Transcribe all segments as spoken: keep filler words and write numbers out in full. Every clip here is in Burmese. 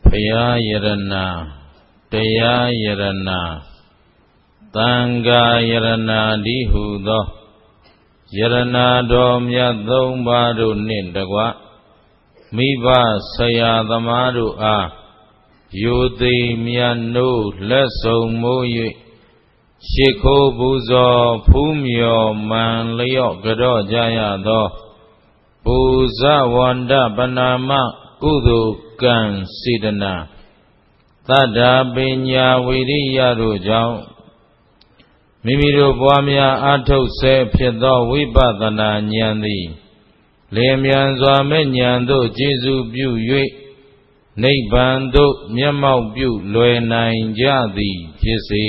พยายรณาตยายรณาตังกายรณาดิหูโตยรณาโดมยะသုံးပါးတို့နှင့်တကွမိဘဆရာသမားတို့အားယိုသိမြတ်နိုးလက်ဆောင်မိုး၍ရှ िख ိုးပူဇော်ဖူးမြော်မှန်လျော့ကြော့ကြရသောပူဇဝန္ဒပနာမကုသိုလ်ကံစေတနာသတ္တပညာဝိရိယတို့ကြောင့်မိမိတို့ပွားများအားထုတ်ဆဲဖြစ်သောဝိပဿနာဉာဏ်သည်လျင်မြန်စွာမဲ့ဉာဏ်သို့ကျေစုပြု၍နိဗ္ဗာန်သို့မျက်မှောက်ပြုလွယ်နိုင်ကြသည်ဖြစ်စေ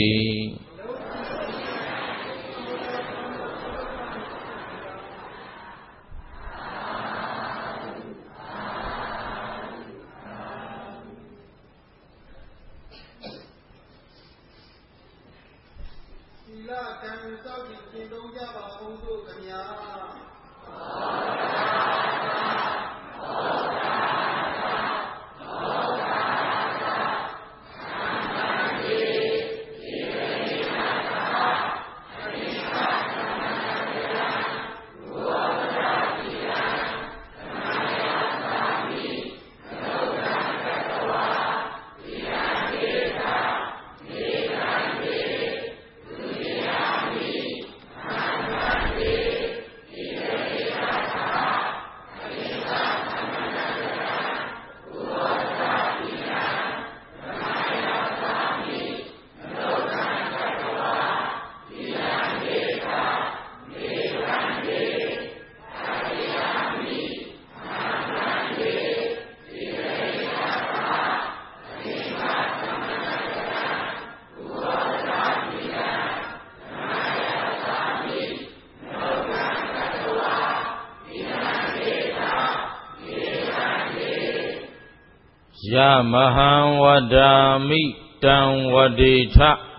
ယမဟံဝဒ္ဓာမိတံဝဒေထ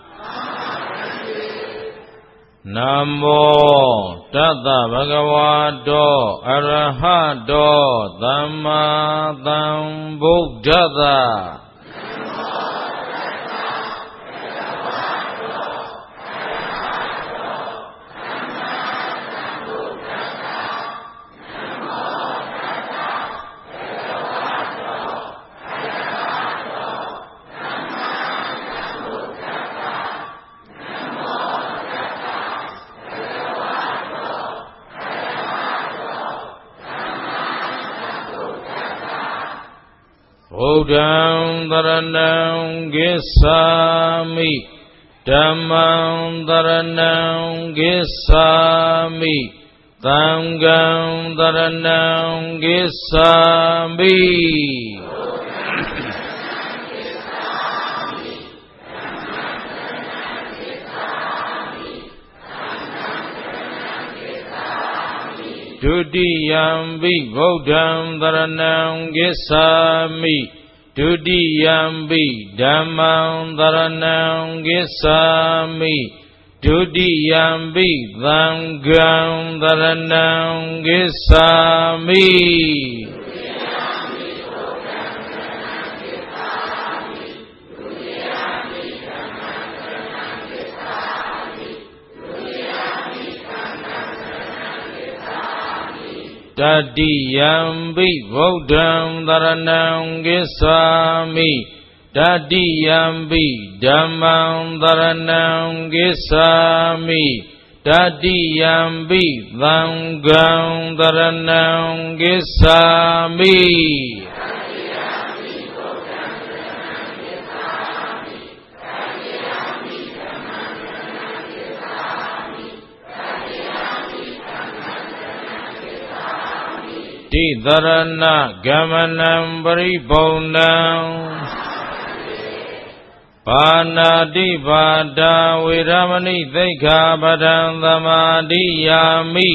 နမောတတဗ္ဗဂဝါတောအရဟတောသမ္မာသမ္ဗုဒ္ဓတ္တဗုဒ္ဓံသရဏံဂစ္ဆာမိဓမ္မံသရဏံဂစ္ဆာမိသံဃံသရဏံဂစ္ဆာမိဒုတိယံဘိဗုဒ္ဓံသရဏံဂစ္ဆာမိဒုတိယံဘိဓမ္မံသရဏံဂစ္ဆာမိဒုတိယံဘိသံဃံသရဏံဂစ္ဆာမိတတိယံဘိဗုဒ္ဓံသရဏံဂစ္ဆာမိတတိယံဘိဓမ္မံသရဏံဂစ္ဆာမိတတိယံဘိသံဃံသရဏံဂစ္ဆာမိတိသရဏဂမနံပရိဘုံနံပါဏာတိပါဒာဝေရမဏိသိက္ခာပဒံသမာဓိယာမိ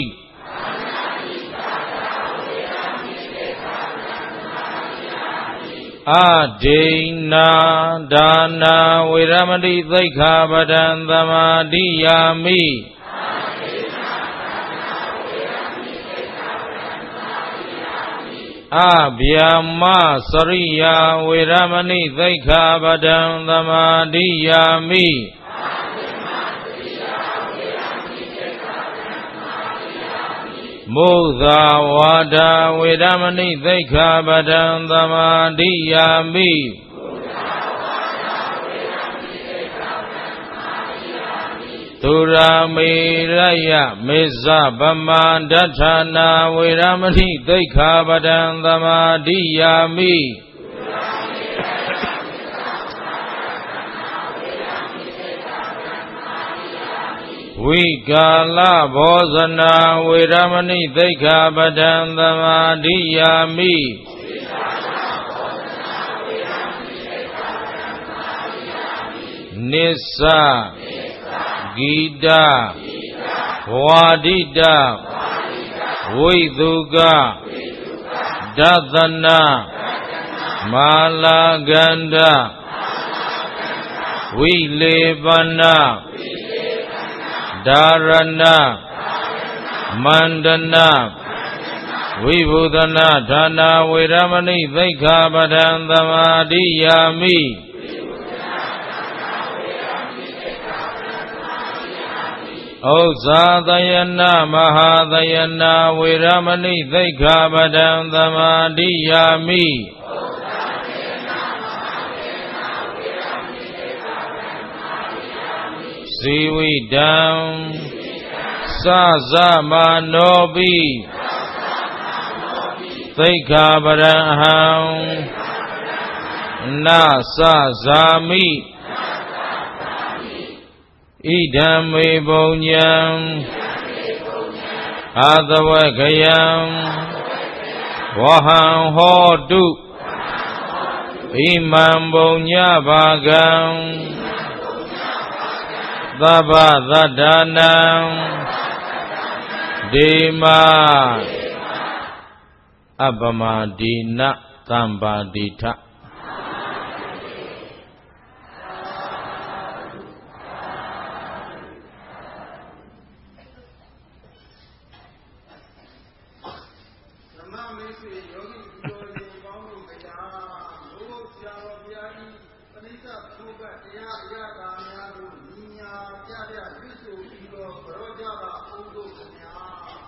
အဒိဏဒါနာဝေရမဏိသိက္ခာပဒံသမာဓိယာမိအ Abhyama Sariya Veramani Daikhabadam Dhamadiyami Mudha Vada Veramani Daikhabadam Dhamadiyami Turamiraya Meza Bamandatana Viramani Daikhabadam Dhamadiyami Vikala Bhojana Viramani Daikhabadam Dhamadiyami Nissa Gita, Wadida, Viduga, Dadana, Malaganda, Vilebana, Dharana, Mandana, Vibhudana, Dhana, Viramani, Daikhabadam Dhamadiyami Osadayana Mahadayana Viramani Daikhabadam Dhamadiyami Sividam Sazamanobi Daikhabadam Nasazami Idam Vibhunyam Adavakayam Vaham Hodu Imam Bhunya Bhagam Dabadadanam Dima Abhamadina Tambadita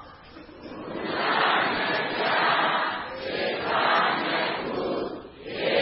Yeah.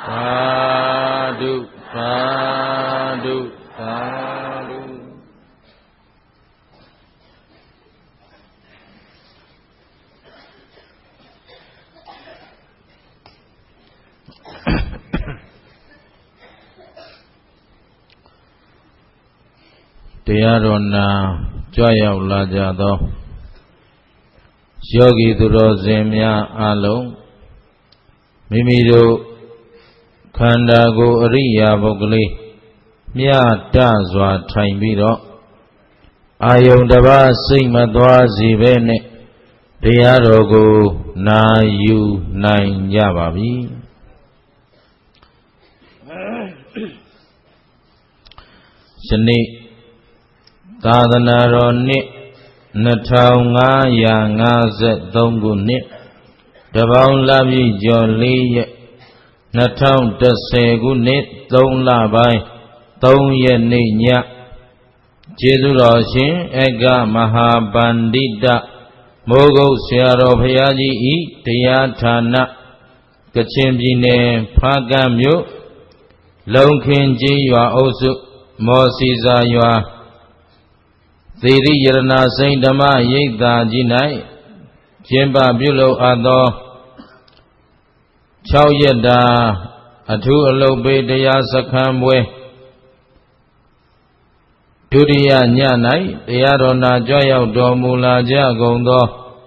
Sadhu, sadhu, sadhu.တရားတော်နာကြွရောက်လာကြသောယောဂီသူတော်စင်များအားလုံးမိမိတို့ခန္ဓာကိုယ်အရိယာပုဂ္ဂလိမြတ်တစွာထိုင်ပြီးတော့အာယုန်တစ်ပါးစိတ်မသွားစေဘဲနဲ့တရားတော်ကိုနာယူနိုင်ကြပါပြီယနေ့သာသနာတော်နှစ်နှစ်ထောင်ငါးရာငါးဆယ်သုံးခုနှစ်တပေါင်းလပြည့်ကျော်လေးရက်နှစ်ထောင်တစ်ဆယ်ခုနှစ်သုံးလပိုင်းသုံးရက်နေ့ညကျေးဇူးတော်ရှင်ဧကမဟာပန္တိတမိုးကုတ်ဆရာတော်ဘုရားကြီးဤတရားဌာနကချင်ပြည်နယ်ဖားကန့်မြို့လုံခင်ကြီးရွာအုပ်စုမော်စီစာရွာသေရိယရဏစိန်ဓမ္မရိပ်သာကြီး၌ကျင်းပပြုလုပ်အပ်သော၆ရက်တာအထူးအလုပ်ပေးတရားစခန်းပွဲဒုတိယည၌တရားတော်နာကြွရောက်တော်မူလာကြကုန်သော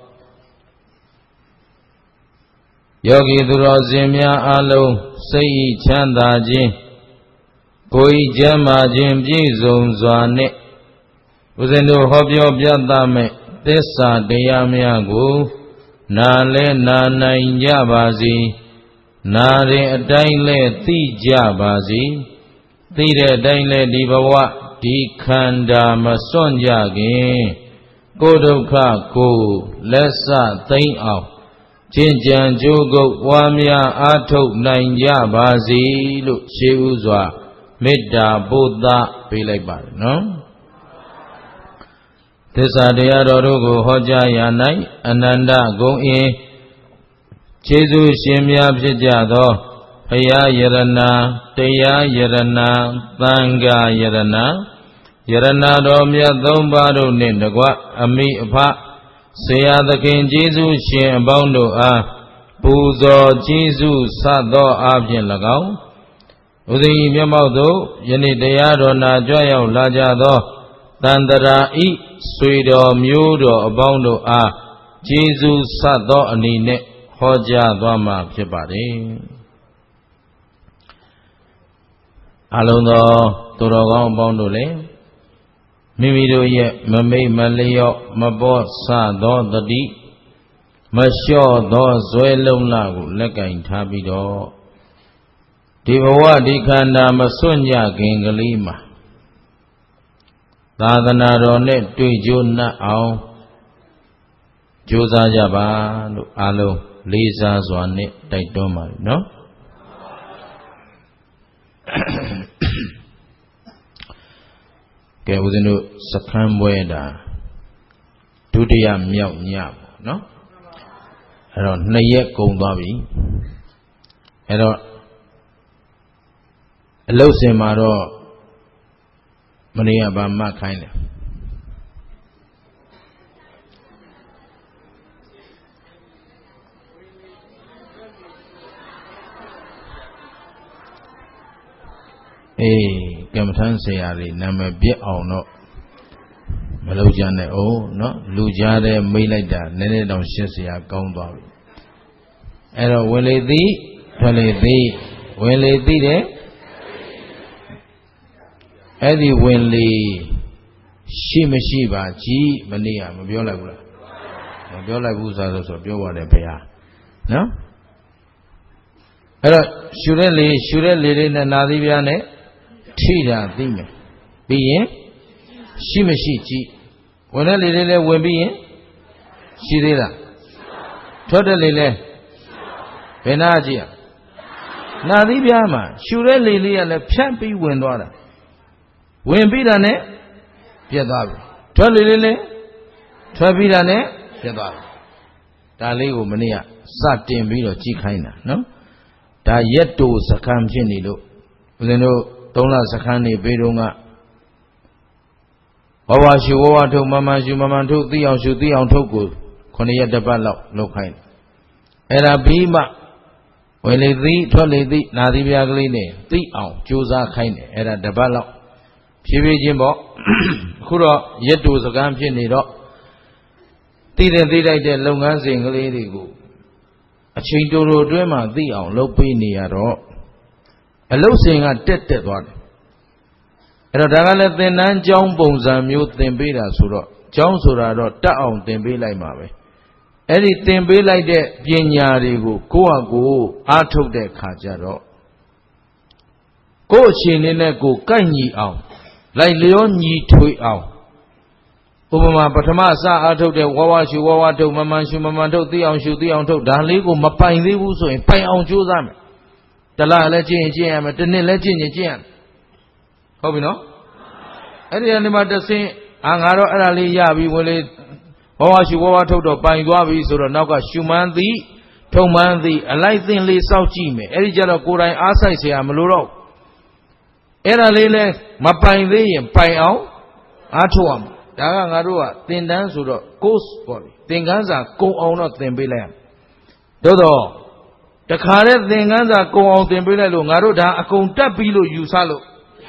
ယောဂီသူတော်စင်များအားလုံးစိတ်ဤချမ်းသာခြင်းကိုယ်ဤကျမ်းမာခြင်းပြည့်စုံစွာနှင့်ဦးဇင်းတို့ဟောပြောပြသမဲ့သစ္စာတရားများကိုနာလဲနာနိုင်ကြပါစေနာရင်အတိုင်းလဲသိကြပါစေသိတဲ့အတိုင်းလဲဒီဘဝဒီခန္ဓာမစွန့်ကြခင်ကိုယ်ဒုက္ခကိုလက်စသိမ့်အောင်ကျင့်ကြံကြိုးကုပ်ပွားများအားထုတ်နိုင်ကြပါစေလို့ရှေးဥစွာမေတ္တာပို့သပေးလိုက်ပါတယ်နော်သစ္စာတရားတော်တို့ကိုဟောကြားရာ၌အနန္တဂုဏ်အင်းကျေးဇူးရှင်များဖြစ်ကြသောဘုရားယရဏတရားယရဏသံဃာယရဏယရဏတော်မြတ်သုံးပါးတို့နှင့်တကွအမိအဖဆရာသခင်ကျေးဇူးရှင်အပေါင်းတို့အားပူဇော်ကျေးဇူးဆသောအားဖြင့်၎င်းဥဒိမျက်မှောက်သို့ယနေ့တရားတော်နာကြွရောက်လာကြသောတန္တရာဤဆွေတော်မျိုးတော်အပေါင်းတို့အားကျေးဇူးဆသောအနေနဲ့ဟောကြားသွားမှာဖြစ်ပါတယ်အလုံးသောသူတော်ကောင်းအပေါင်းတို့လည်းမိမိတို့ရဲ့မမိတ်မလျော့မပေါ့ဆသောတတိမလျှော့သောဇွဲလုံးလာကိုလက်ကင်ထားပြီးတော့ဒီဘဝဒီခန္ဓာမစွန့်ကြခင်ကလေးမှာသာသနာတော်နဲ့တွေ့ကြုံနှံ့အောင်ကြိုးစားကြပါလို့အားလုံးလေးစားစွာနဲ့တိုက်တွန်းပါတယ်နော်ကဲဦးဇင်းတို့စခန်းပွဲတာဒုတိယမြောက်ညပေါ့နော်အဲ့တော့နှစ်ရက်ကုန်သွားပြီအဲ့တော့အလုတ်စင်မှာတော့မနေ့ကဗာမှတ်ခိုင်းတယ်အေးကမ္မထမ်းဆရာတွေနာမည်ပြက်အောင်တော့မလုပ်ကြနဲ့哦နော်လူကြားတဲ့မိတ်လိုက်တာနည်းနည်းတောင်ရှင်းစရာကောင်းသွားပြီအဲ့တော့ဝင်လေသည်ထွက်လေသည်ဝင်လေသည်တဲ့အဲ့ဒီဝင်လေရှိမရှိပါကြည်မနေ့ကမပြောလိုက်ဘူးလားမပြောလိုက်ဘူးဆိုတော့ဆိုပြောပါတယ်ဘုရားနော်အဲ့တော့ရှူတဲ့လေရှူတဲ့လေလေးနဲ့နာသီးပြားနဲ့ထိတာသိမယ်ပြီးရင်ရှိမရှိကြည်ဝင်တဲ့လေလေးလည်းဝင်ပြီးရင်ရှိသေးလားထွက်တဲ့လေလည်းဘယ်နာကြည့်ရနာသီးပြားမှာရှူတဲ့လေလေးကလည်းဖြန့်ပြီးဝင်သွားတာဝင်ပြီးတာနဲ့ပြတ်သွားပြီထွက်လေလေးလည်းထွက်ပြီးတာနဲ့ပြတ်သွားပြီဒါလေးကိုမနေ့ကစတင်ပြီးတော့ကြည်ခိုင်းတာနော်ဒါဒါရက်တူစခန်းဖြစ်နေလို့ဦးဇင်းတို့သုံးလစခန်းနေပြီးတော့ကဝဝရှုဝဝထုတ်မမှန်ရှုမမှန်ထုတ်သိအောင်ရှုသိအောင်ထုတ်ကိုခုနှစ်ရက်တစ်ပတ်လောက်လုပ်ခိုင်းတယ်အဲ့ဒါပြီးမှဝင်လေသိထွက်လေသိနာသီပြားကလေးနဲ့သိအောင်ကြိုးစားခိုင်းတယ်အဲ့ဒါတစ်ပတ်လောက်ဖြည်းဖြည်းချင်းပေါ့အခုတော့ရက်တူစခန်းဖြစ်နေတော့သိတဲ့သိလိုက်တဲ့လုပ်ငန်းစဉ်ကလေးတွေကိုအချိန်တိုတိုအတွင်းမှာသိအောင်လုပ်ပေးနေရတော့အလုပ်စဉ်ကတက်တက်သွားတယ်အဲ့တော့ဒါကလည်းသင်တန်းကျောင်းပုံစံမျိုးသင်ပေးတာဆိုတော့ကျောင်းဆိုတာတော့တတ်အောင်သင်ပေးလိုက်မှာပဲအဲ့ဒီသင်ပေးလိုက်တဲ့ပညာတွေကိုကိုယ့်ဟာကိုယ်အားထုတ်တဲ့ခါကျတော့ကိုယ့်အချိန်လေးနဲ့ကိုယ်ကိုက်ညီအောင်လိုက်လျောညီထွေအောင်ဥပမာပထမအစအားထုတ်တဲ့ဝဝရှုဝဝထုတ်မမှန်ရှုမမှန်ထုတ်သိအောင်ရှုသိအောင်ထုတ်ဒါလေးကိုမပိုင်သေးဘူးဆိုရင်ပိုင်အောင်ကြိုးစားမယ်တလားလည်းကျင့်ရင်ကျင့်ရမယ်တစ်နှစ်လည်းကျင့်ရင်ကျင့်ရမယ်ဟုတ်ပြီနော်အဲ့ဒီကနေမှတဆင်းအာငါတော့အဲ့ဒါလေးရပြီဝင်လေဝဝရှုဝဝထုတ်တော့ပိုင်သွားပြီဆိုတော့နောက်ကရှုမှန်းသည်ထုံမှန်းသည်အလိုက်သင်လေးစောင့်ကြည့်မယ်အဲ့ဒီကြတော့ကိုယ်တိုင်အားဆိုင်เสียမလို့တော့အဲ့ဒါလေးလဲမပိုင်သေးရင်ပိုင်အောင်အားထုတ်ရမယ်ဒါကငါတို့ကသင်တန်းဆိုတော့ course ပေါ့လေသင်ခန်းစာကုံအောင်တော့သင်ပေးလိုက်ရမယ်သို့တော့တခါတည်းသင်ခန်းစာကုံအောင်သင်ပေးလိုက်လို့ငါတို့ဒါအကုန်တက်ပြီးလို့ယူဆလို့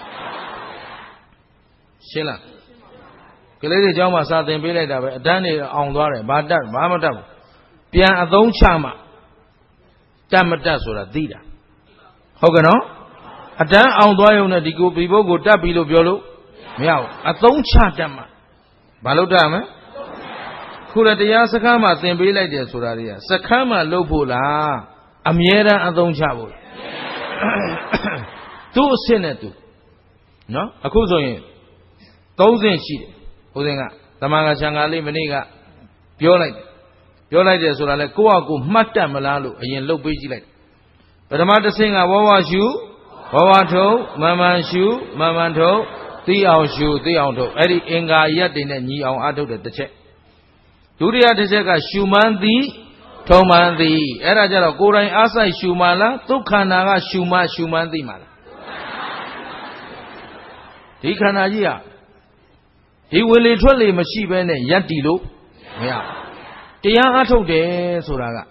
ရှင်းလားကလေးတွေเจ้าမှာစာသင်ပေးလိုက်တာပဲအတန်းတွေအောင်သွားတယ်ဘာတက်ဘာမတက်ဘူးပြန်အသုံးချမှတက်မတက်ဆိုတာသိတာဟုတ်ကဲ့နော်အတန်းအောင်သွားရုံနဲ့ဒီကိုဒီဘုတ်ကိုတက်ပြီးလို့ပြောလို့မရဘူးအသုံးချတက်မှဘာလို့တက်ရမလဲခုလည်းတရားစခန်းမှာသင်ပေးလိုက်တယ်ဆိုတာတွေကစခန်းမှာလုပ်ဖို့လားအမြဲတမ်းအသုံးချဖို့သူ့အစ်စ်နဲ့သူနော်အခုဆိုရင်သုံးဆင့်ရှိတယ်ဦးဇင်းကတမန်ကချံဃာလေးမနေ့ကပြောလိုက်တယ်ပြောလိုက်တယ်ဆိုတာလဲကိုယ့်အကူမှတ်တတ်မလားလို့အရင်လှုပ်ပေးကြည့်လိုက်ပထမတစ်ဆင့်ကဝဝရှုဝဝထုတ်မမှန်ရှုမမှန်ထုတ်သိအောင်ရှုသိအောင်ထုတ်အဲ့ဒီအင်္ဂါရက်တွေနဲ့ညီအောင်အားထုတ်တဲ့တစ်ချက်ဒုတိယတစ်ချက်ကရှုမှန်းသည်ထုံမှန်းသည်အဲ့ဒါကြတော့ကိုယ်တိုင်အားဆိုင်ရှုမှလားဒုက္ခန္တာကရှုမှရှုမှန်းသည်မှာလားဒီခန္ဓာကြီးဟာဒီဝင်လေထွက်လေမရှိဘဲနဲ့ယက်တီလို့မရတရားအားထုတ်တယ်ဆိုတာက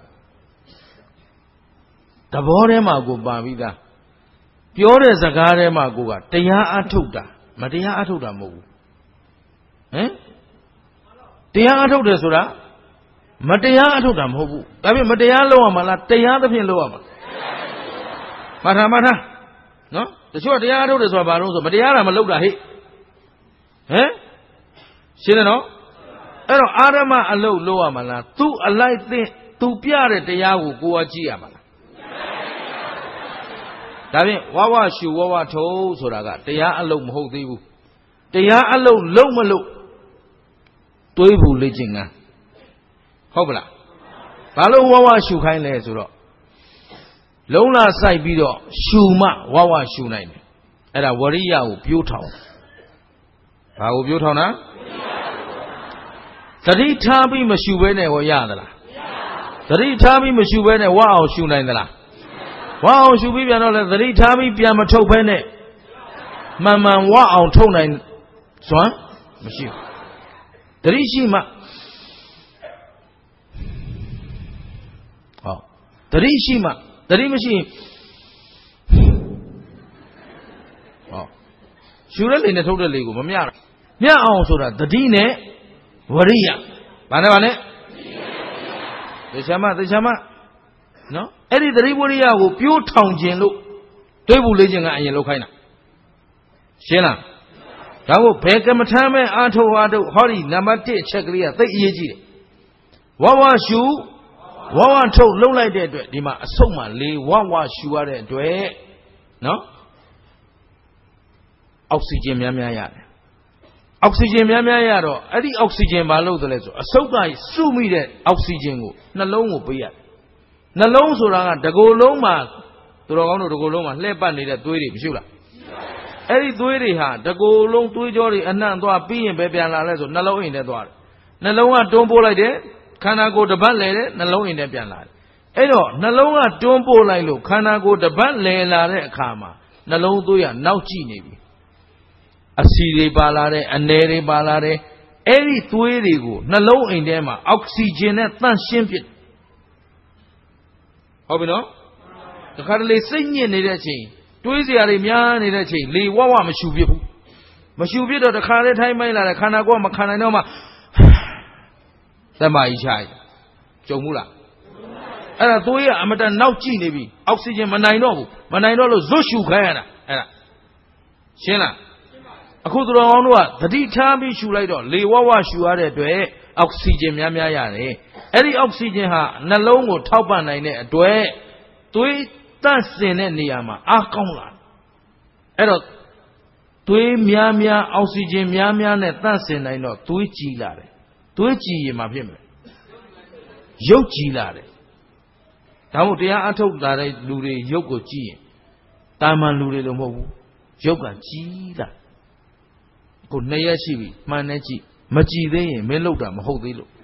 သဘောထဲမှာကိုပါပြီးသားပြောတဲ့စကားထဲမှာကိုကတရားအားထုတ်တာမတရားအားထုတ်တာမဟုတ်ဘူးဟင်တရားအားထုတ်တယ်ဆိုတာမတရားအားထုတ်တာမဟုတ်ဘူးဒါပြင်မတရားလုပ်ရမှာလားတရားသဖြင့်လုပ်ရမှာမထာမထာနော်တချို့တရားအားထုတ်တယ်ဆိုတာဘာလို့ဆိုမတရားတာမလုပ်တာဟဲ့ဟမ်ရှင်းတယ်နော်အဲ့တော့အာရမအလုပ်လုပ်ရမှာလားသူအလိုက်သင့်သူပြတဲ့တရားကိုကိုယ်ကကြည့်ရမှာလားဒါဖြင့်ဝဝရှုဝဝထုံးဆိုတာကတရားအလုပ်မဟုတ်သေးဘူးတရားအလုပ်လုပ်မလို့တွေးဖို့လေ့ကျင့်ငန်းဟုတ်ပလားဘာလို့ဝဝရှုခိုင်းလဲဆိုတော့လုံးလာစိုက်ပြီးတော့ရှုမှဝဝရှုနိုင်တယ်အဲ့ဒါဝရိယကိုပြိုးထောင်ဘာကိုပြိုးထောင်တာသတိထားပြီးမရှုဘဲနဲ့ဟောရသလားသတိထားပြီးမရှုဘဲနဲ့ဝအောင်ရှုနိုင်သလားဝအောင်ရှုပြီးပြန်တော့လဲသတိထားပြီးပြန်မထုတ်ဘဲနဲ့မှန်မှန်ဝအောင်ထုတ်နိုင်စွမ်းမရှိဘူးသတိရှိမှဟောသတိရှိမှသတိမရှိရင်ဟောရှုတဲ့လေနဲ့ထုတ်တဲ့လေကိုမမျှတာမျှအောင်ဆိုတာသတိနဲ့ဝရိယဘာနဲ့ဘာနဲ့သေချာမသေချာမနော်အဲ့ဒီသတိဝရိယကိုပြိုးထောင်ခြင်းလို့တွေးဖို့လေ့ကျင့်ကအရင်လောက်ခိုင်းတာရှင်းလားဒါကိုဘယ်ကမ္မထမ်းမဲ့အာထုတ်အာထုတ်ဟောဒီနံပါတ်တစ်အချက်ကလေးကသိအရေးကြီးတယ်ဝဝရှုဝဝထုတ်လှုပ်လိုက်တဲ့အတွက်ဒီမှာအဆုတ်မှာလေးဝဝရှုရတဲ့အတွက်နော်အောက်ဆီဂျင်များများရတယ်အောက်ဆီဂျင်များများရတော့အဲ့ဒီအောက်ဆီဂျင်ဘာလို့သလဲဆိုအဆုတ်ကစုမိတဲ့အောက်ဆီဂျင်ကိုနှလုံးကိုပေးရတယ်နှလုံးဆိုတာကတကိုယ်လုံးမှာသူတော်ကောင်းတို့တကိုယ်လုံးမှာလှည့်ပတ်နေတဲ့သွေးတွေမရှိလားအဲ့ဒီသွေးတွေဟာတကိုယ်လုံးသွေးကြောတွေအနှံ့သွားပြီးရင်ပဲပြန်လာလဲဆိုနှလုံးအိမ်ထဲသွားတယ်နှလုံးကတွန်းပိုးလိုက်တယ်ခန္ဓာကိုယ်တစ်ပတ်လဲတယ်နှလုံးအိမ်ထဲပြန်လာတယ်အဲ့တော့နှလုံးကတွန်းပို့လိုက်လို့ခန္ဓာကိုယ်တပတ်လည်လာတဲ့အခါမှာနှလုံးသွေးကနောက်ကျနေပြီအဆီတွေပါလာတယ်အနေတွေပါလာတယ်အဲ့ဒီသွေးတွေကိုနှလုံးအိမ်ထဲမှာအောက်ဆီဂျင်နဲ့သန့်ရှင်းပစ်ဟုတ်ပြီနော်တခါတလေစိတ်ညစ်နေတဲ့အချိန်တွေးစရာတွေများနေတဲ့အချိန်လေဝဝမရှူပြစ်ဘူးမရှူပြစ်တော့တခါတည်းထိုင်းမိုင်းလာတယ်ခန္ဓာကိုယ်ကမခံနိုင်တော့မှသက်မကြီးချရကြုံဘူးလားအဲ့ဒါသွေးကအမတန်နောက်ကျနေပြီအောက်ဆီဂျင်မနိုင်တော့ဘူးမနိုင်တော့လို့ဇွတ်ရှူခိုင်းရတာအဲ့ဒါရှင်းလားအခုသူတော်ကောင်းတို့ကသတိထားပြီးရှူလိုက်တော့လေဝဝရှူရတဲ့အတွက်အောက်ဆီဂျင်များများရတယ်အဲ့ဒီအောက်ဆီဂျင်ဟာနှလုံးကိုထောက်ပံ့နိုင်တဲ့အတွက်သွေးတန့်စင်တဲ့နေရာမှာအားကောင်းလာအဲ့တော့သွေးများများအောက်ဆီဂျင်များများနဲ့တန့်စင်နိုင်တော့သွေးကြည်လာတယ်သွေးကြည်ရင်မှဖြစ်မလဲရုပ်ကြည်လာတယ်ဒါမို့တရားအထုတ်လာတဲ့လူတွေရုပ်ကိုကြည့်ရင်တာမန်လူတွေလိုမဟုတ်ဘူးရုပ်ကကြည်လာကိုနှစ်ရက်ရှိပြီမှန်နေကြည့်မကြည်သေးရင်မင်းလောက်တာမဟုတ်သေးလို့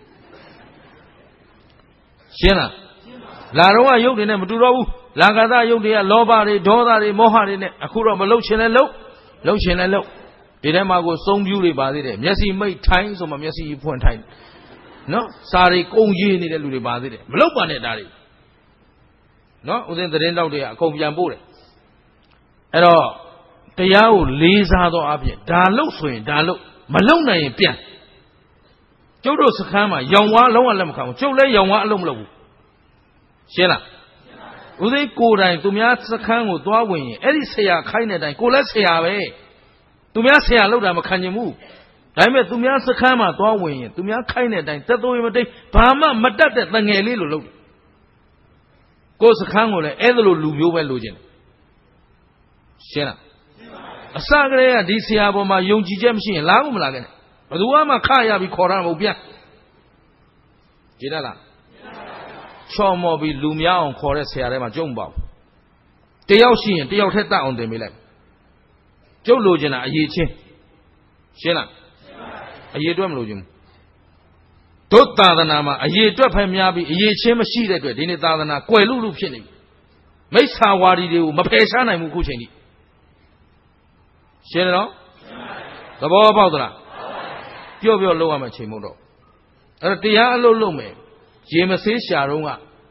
ရှင်းလားလာတော့ကရုပ်တွေနဲ့မတူတော့ဘူးလာကသရုပ်တွေကလောဘတွေဒေါသတွေမောဟတွေနဲ့အခုတော့မလုတ်ချင်လဲလုတ်လုတ်ချင်လဲလုတ်ဒီထဲမှာကိုစုံပြူးတွေပါသေးတယ်မျက်စိမိတ်ထိုင်းဆိုမှမျက်စိဖွင့်ထိုင်းနော်စာတွေကုန်ရည်နေတဲ့လူတွေပါသေးတယ်မလုတ်ပါနဲ့ဒါတွေနော်ဦးဇင်းသတင်းတောက်တွေကအကုန်ပြန်ပို့တယ်အဲ့တော့တရားကိုလေးစားသောအဖြစ်ဒါလုတ်ဆိုရင်ဒါလုတ်မလုတ်နိုင်ရင်ပြန်ကျုပ်တို့စခန်းမှာရောင်ဝါလုံးဝလက်မခံဘူးကျုပ်လည်းရောင်ဝါအလုံးမလုပ်ဘူးရှင်းလားဦးသိကိုယ်တိုင်သူများစခန်းကိုသွားဝင်ရင်အဲ့ဒီဆရာခိုင်းတဲ့အတိုင်းကိုလည်းဆရာပဲသူများဆရာလောက်တာမခံချင်ဘူးဒါပေမဲ့သူများစခန်းမှာသွားဝင်ရင်သူများခိုင်းတဲ့အတိုင်းတက်သွေးမတိတ်ဘာမှမတတ်တဲ့တငယ်လေးလိုလုပ်တယ်ကိုယ်စခန်းကိုလည်းအဲ့ဒါလိုလူမျိုးပဲလိုချင်တယ်ရှင်းလားအစကတည်းကဒီဆရာပေါ်မှာယုံကြည်ချက်မရှိရင်လာဘူးမလားခဲ့နဲ့ဘယ်သူမှခရပြီးခေါ်တာမဟုတ်ပြန်ကြည့်ရလားချော်မော်ပြီးလူများအောင်ခေါ်တဲ့ဆရာထဲမှာကျုံမပေါ့တယောက်ရှိရင်တယောက်ထက်တတ်အောင်တင်ပေးလိုက်ကျုပ်လိုချင်တာအရေးချင်းရှင်းလားအရေးတွက်မလိုချင်ဘူးတို့သာသနာမှာအရေးတွက်ဖိုင်များပြီးအရေးချင်းမရှိတဲ့အတွက်ဒီနေ့သာသနာကွယ်လူလူဖြစ်နေပြီမိစ္ဆာဝါဒီတွေကိုမဖယ်ရှားနိုင်ဘူးခုချိန်ကြီးရှင်းတယ်နော်သဘောပေါက်သလားပြော့ပြော့လုပ်ရမယ့်ချိန်မို့တော့အဲ့တော့တရားအလုပ်လုပ်မယ်ရေမဆေးရှာတော့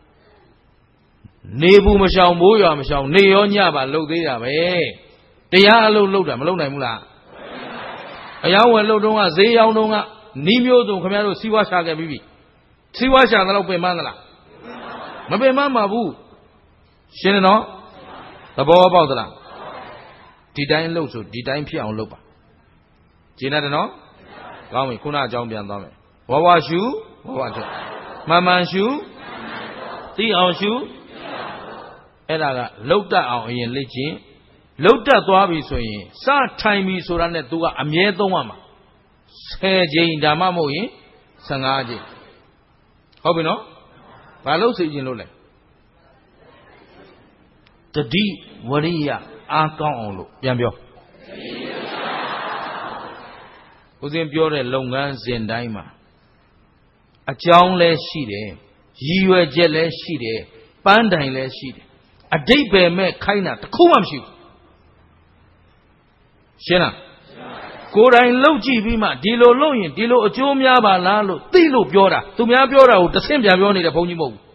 ကနေဘူးမရှောင်မိုးရွာမရှောင်နေရောညပါလှုပ်သေးတာပဲတရားအလုပ်လုပ်တာမလုပ်နိုင်ဘူးလားအယောင်းဝယ်လှုပ်တော့ကဈေးရောင်းတော့ကနီးမျိုးစုံခင်ဗျားတို့စီးပွားရှာခဲ့ပြီးပြီစီးပွားရှာတယ်လို့ပင်ပန်းသလားမပင်ပန်းပါဘူးရှင်းတယ်နော်သဘောပေါက်သလားဒီတိုင်းလှုပ်ဆိုဒီတိုင်းဖြစ်အောင်လုပ်ပါကျင်းတယ်နော်ကောင်းပြီခုနအကြောင်းပြန်သွားမယ်ဝဝရှုဝဝထုတ်မှန်မှန်ရှုသိအောင်ရှုအဲ့ဒါကလှုပ်တတ်အောင်အရင်လေ့ကျင့်လှုပ်တတ်သွားပြီဆိုရင်စထိုင်ပြီဆိုတာနဲ့ तू ကအမြဲသုံးရမှာဆယ်ကြိမ်ဒါမှမဟုတ်ရင်ဆယ့်ငါးကြိမ်ဟုတ်ပြီနော်ဘာလို့စေခြင်းလို့လဲတတိဝရိယအားကောင်းအောင်လို့ပြန်ပြောဦးဇင်းပြောတဲ့လုပ်ငန်းစဉ်တိုင်းမှာအကြောင်းလည်းရှိတယ်ရည်ရွယ်ချက်လည်းရှိတယ်ပန်းတိုင်လည်းရှိတယ်အဓိပ္ပာယ်မဲ့ခိုင်းတာတစ်ခုမှမရှိဘူးရှင်းလားကိုယ်တိုင်လှုပ်ကြည့်ပြီးမှဒီလိုလုပ်ရင်ဒီလိုအကျိုးများပါလားလို့သိလို့ပြောတာသူများပြောတာကိုတစ်ဆင့်ပြန်ပြောနေတဲ့ဘုန်းကြီးမဟုတ်ဘူး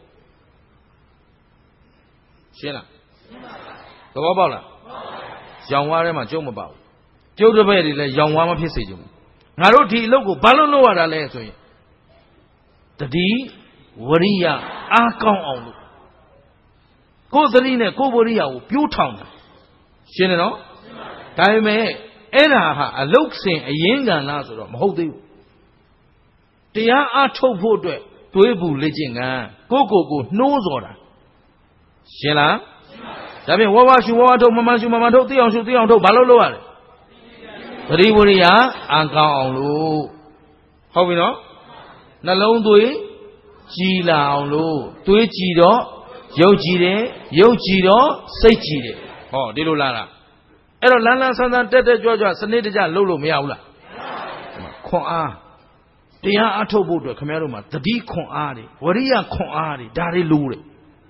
ရှင်းလားသဘောပေါက်လားရောင်ဝါးထဲမှာကျုပ်မပေါက်ကျုပ်တပည့်တွေလည်းရောင်ဝါးမဖြစ်စေချင်ဘူးငါတို့ဒီအလုပ်ကိုဘာလို့လုပ်ရတာလဲဆိုရင်တတိဝရိယအားကောင်းအောင်လို့ကိုယ်သတိနဲ့ကိုယ်ဝရိယကိုပြိုးထောင်တာရှင်းတယ်နော်ဒါပေမဲ့အဲ့ဒါဟာအလုတ်စင်အရင်ကံလားဆိုတော့မဟုတ်သေးဘူးတရားအားထုတ်ဖို့အတွက်တွေးဘူးလေ့ကျင့်ကံကိုကိုကိုနှိုးစော်တာရှင်းလားဒါဖြင့်ဝဝရှုဝဝထုတ်မမရှုမမထုတ်သိအောင်ရှုသိအောင်ထုတ်ဘာလို့လုပ်ရလဲသတိဝရိယအားကောင်းအောင်လို့ဟုတ်ပြီနော်နှလုံးသွေးကြည်လာအောင်လို့သွေးကြည်တော့ရုပ်ကြည်တယ်ရုပ်ကြည်တော့စိတ်ကြည်တယ်ဟောဒီလိုလားလားအဲ့တော့လန်းလန်းဆန်းဆန်းတက်တက်ကြွကြွစနစ်တကျလုပ်လို့မရဘူးလားခွန်အားတရားအထုတ်ဖို့အတွက်ခင်ဗျားတို့မှာတတိခွန်အားတွေဝရိယခွန်အားတွေဒါတွေလိုတယ်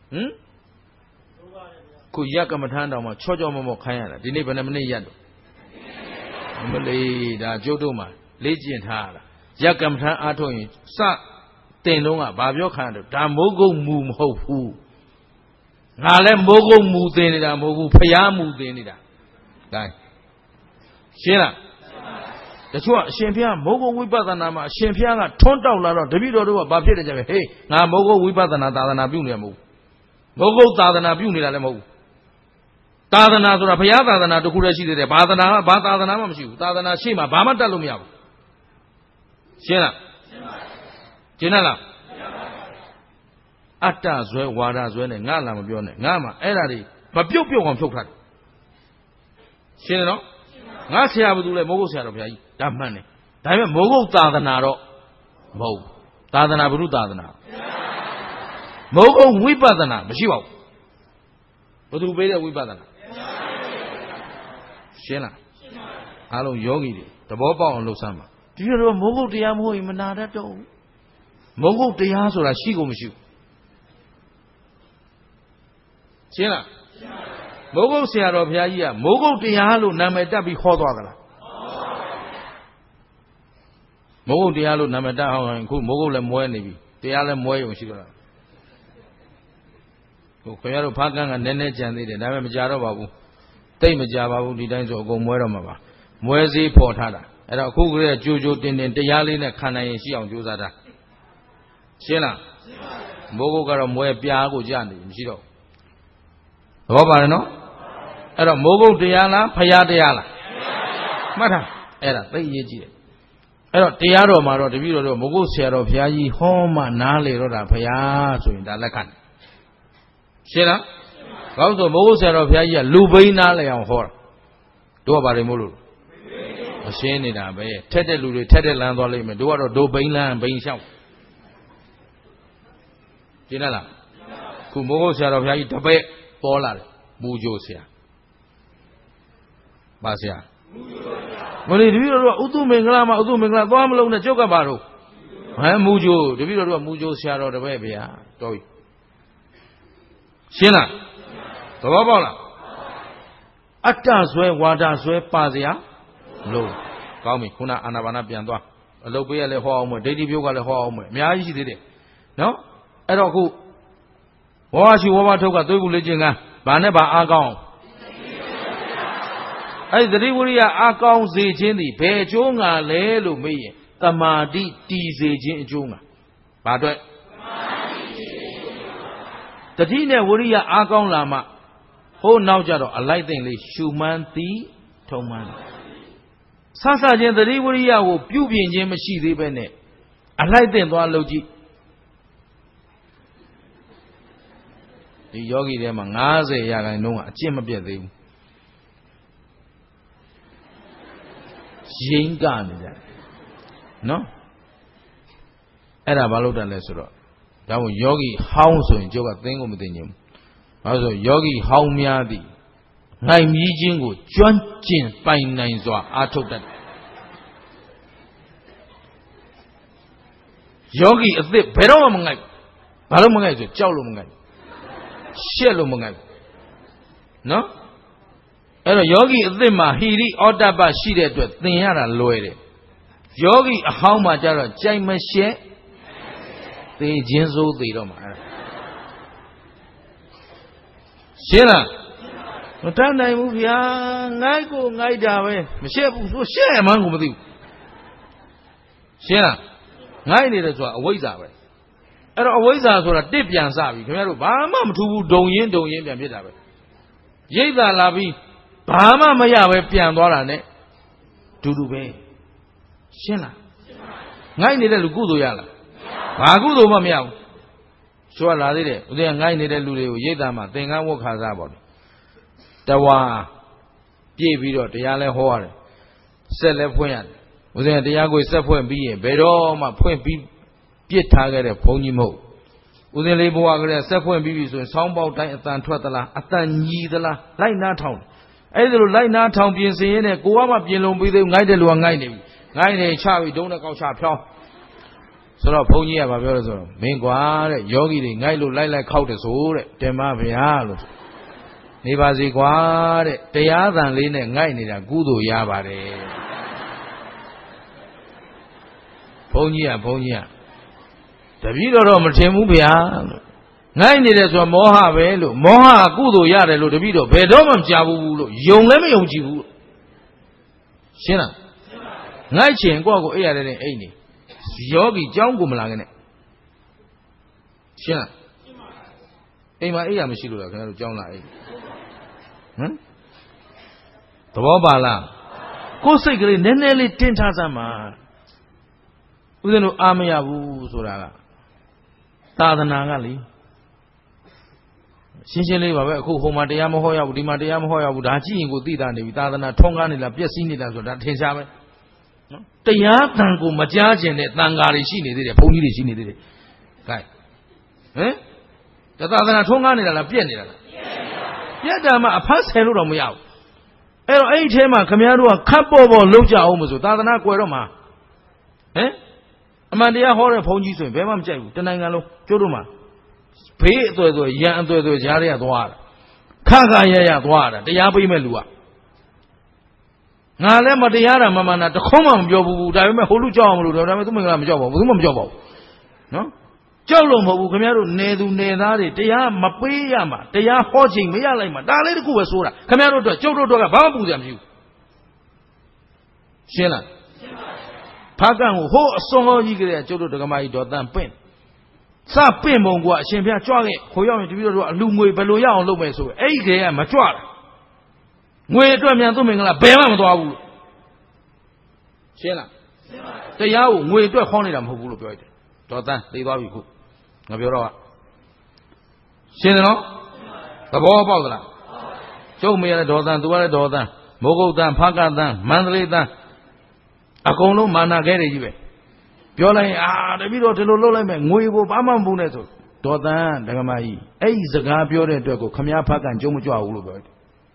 hử cô giác cái mặt thang đâu mà cho cho mà một khai là đi này bên này mình nhận mình lấy đã chỗ đâu mà lấy tiền thà là giác cái mặt thang ăn thôi sa tiền đâu à bao nhiêu khai được đã mua gông mù hậu phu ngà lên mua gông mù tiền này đã mua gông phải ăn mù tiền này đã đây xem là để cho xem phía mua gông vi bát na mà xem phía là thôn đầu là đó để biết đâu đó bao nhiêu để cho mày hey ngà mua gông vi bát na ta na biểu này mua mua gông ta na biểu này là mua ta na rồi là phải ăn ta na tôi cũng là chỉ để bát na bát ta na mà không chịu ta na xem mà bám mắt luôn nhau xem là xem là atta zué wada zué này ngã là mà biểu này ngã mà ấy là đi mà biểu biểu còn phúc thật xem nó ngã xe vào tụi này mua xe rồi phải đam mê này tại vì mua ta na đó mua ta na bự ta na mua quý bát na mà chịu bao bự bây giờ quý bát na xem là alo yogi đi tập bảo bảo lúc sao mà chỉ là mua tiền mua gì mà nada đâu mua tiền rồi là xí cũng không xíu xem là mua xe rồi phải gì à mua tiền luôn nằm ở đây bị khó đoạt cả mua tiền luôn nằm ở đây họ cứ mua là mua này bị tiền là mua không xíu rồi cái này phát cái này nên chán đi để nằm ở nhà đó bảo tây mà nhà bảo đi đánh rồi cũng mua rồi mà bảo mua gì phổ thà đó ấy đó khu cái chú chú tiền tiền tiền này này khăn này xí ông chú ra đó xem là mua cái đó mua bia của cha này không xí đâu có phải nó ấy đó mua tiền là phải tiền là mà thằng ấy là tây gì chứ ấy đó tiền rồi mà rồi thì biết rồi mua xe rồi phải gì hôm mà nã lệ rồi là phải rồi đã lấy khăn xem là có rồi mua xe rồi phải gì lưu bấy nã lệ ông hỏi tôi bảo đi mua luôn xem này là bây giờ thét thét lùi thét thét lan toàn lên mà tôi bảo đồ bấy lan bấy sao thế này là cứ mua xe rồi phải tập bê bỏ lại mua vô xe ba xe mà đi đi rồi ô tô mình làm mà ô tô mình làm toa mà lâu này chốt cả bà rồi hả mua vô đi rồi mua vô xe rồi tập bê bây giờ tôi xem nào tôi bảo bảo là ắt ra xuôi qua ra xuôi ba xe lâu cao mình cũng là anh bạn anh biến toa lâu bây giờ lại hoa ông mới đây đi biểu cái lại hoa ông mới mấy ai gì đấy nó ấy đó cô hoa chú hoa thâu cả tôi cũng lấy chuyện à bạn ấy bà a cao ấy đấy đi bữa a cao gì chuyện gì bé chỗ ngà lẽ luôn mấy tâm mà đi đi gì chuyện chỗ ngà bà đấy tại vì này bữa a cao làm mà hôm nào cho đó lại tiền lấy suman tí thông man sa sa chuyện tại vì bữa của biểu hiện chuyện mà xí đấy bên này lại tiền đó lâu gì thì yogi đấy mà ngã dễ ya cái nông à chiêm mà biết gì dính cả này nó ấy là bao lâu đã lấy rồi đó là yogi hao rồi cho cái tiếng của mình tiếng nhầm rồi yogi hao mía đi ngày mỹ chính của chuyên chính phải này rồi à thuộc đấy yogi ở đây bây giờ mà ngày bao lâu mà ngày rồi cháu lúc mà ngày xe luôn một ngày, nó, ấy là yogi ở đây mà hiri order ba xí đấy rồi tiền là lôi đấy, yogi hao mà cho rồi chạy mà xe, tiền tiền số tiền đó mà, xe là, nó thằng này mua phía ngay cô ngay ra vậy, mà xe phụ số xe mà cũng không tiêu, xe là, ngay này là cho ở ra vậy. ấy đó với giờ rồi là tiếp nhận sao vậy? Cái này rồi, bà mà thu đồng yên đồng yênပြန်biết là vậy. Vậy là là vì bà mà mà nhà vậyပြန်đó là này, đủ đủ vậy, xem là, ngay này là lúc cũ rồi là, bà cũ rồi mà mèo, số là thế đấy, bây giờ ngay này là lúc đấy, vậy là mà tiền ăn uống khá ra bảo, tao à, chơi bị rồi, thì ăn lại hoa rồi, sẽ lại phơi ăn, bây giờ thì ăn cái sẽ phơi bị gì, bây giờ mà phơi bị biết thà cái đấy phong nhị mẫu, bây giờ lấy bùa cái đấy sẽ phơi bị bị rồi, sáu bao tay tan thoát là, tan nhị là, lại na thòng, ấy rồi lại na thòng biến gì này, cố mà biến lòng bây giờ ngay đây luôn ngay này, ngay này cha bị đông là cao cha phèo, ဆိုတော့ဘုန်းကြီးကဘာပြောလဲဆိုတော့မင်းကွာတဲ့ယောဂီတွေငိုက်လို့လိုက်လိုက်ခောက်တယ်ဆိုတဲ့တင်မဗျာလို့နေပါစေကွာတဲ့တရားသံလေးနဲ့ငိုက်နေတာကုသိုလ်ရပါတယ်ဘုန်းကြီးကဘုန်းကြီးကတပည့်တော်တော့မထင်ဘူးဗျာလို့ငိုက်နေတယ်ဆိုတော့မောဟပဲလို့မောဟကုသိုလ်ရတယ်လို့တပည့်တော်ဘယ်တော့မှမကြားဘူးလို့ယုံလည်းမယုံကြည်ဘူးရှင်းလားငိုက်ချင်ကိုယ့်ကိုအိပ်ရတယ်နဲ့အိပ်နေယောဂီကြောင်းကိုမလာခဲ့နဲ့ရှင်းလားအိမ်မှာအိပ်ရမရှိလို့လားခင်ဗျားတို့ကြောင်းလာအိပ်ဟမ်သဘောပါလားကိုယ်စိတ်ကလေးနည်းနည်းလေးတင်းထားစမ်းပါဦးဇင်းတို့အားမရဘူးဆိုတာကသာသနာကလေရှင်းရှင်းလေးပါပဲအခုဟိုမှာတရားမဟောရဘူးဒီမှာတရားမဟောရဘူးဒါကြည့်ရင်ကိုသိတာနေပြီသာသနာထုံးကားနေလားပျက်စီးနေလားဆိုတာထင်ရှားပဲနော်တရားတန်ကိုမကြားကျင်တဲ့တန်ဃာတွေရှိနေသေးတယ်ဘုန်းကြီးတွေရှိနေသေးတယ်ကဲဟမ်ဒါသာသနာထုံးကားနေတာလားပြက်နေတာလားပြက်တာမှအဖတ်ဆယ်လို့တော့မရဘူးအဲ့တော့အဲ့ဒီထဲမှာခမည်းတော်ကခတ်ပေါ်ပေါ်လုံးကြအောင်မဆိုသာသနာကွယ်တော့မှာဟမ်အမှန်တရားဟောတဲ့ဘုန်းကြီးဆိုရင်ဘယ်မှမကြိုက်ဘူးတနိုင်ငံလုံးကျိုးတို့မှာဘေးအသွဲသွဲရန်အသွဲသွဲကြားရသွားတာခါခါရရသွားတာတရားပေးမဲ့လူကငါလည်းမတရားတာမမှန်တာတခုံးမှမပြောဘူးဒါပေမဲ့ဟိုလူကြောက်အောင်မလို့ဒါပေမဲ့သူမင်္ဂလာမကြောက်ပါဘူးဘယ်သူမှမကြောက်ပါဘူးနော်ကြောက်လို့မဟုတ်ဘူးခင်ဗျားတို့နေသူနေသားတွေတရားမပေးရမှာတရားဟောချိန်မရလိုက်မှာဒါလေးတခုပဲဆိုတာခင်ဗျားတို့အတွက်ကျုပ်တို့တော့ကဘာမှပူစရာမရှိဘူးရှင်းလားဖားကန်ကိုဟိုးအစွန်ဟောကြီးကလေးကကျုပ်တို့ဒကမာကြီးတော်တန်ပင့်စပင့်ပုံကအရှင်ဘုရားကြွခဲ့ခိုးရောက်ရင်တပည့်တော်တို့အလူငွေဘယ်လိုရအောင်လုပ်မယ်ဆိုအဲ့ဒီကလေးကမကြွတာငွေအတွက်မြန်သူ့မင်္ဂလာဘယ်မှမသွားဘူးရှင်းလားတရားကိုငွေအတွက်ခေါင်းနေတာမဟုတ်ဘူးလို့ပြောရတယ်တော်တန်းသိသွားပြီခုငါပြောတော့ရှင်းတယ်နော်သဘောပေါက်သလားကျုပ်မရတဲ့ဒေါ်တန်းသူကလည်းဒေါ်တန်းမိုးကုတ်တန်းဖားကတန်းမန္တလေးတန်းအကုန်လုံးမာနာခဲတွေကြီးပဲပြောလိုက်ရင်အာတပည့်တော်ဒီလိုလုပ်လိုက်မယ်ငွေကိုဘာမှမပူနဲ့ဆိုဒေါ်တန်းဒကမာကြီးအဲ့ဒီစကားပြောတဲ့အတွက်ကိုခမည်းဖားကန်ကျုံမကြွဘူးလို့ပြောတယ်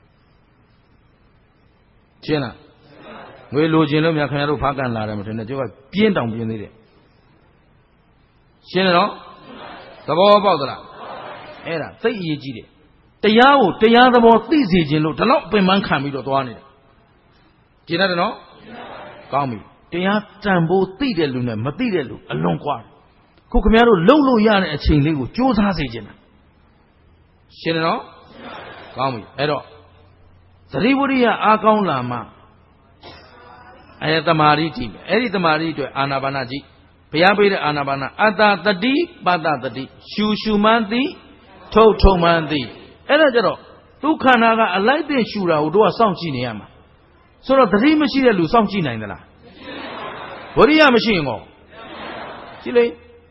ရှင်းလားငွေလိုချင်လို့များခင်ဗျားတို့ဖားကန်လာတယ်မထင်နဲ့ကျုပ်ကပြင်းတောင်ပြင်းသေးတယ်ရှင်းတယ်နော်သဘောပေါက်သလားအဲ့ဒါသိအရေးကြီးတယ်တရားကိုတရားသဘောသိစေခြင်းလို့ဒီလောက်ပင်ပန်းခံပြီးတော့သွားနေတာရှင်းတယ်နော်ကောင်းပြီတရားတန်ဖို့သိတဲ့လူနဲ့မသိတဲ့လူအလွန်ကွာခုခင်ဗျားတို့လှုပ်လို့ရတဲ့အချိန်လေးကိုကြိုးစားစေခြင်းလားရှင်းတယ်နော်ကောင်းပြီအဲ့တော့သတိဝိရိယအားကောင်းလာမှအဲတမာရီကြည့်မယ်အဲ့ဒီတမာရီအတွက်အာနာပါနကြည့်ဘုရားပေးတဲ့အာနာပါနအတ္တတတိပတ္တတတိရှူရှူမှန်းသိထုတ်ထုတ်မှန်းသိအဲ့ဒါကြတော့ဒုက္ခနာကအလိုက်တဲ့ရှူတာကိုတို့ကစောင့်ကြည့်နေရမှာဆိုတော့တတိမရှိတဲ့လူစောင့်ကြည့်နိုင်သလားဝိရိယမရှိရင်ကောကြည့်လေ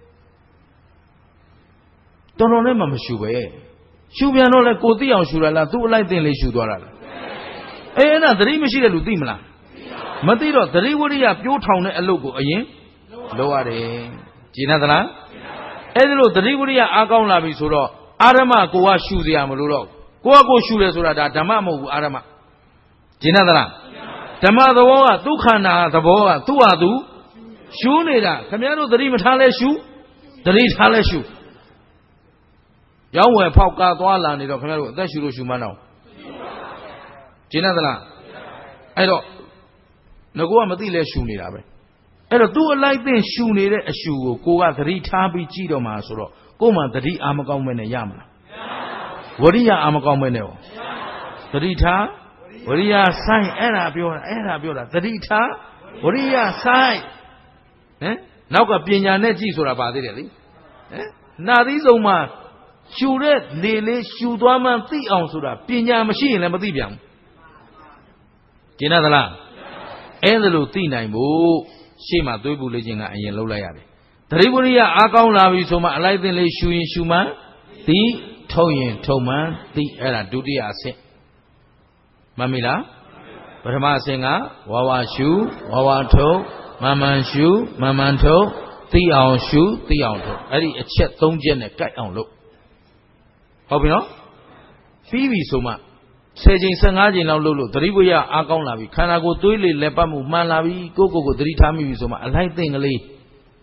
တော်တော်နဲ့မှမရှူပဲရှူပြန်တော့လေကိုသိအောင်ရှူရလားသူ့အလိုက်တင်လေးရှူသွားတာလားအေးအဲ့ဒါသတိမရှိတဲ့လူသိမလားမသိတော့သတိဝိရိယပြိုးထောင်တဲ့အလုပ်ကိုအရင်လုပ်ရတယ်ကြည်နေသလားအဲ့ဒီလိုသတိဝိရိယအားကောင်းလာပြီဆိုတော့အာရမကိုကရှူเสียမလို့တော့ကိုကကိုရှူတယ်ဆိုတာဒါဓမ္မမဟုတ်ဘူးအာရမကြည်နေသလားဓမ္မသဘောကဒုက္ခနာသဘောကသူ့ဟာသူရှူနေတာခင်ဗျားတို့သတိမထားလဲရှူသတိထားလဲရှူရောင်းဝယ်ဖောက်ကားသွားလာနေတော့ခင်ဗျားတို့အသက်ရှူလို့ရှူမှန်းတော့ကျင်းနေသလားအဲ့တော့ငါကမသိလဲရှူနေတာပဲအဲ့တော့သူ့အလိုက်သိရှူနေတဲ့အရှူကိုကိုကသတိထားပြီးကြည့်တော့မှာဆိုတော့ကို့မှာသတိအာမကောင်းမဲ့နဲ့ရမလားဝရိယအာမကောင်းမဲ့နဲ့ရောသတိထားဝရိယဆိုင်အဲ့ဒါပြောတာအဲ့ဒါပြောတာသတိထားဝရိယဆိုင်ဟမ်နောက်ကပညာနဲ့ကြည့်ဆိုတာပါသေးတယ်လေဟမ်နာသီးဆုံးမှာရှူတဲ့လေလေးရှူသွားမှသိအောင်ဆိုတာပညာမရှိရင်လည်းမသိပြန်ဘူးကျင်ရသလားအဲ့ဒါလို့သိနိုင်ဖို့ရှေ့မှာသွေးပူလေးခြင်းကအရင်လှုပ်လိုက်ရတယ်သတိဝိရိယအားကောင်းလာပြီဆိုမှအလိုက်သိလေးရှူရင်ရှူမှသိထုတ်ရင်ထုတ်မှသိအဲ့ဒါဒုတိယအဆင့်မှန်ပြီလားပထမအဆင့်ကဝါဝါရှူဝါဝါထုတ်မမှန်ရှူမမှန်ထုတ်သိအောင်ရှူသိအောင်ထုတ်အဲ့ဒီအချက်၃ချက်နဲ့ကြိုက်အောင်လုပ်ဟုတ်ပြီနော်ပြီးပြီဆိုမှဆယ်ချိန်ဆယ်ငါးချိန်လောက်လုပ်လို့သတိဝိရိယအားကောင်းလာပြီခန္ဓာကိုယ်သွေးလေလက်ပတ်မှုမှန်လာပြီကိုယ့်ကိုယ်ကိုသတိထားမိပြီဆိုမှအလိုက်သိင်ကလေး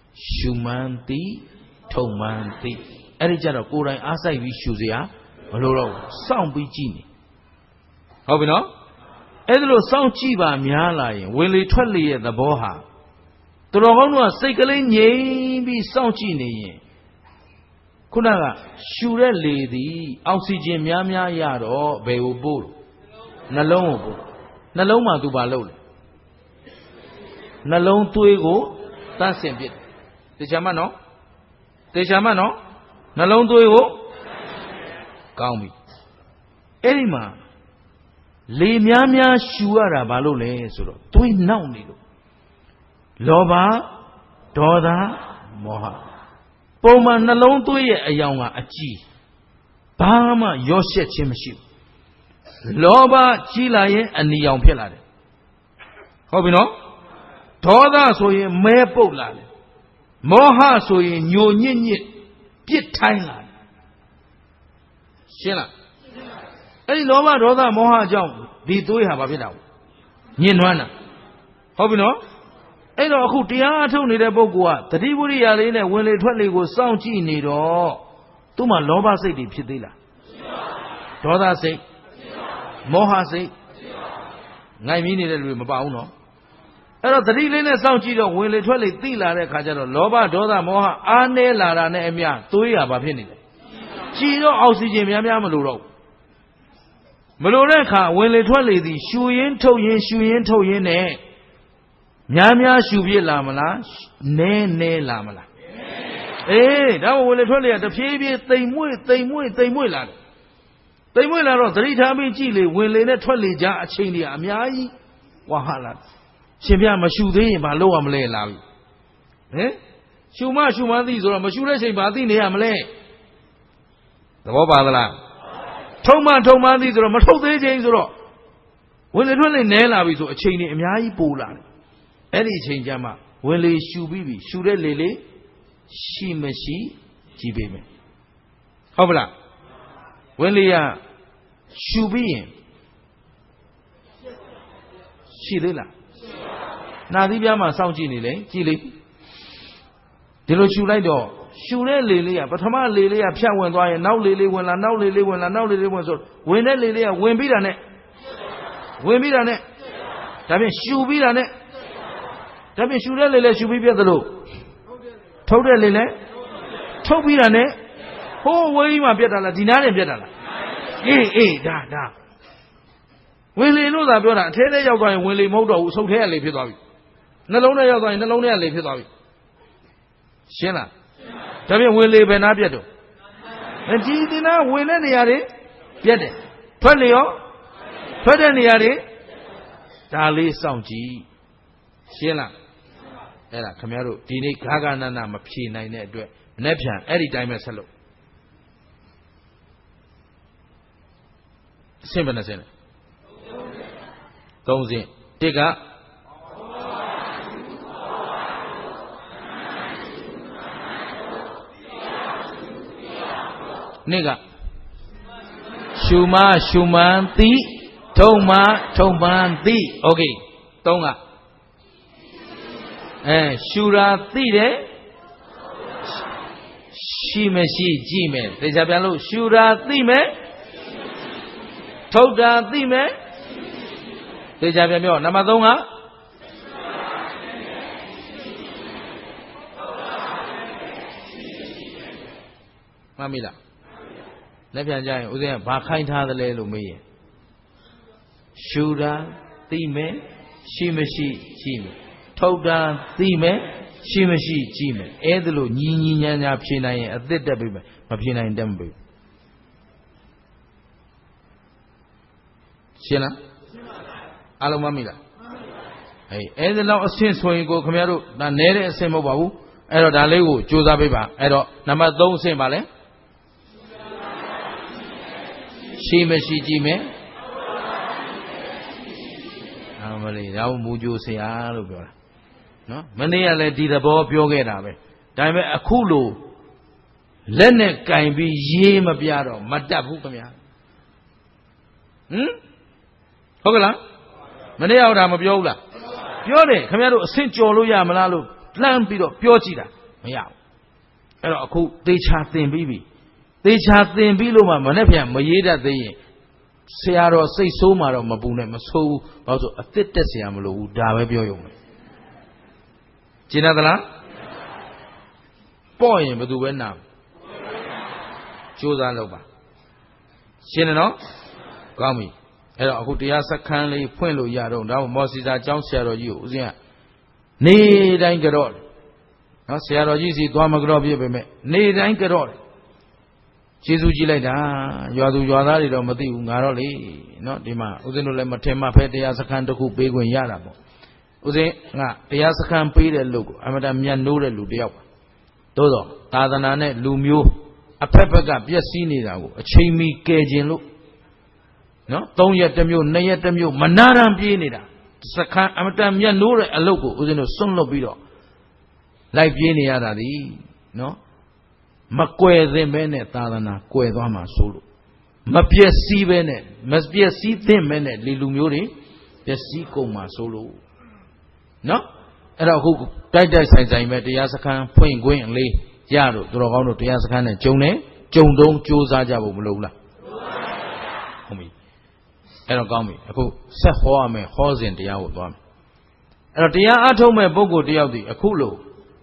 ရှုမှန်းသိထုံမှန်းသိအဲ့ဒီကြတော့ကိုယ်တိုင်အားစိုက်ပြီးရှုစရာမလိုတော့ဘူးစောင့်ပြီးကြည့်နေဟုတ်ပြီနော်အဲ့ဒါလို့စောင့်ကြည့်ပါများလာရင်ဝင်လေထွက်လေရဲ့သဘောဟာသူတော်ကောင်းတို့ကစိတ်ကလေးငြိမ်ပြီးစောင့်ကြည့်နေရင်ခုနကရှူတဲ့လေသည်အောက်ဆီဂျင်များများရတော့ဘယ်ကိုပို့နှလုံးကိုပို့နှလုံးမှာသူဘာလုပ်လဲနှလုံးသွေးကိုတန့်စင်ပစ်တေချာမတ်နော်တေချာမတ်နော်နှလုံးသွေးကိုကောင်းပြီအဲ့ဒီမှာလေများများရှူရတာဘာလို့လဲဆိုတော့သွေးနောက်နေလို့လောဘဒေါသမောဟပုံမှန်နှလုံးသွေးရဲ့အယောင်ကအကြည့်ဘာမှရောရှက်ခြင်းမရှိဘူးလောဘကြီးလာရင်အနီရောင်ဖြစ်လာတယ်ဟုတ်ပြီနော်ဒေါသဆိုရင်မဲပုတ်လာတယ်မောဟဆိုရင်ညိုညစ်ညစ်ပြစ်ထိုင်းလာတယ်ရှင်းလားအဲ့ဒီလောဘဒေါသမောဟကြောင့်ဒီသွေးဟာဘာဖြစ်တာညှဉ်းနှွမ်းတာဟုတ်ပြီနော်အဲ့တော့အခုတရားအထုတ်နေတဲ့ပုဂ္ဂိုလ်ကတတိဝိရိယလေးနဲ့ဝင်လေထွက်လေကိုစောင့်ကြည့်နေတော့သူ့မှာလောဘစိတ်တွေဖြစ်သေးလားဒေါသစိတ်မောဟစိတ်ငိုင်မီးနေတဲ့လူတွေမပါဘူးနော်အဲ့တော့တတိလေးနဲ့စောင့်ကြည့်တော့ဝင်လေထွက်လေသိလာတဲ့ခါကျတော့လောဘဒေါသမောဟအားနည်းလာတာနဲ့အမျှသွေးရဘာဖြစ်နေလဲကြည်တော့အောက်ဆီဂျင်များများမလိုတော့မလိုတဲ့အခါဝင်လေထွက်လေသည်ရှူရင်းထုတ်ရင်းရှူရင်းထုတ်ရင်းနဲ့များများရှူပြစ်လာမလားနည်းနည်းလာမလားအေးဒါဝင်လေထွက်လေကတဖြည်းဖြည်းတိမ်မွေ့တိမ်မွေ့တိမ်မွေ့လာတယ်တိမ်မွေ့လာတော့သတိထားပြီးကြည့်လေဝင်လေနဲ့ထွက်လေကြအချိန်တွေအများကြီးဝါဟာလာရှင်ပြမရှူသေးရင်ဘာလုပ်ရမလဲလာပြီဟင်ရှူမရှူမသိဆိုတော့မရှူတဲ့ချိန်ဘာသိနေရမလဲသဘောပါသလားထုံမထုံမသိဆိုတော့မထုတ်သေးချိန်ဆိုတော့ဝင်လေထွက်လေနဲလာပြီဆိုအချိန်တွေအများကြီးပိုလာတယ်အဲ့ဒီအချိန်ကျမှဝင်လေရှူပြီးပြီရှူတဲ့လေလေရှိမရှိကြည့်ပေးမယ်ဟုတ်ပလားဝင်လေကရှူပြီးရင်ရှိသေးလားနာသီးပြားမှာစောင့်ကြည့်နေလေကြည့်လေဒီလိုရှူလိုက်တော့ရှူတဲ့လေလေးကပထမလေလေးကဖြတ်ဝင်သွားရင်နောက်လေလေးဝင်လာနောက်လေလေးဝင်လာနောက်လေလေးဝင်ဆိုဝင်တဲ့လေလေးကဝင်ပြီးတာနဲ့ဝင်ပြီးတာနဲ့ဒါဖြင့်ရှူပြီးတာနဲ့ဒါဖြင့်ရှူတဲ့လေလေးရှူပြီးပြတ်သလိုထုတ်တဲ့လေလေးထုတ်ပြီးတာနဲ့ဟိုးဝေးကြီးမှပြတ်တာလားဒီနားနဲ့ပြတ်တာလားအေးအေးဒါဒါဝင်လေလို့သာပြောတာအထဲထဲရောက်သွားရင်ဝင်လေမဟုတ်တော့ဘူးအဆုတ်ထဲကလေဖြစ်သွားပြီနှလုံးထဲရောက်သွားရင်နှလုံးထဲကလေဖြစ်သွားပြီရှင်းလားဒါဖြင့်ဝင်လေဘယ်နာပြတ်တော့ဒီဒီနာဝင်တဲ့နေရာတွေပြတ်တယ်ထွက်လေရောထွက်တဲ့နေရာတွေဒါလေးစောင့်ကြည့်ရှင်းလားအဲ့ဒါခင်ဗျားတို့ဒီနေ့ဂါဂနနာမဖြေနိုင်တဲ့အတွက်မနေ့ပြန်အဲ့ဒီတိုင်းပဲဆက်လို့အဆင့်ဘယ်နှဆင့်လဲသုံးဆင့်တစ်ကနှစ်ကရှုမရှုမှန်သိထုံမထုံမှန်သိโอเคသုံးကအဲရှုရာသိတယ်ရှိမရှိကြည့်မယ်သေချာပြန်လို့ရှုရာသိမယ်ထုတ်တာသိမယ်သေချာပြန်ပြောနံပါတ်သုံးကမှတ်မိလားလက်ပြန်ကြရင်ဦးဇင်းကဘာခိုင်းထားသလဲလို့မေးရင်ရှူတာသိမယ်ရှိမရှိကြည့်မယ်ထုတ်တာသိမယ်ရှိမရှိကြည့်မယ်အဲ့ဒါလို့ညီညီညာညာဖြေနိုင်ရင်အသစ်တက်ပြီမယ်မဖြေနိုင်တက်မပြီရှင်းလားအားလုံးမမိလားအေးအဲ့ဒါလောက်အဆင့်ဆိုရင်ကိုခင်ဗျားတို့ဒါနဲတဲ့အဆင့်မဟုတ်ပါဘူးအဲ့တော့ဒါလေးကိုကြိုးစားပေးပါအဲ့တော့နံပါတ်သုံးအဆင့်ပါလဲရှိမရှိကြည့်မယ်အမလေးတော့မူကြိုဆရာလို့ပြောတာနော်မနေ့ကလည်းဒီသဘောပြောခဲ့တာပဲဒါပေမဲ့အခုလိုလက်နဲ့ကင်ပြီးရေးမပြတော့မတတ်ဘူးခင်ဗျာဟမ်ဟုတ်ကလားမနေ့ရောက်တာမပြောဘူးလားပြောတယ်ခင်ဗျားတို့အဆင့်ကြော်လို့ရမလားလို့လှမ်းပြီးတော့ပြောကြည့်တာမရဘူးအဲ့တော့အခုသေချာသင်ပြီးပြီသေချာသင်ပြီးလို့မှမနေ့ပြန်မရေးတတ်သေးရင်ဆရာတော်စိတ်ဆိုးမှတော့မပူနဲ့မဆိုးဘူးဘာလို့ဆိုအသစ်တက်ဆရာမလို့ဘူးဒါပဲပြောရုံပဲကျင်သလားပေါ့ရင်ဘယ်သူပဲနာကြိုးစားလုပ်ပါရှင်းတယ်နော်ကောင်းပြီအဲ့တော့အခုတရားစခန်းလေးဖွင့်လို့ရတော့ဒါမှမော်စီစာကျောင်းဆရာတော်ကြီးကိုဦးဇင်းကနေတိုင်းကြော့နော်ဆရာတော်ကြီးစီသွားမကြော့ပြစ်ပေမဲ့နေတိုင်းကြော့ကျေးဇူးကြီးလိုက်တာရွာသူရွာသားတွေတော့မသိဘူးငါတော့လေနော်ဒီမှာဦးဇင်းတို့လည်းမထင်မှဖဲတရားစခန်းတစ်ခုပေးခွင့်ရတာပေါ့ဦးဇင်းငါတရားစခန်းပေးတဲ့လူကိုအမတန်မြတ်နိုးတဲ့လူတယောက်ပါသို့တော့သာသနာနဲ့လူမျိုးအဖက်ဖက်ကပျက်စီးနေတာကိုအချိန်မီကယ်ခြင်းလို့နော်သုံးရက်တစ်မျိုးနှစ်ရက်တစ်မျိုးမနာရန်ပြေးနေတာစခန်းအမတန်မြတ်နိုးတဲ့အလုပ်ကိုဦးဇင်းတို့စွန့်လွတ်ပြီးတော့လိုက်ပြေးနေရတာဒီနော်မကွယ်သင်ပဲနဲ့သာသနာကွယ်သွားမှာဆိုလို့မပျက်စီးပဲနဲ့မပျက်စီးသင့်ပဲနဲ့လေလူမျိုးတွေပျက်စီးကုန်မှာဆိုလို့နော်အဲ့တော့အခုတိုက်တိုက်ဆိုင်ဆိုင်ပဲတရားစခန်းဖွင့်ခွင့်လေးရတော့သူတော်ကောင်းတို့တရားစခန်းနဲ့ဂျုံနေဂျုံတုံးစူးစမ်းကြဖို့မလိုဘူးလားဟုတ်ပြီအဲ့တော့ကောင်းပြီအခုဆက်ဟောရမယ်ဟောစဉ်တရားကိုသွားမယ်အဲ့တော့တရားအထုတ်မဲ့ပုဂ္ဂိုလ်တယောက်ဒီအခုလို့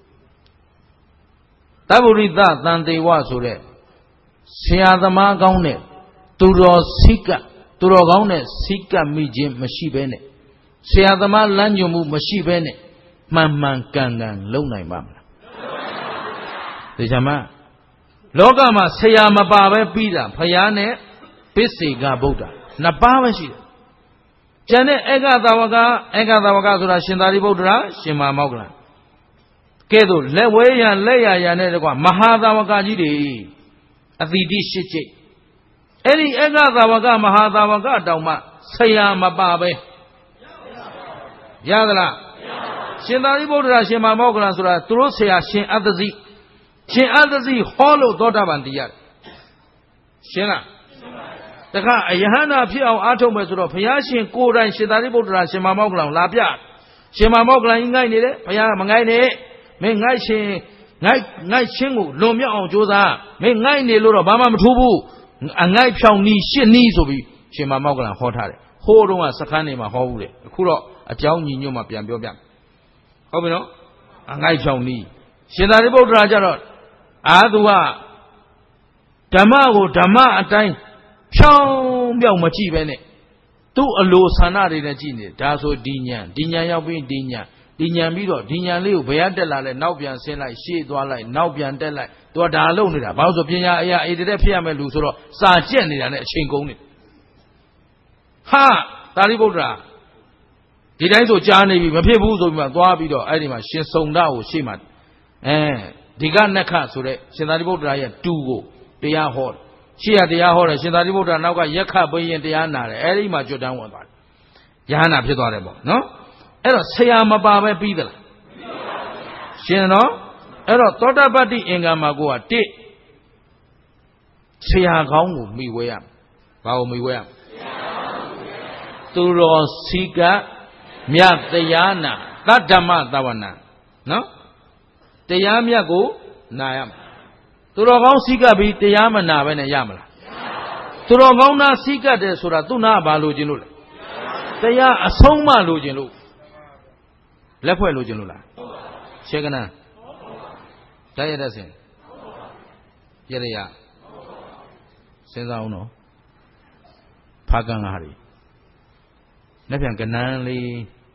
သဗ္ဗရိသတန်တေဝဆိုတဲ့ဆရာသမားကောင်းတဲ့သူတော်စိကသူတော်ကောင်းတဲ့စိကမိခြင်းမရှိဘဲနဲ့ဆရာသမားလမ်းညွှန်မှုမရှိဘဲနဲ့မှန်မှန်ကန်ကန်လုံနိုင်ပါမလားဒီချမလောကမှာဆရာမပါပဲပြီးတာဖယားနဲ့ပစ္စေကဗုဒ္ဓနှစ်ပါးပဲရှိတယ်ကျန်တဲ့ဧကသာဝကဧကသာဝကဆိုတာရှင်သာရိပုတ္တရာရှင်မမောက္ကလံကဲ့သို့လက်ဝဲရလက်ရရနဲ့တကွာမဟာသာဝကကြီးတွေအသီတိရှစ်ကျိတ်အဲ့ဒီဧကသာဝကမဟာသာဝကတောင်မှဆရာမပါပဲရသလားရှင်သာရိပုတ္တရာရှင်မမောက္ကလံဆိုတာသူတို့ဆရာရှင်အတ္တဇိရှင်အတ္တဇိဟောလို့သောတာပန်တရားရှင်းလားတခါအယဟန္တာဖြစ်အောင်အားထုတ်မယ်ဆိုတော့ဘုရားရှင်ကိုယ်တိုင်ရှင်သာရိပုတ္တရာရှင်မမောက္ကလံလာပြရှင်မမောက္ကလံကြီးငိုက်နေတယ်ဘုရားမငိုက်နဲ့မင်းငိုက်ရှင်ငိုက်ငိုက်ချင်းကိုလွန်မြောက်အောင်ကြိုးစားမင်းငိုက်နေလို့တော့ဘာမှမထူးဘူးအငိုက်ဖြောင်နီးရှစ်နီးဆိုပြီးရှင်မမောက္ကလံဟောထားတယ်ဟိုးတုန်းကစခန်းနေမှာဟောဘူးလေအခုတော့အကြောင်းညီညွတ်မှပြန်ပြောပြဟုတ်ပြီနော်အငိုက်ဖြောင်နီးရှင်သာရိပုတ္တရာကြတော့အာသူကဓမ္မကိုဓမ္မအတိုင်းဖြောင်းပြောင်းမကြည့်ပဲနဲ့သူ့အလိုဆန္ဒတွေနဲ့ကြည့်နေဒါဆိုဒီညာဒီညာရောက်ပြီးဒီညာဒီညာပြီးတော့ဒီညာလေးကိုဘယ်ရတက်လာလဲနောက်ပြန်ဆင်းလိုက်ရှေ့သွားလိုက်နောက်ပြန်တက်လိုက်သူကဒါလုပ်နေတာဘာလို့ဆိုပညာအရာအေးတဲ့ဖြစ်ရမယ်လူဆိုတော့စာကျက်နေတာနဲ့အချိန်ကုန်နေဟာသာရိပုတ္တရာဒီတိုင်းဆိုကြားနေပြီမဖြစ်ဘူးဆိုပြီးမှသွားပြီးတော့အဲ့ဒီမှာရှင်စုံဒကိုရှေ့မှာအဲဒီကနက္ခဆိုတဲ့ရှင်သာရိပုတ္တရာရဲ့တူကိုတရားဟောတယ်ရှေ့ကတရားဟောတယ်ရှင်သာရိပုတ္တရာနောက်ကရက်ခဘိရင်တရားနာတယ်အဲ့ဒီမှာကျွတ်တန်းဝင်သွားတယ်ယဟနာဖြစ်သွားတယ်ပေါ့နော်အဲ့တော့ဆရာမပါပဲပြီးသလားရှင်နော်အဲ့တော့သောတာပတ္တိအင်္ဂါမှာကိုကတစ်ဆရာကောင်းကိုမိဝဲရဘာကိုမိဝဲရသူတော်စီကမြတ်တရားနာသတ္တမသဝနာနော်တရားမြတ်ကိုနာရမှာသူတော်ကောင်းစီကပြီးတရားမနာပဲနဲ့ရမလားသူတော်ကောင်းနာစီကတယ်ဆိုတာသူ့နာဘာလို့ခြင်းလို့လဲတရားအဆုံးမလို့ခြင်းလို့လက်ဖွဲ့လို့ခြင်းလို့လားရှေကနန်းတိုက်ရတဲ့စင်ရရရစဉ်းစားအောင်နော်ဖာကန်ငါးရီလက်ပြန်ကနန်းလေး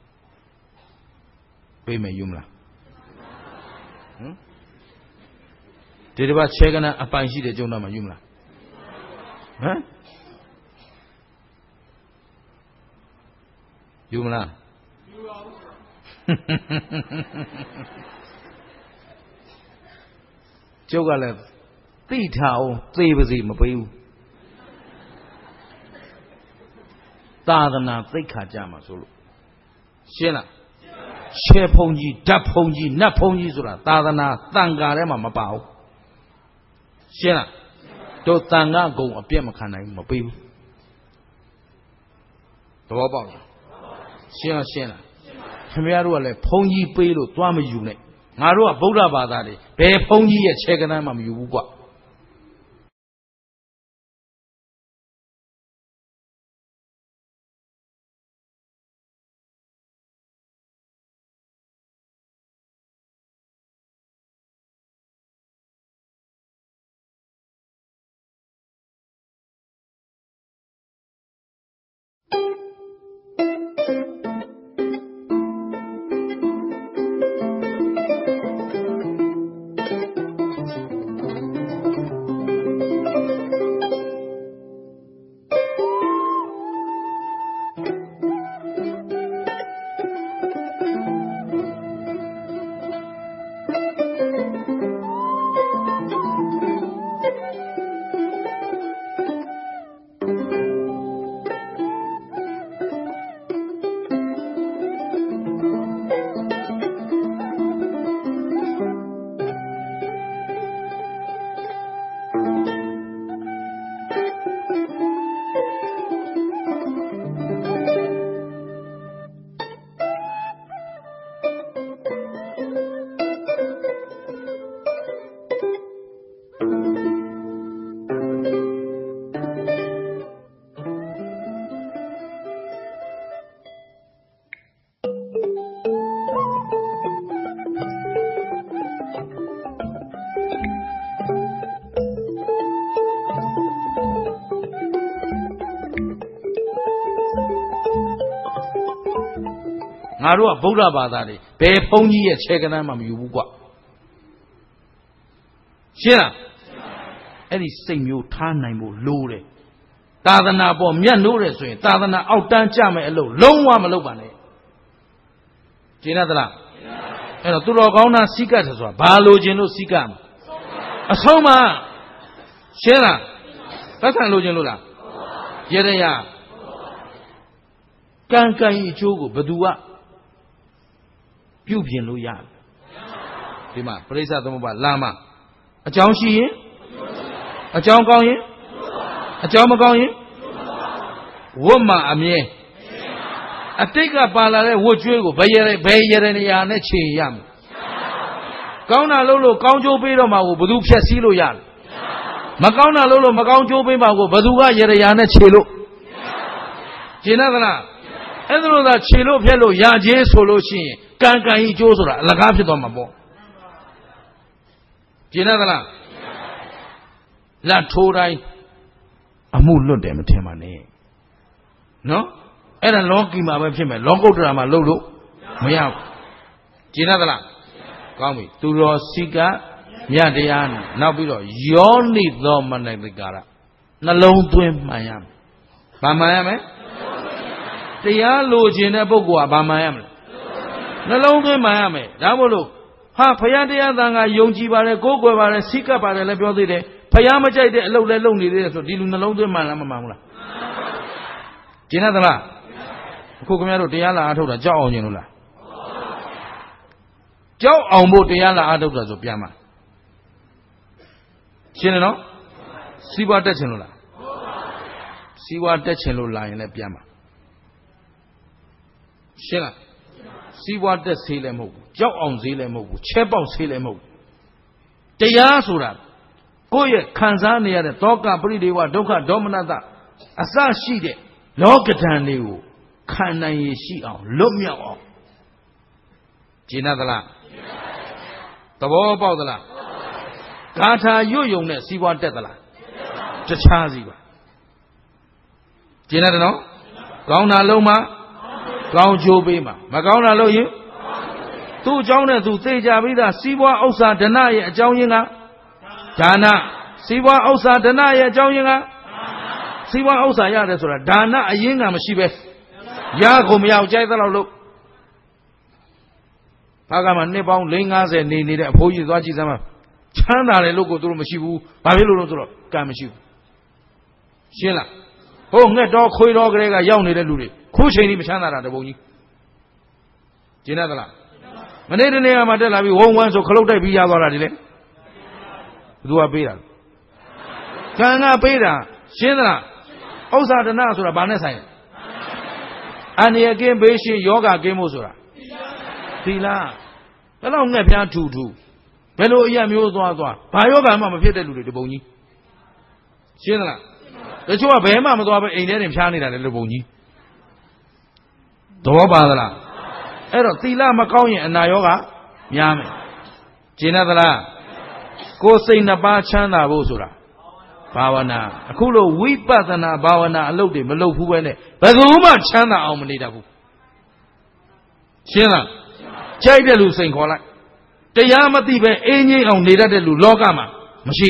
ပြေးမယ်ယူမလားဟမ်ဒီတစ်ပတ်ရှေကနန်းအပိုင်ရှိတဲ့ကျုံတော့မှယူမလားဟမ်ယူမလားကျုပ်ကလည်းသိထားအောင်သေပါစေမပေးဘူးသာသနာသိက္ခာကြမှာဆိုလို့ရှင်းလားရှဲဖုံကြီးဓာတ်ဖုံကြီးနတ်ဖုံကြီးဆိုတာသာသနာတန်ဃာထဲမှာမပါဘူးရှင်းလားတို့တန်ဃာကုံအပြည့်မခံနိုင်ဘူးမပေးဘူးသဘောပေါက်လားရှင်းလားရှင်းလားခင်ဗျားတို့ကလည်းဖုံကြီးပေးလို့သွားမယူနဲ့ငါတို့ကဗုဒ္ဓဘာသာတွေဘယ်ဘုန်းကြီးရဲ့ခြေကနန်းမှမယူဘူးကွငါတို့ကဗုဒ္ဓဘာသာတွေဘယ်ဘုန်းကြီးရဲ့ခြေကနန်းမှမယူဘူးကွရှင်းလားအဲ့ဒီစိတ်မျိုးထားနိုင်ဖို့လိုတယ်သာသနာပေါ်မြတ်နိုးတယ်ဆိုရင်သာသနာအောက်တန်းကြမယ်အလုပ်လုံးဝမလုပ်ပါနဲ့ရှင်းသလားအဲ့တော့သူတော်ကောင်းသားစိကတ်ဆိုတာဘာလိုချင်လို့စိကတ်မှာအဆုံးမရှင်းလားသက်ဆိုင်လိုချင်လို့လားရရရကံကံအကျိုးကိုဘယ်သူကပြုပြင်လို့ရတယ်ဒီမှာပရိစ္ဆသမုပ္ပါလာမအကြောင်းရှိရင်အကြောင်းကောင်းရင်အကြောင်းမကောင်းရင်ဝတ်မှာအမြဲအတိတ်ကပါလာတဲ့ဝတ်ကြွေးကိုဘယ်ရဘယ်ရနေရာနဲ့ခြေရမယ်ကောင်းတာလို့လို့ကောင်းကျိုးပေးတော့မှာကိုဘယ်သူဖြတ်စည်းလို့ရလဲမကောင်းတာလို့လို့မကောင်းကျိုးပေးမှာကိုဘယ်သူကရရနဲ့ခြေလို့ရှင်းသလားအဲ့ဒါလို့သာခြေလို့ဖြတ်လို့ရခြင်းဆိုလို့ရှိရင်ကံကံဤကျိုးဆိုတာအလကားဖြစ်သွားမှာပေါ့ရှင်းသလားလက်ထိုးတိုင်းအမှုလွတ်တယ်မထင်ပါနဲ့နော်အဲ့ဒါလောကီမှာပဲဖြစ်မယ်လောကုတ္တရာမှာလုပ်လို့မရဘူးရှင်းသလားကောင်းပြီသူတော်စိကမြတ်တရားနဲ့နောက်ပြီးတော့ယောနိသောမနတိကာရနှလုံးသွင်းမှန်ရမယ်ဘာမှန်ရမလဲတရားလိုချင်တဲ့ပုဂ္ဂိုလ်ကဘာမှန်ရမလဲနှလုံးသွင်းမှန်ရမယ်ဒါမို့လို့ဟာဘုရားတရားသံဃာယုံကြည်ပါတယ်ကိုးကွယ်ပါတယ်စိကပ်ပါတယ်လည်းပြောသေးတယ်ဘုရားမကြိုက်တဲ့အလုပ်လည်းလုပ်နေသေးတယ်ဆိုဒီလူနှလုံးသွင်းမှန်လားမမှန်ဘူးလားကျင်သလားအခုခင်ဗျားတို့တရားလာအားထုတ်တာကြောက်အောင်ကျင်လို့လားကြောက်အောင်ဖို့တရားလာအားထုတ်တာဆိုပြန်ပါရှင်းတယ်နော်စီးပွားတက်ချင်လို့လားစီးပွားတက်ချင်လို့လာရင်လည်းပြန်ပါရှင်းလားစီးပွားတက်ဆေးလည်းမဟုတ်ဘူးကြောက်အောင်ဆေးလည်းမဟုတ်ဘူးချဲပေါက်ဆေးလည်းမဟုတ်ဘူးတရားဆိုတာကိုယ့်ရဲ့ခံစားနေရတဲ့ဒုက္ခပရိဒေဝဒုက္ခဒေါမနတအစရှိတဲ့လောကဓာတ်တွေကိုခံနိုင်ရရှိအောင်လွတ်မြောက်အောင်ကျင့်သလားသဘောပေါက်သလားဂါထာရွတ်ယုံနဲ့စီးပွားတက်သလားတခြားစီပါကျင့်တယ်နော်ကောင်းတာလုံးမှာကောင်းချိုးပေးမှာမကောင်းတာလို့ရင်သူ့အကြောင်းနဲ့သူသိကြပြီးသားစီးပွားဥစ္စာဒဏရဲ့အကြောင်းရင်းကဒါနစီးပွားဥစ္စာဒဏရဲ့အကြောင်းရင်းကစီးပွားဥစ္စာရတယ်ဆိုတာဒါနအရင်းကမရှိပဲရကိုမရအောင်ကြိုက်သလောက်လို့ဘာကမှနှစ်ပေါင်း၄၅၀နေနေတဲ့အဖိုးကြီးသွားကြည့်စမ်းပါချမ်းသာတယ်လို့ကိုသူတို့မရှိဘူးဘာဖြစ်လို့လဲဆိုတော့ကံမရှိဘူးရှင်းလားဟိုငှက်တော်ခွေတော်ကလေးကရောက်နေတဲ့လူတွေခုချိန်ကြီးမချမ်းသာတာတပုံကြီးကျင်းသလားမနေ့တနေ့ကမှတက်လာပြီးဝုံဝမ်းဆိုခလုတ်တိုက်ပြီးရသွားတာဒီလေဘယ်သူကပေးတာကံကပေးတာရှင်းသလားဥစ္စာဒနာဆိုတာဘာနဲ့ဆိုင်လဲအန္တရာယ်ကင်းဘေးရှင်းယောဂကင်းဖို့ဆိုတာသီလဘယ်တော့ငှက်ဖျားထူထူဘယ်လိုအရာမျိုးသွားသွားဘာယောဂမှမဖြစ်တဲ့လူတွေဒီပုံကြီးရှင်းသလားတချို့ကဘယ်မှမသွားပဲအိမ်ထဲတင်ဖျားနေတာလေလူပုံကြီးသဘောပါသလားအဲ့တော့သီလမကောင်းရင်အနာယောဂများမယ်ရှင်းသလားကိုယ်စိတ်နှစ်ပါးချမ်းသာဖို့ဆိုတာဘာဝနာအခုလိုဝိပဿနာဘာဝနာအလုပ်တွေမလုပ်ဘူးပဲနဲ့ဘယ်သူမှချမ်းသာအောင်မနေတတ်ဘူးရှင်းလားကြိုက်တဲ့လူစိန်ခေါ်လိုက်တရားမသိပဲအင်းကြီးအောင်နေတတ်တဲ့လူလောကမှာမရှိ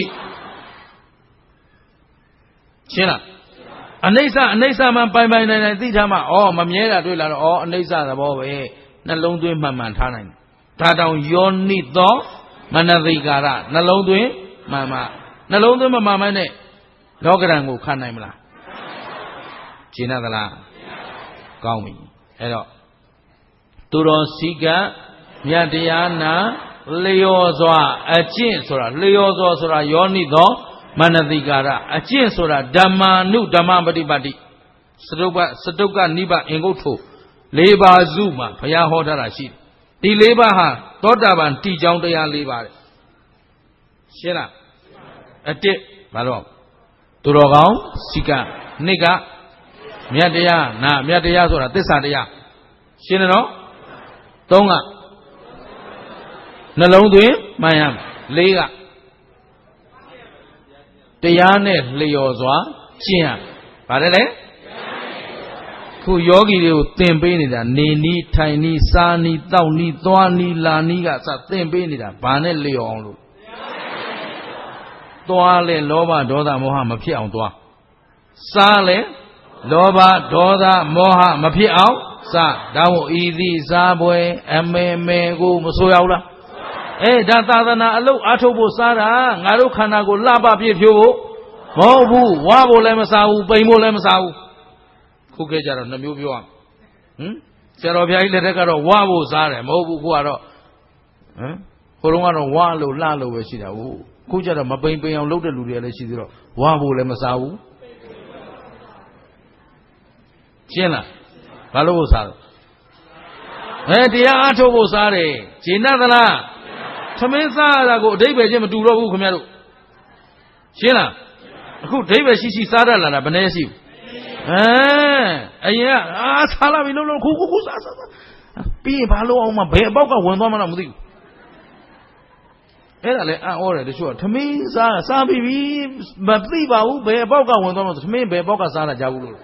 ရှင်းလားအနိစ္စအနိစ္စမှပိုင်ပိုင်နိုင်နိုင်သိထားမှဩမမြဲတာတွေ့လာတော့ဩအနိစ္စသဘောပဲနှလုံးသွင်းမှန်မှန်ထားနိုင်တယ်ဒါတောင်ယောနိသောမနတိကာရနှလုံးသွင်းမှန်မှနှလုံးသွင်းမမှန်မှနဲ့လောကဓာတ်ကိုခံနိုင်မလားရှင်းသလားကောင်းပြီအဲ့တော့သူတော်စည်းကမြတ်တရားနာလျော်စွာအကျင့်ဆိုတာလျော်စွာဆိုတာယောနိသောမနတိကာရအကျင့်ဆိုတာဓမ္မာနုဓမ္မပฏิပတ်တိစတုပ္ပစတုကနိဗ္ဗာန်အင်္ဂုတ္ထုလေးပါးစုမှာဘုရားဟောထားတာရှိတယ်ဒီလေးပါးဟာသောတာပန်တည်ကြောင်းတရားလေးပါတဲ့ရှင်းလားအတစ်ဘာလို့သူတော်ကောင်းစီကနှစ်ကမြတ်တရားနာမြတ်တရားဆိုတာသစ္စာတရားရှင်းတယ်နော်သုံးကနှလုံးသွင်းမှန်ရမယ်လေးကတရားနဲ့လျော်စွာကျင့်ရဗါတယ်လေခုယောဂီတွေကိုသင်ပေးနေတာနေနီးထိုင်နီးစားနီးတောက်နီးသွားနီးလာနီးကစသင်ပေးနေတာဘာနဲ့လျော်အောင်လို့သွားလဲလောဘဒေါသမောဟမဖြစ်အောင်သွားစားလဲလောဘဒေါသမောဟမဖြစ်အောင်စားဒါမို့ဤသည့်စားပွဲအမေမေကိုမဆိုရဘူးလားအဲဒါသာသနာအလုပ်အားထုတ်ဖို့စားတာငါတို့ခန္ဓာကိုလှပပြည့်ဖြိုးဖို့မဟုတ်ဘူးဝါဖို့လည်းမစားဘူးပိန်ဖို့လည်းမစားဘူးခုခေတ်ကျတော့နှမျိုးပြောရဟမ်ဆရာတော်ဘုရားကြီးလက်ထက်ကတော့ဝါဖို့စားတယ်မဟုတ်ဘူးခုကတော့ဟမ်ဟိုတုန်းကတော့ဝါလို့လှလို့ပဲရှိတာဟုတ်ခုကျတော့မပိန်ပိန်အောင်လုပ်တဲ့လူတွေလည်းရှိသေးတော့ဝါဖို့လည်းမစားဘူးရှင်းလားဘာလို့ဖို့စားတော့အဲတရားအားထုတ်ဖို့စားတယ်ဂျေနသလားသမင်းစားရတာကိုအဓိပ္ပာယ်ချင်းမတူတော့ဘူးခင်ဗျားတို့ရှင်းလားအခုအဓိပ္ပာယ်ရှိရှိစားရလာတာဘယ်နဲ့ရှိဘူးအဲအရင်ကအာစားလာပြီလို့လို့ခုခုခုစားစားပြီးရင်ဘာလို့အောင်မဘယ်အပေါက်ကဝင်သွားမှတော့မသိဘူးအဲ့ဒါလည်းအံ့ဩတယ်တချို့ကသမင်းစားစားပြီးပြီမသိပါဘူးဘယ်အပေါက်ကဝင်သွားမှသမင်းဘယ်အပေါက်ကစားတာကြားဘူးလို့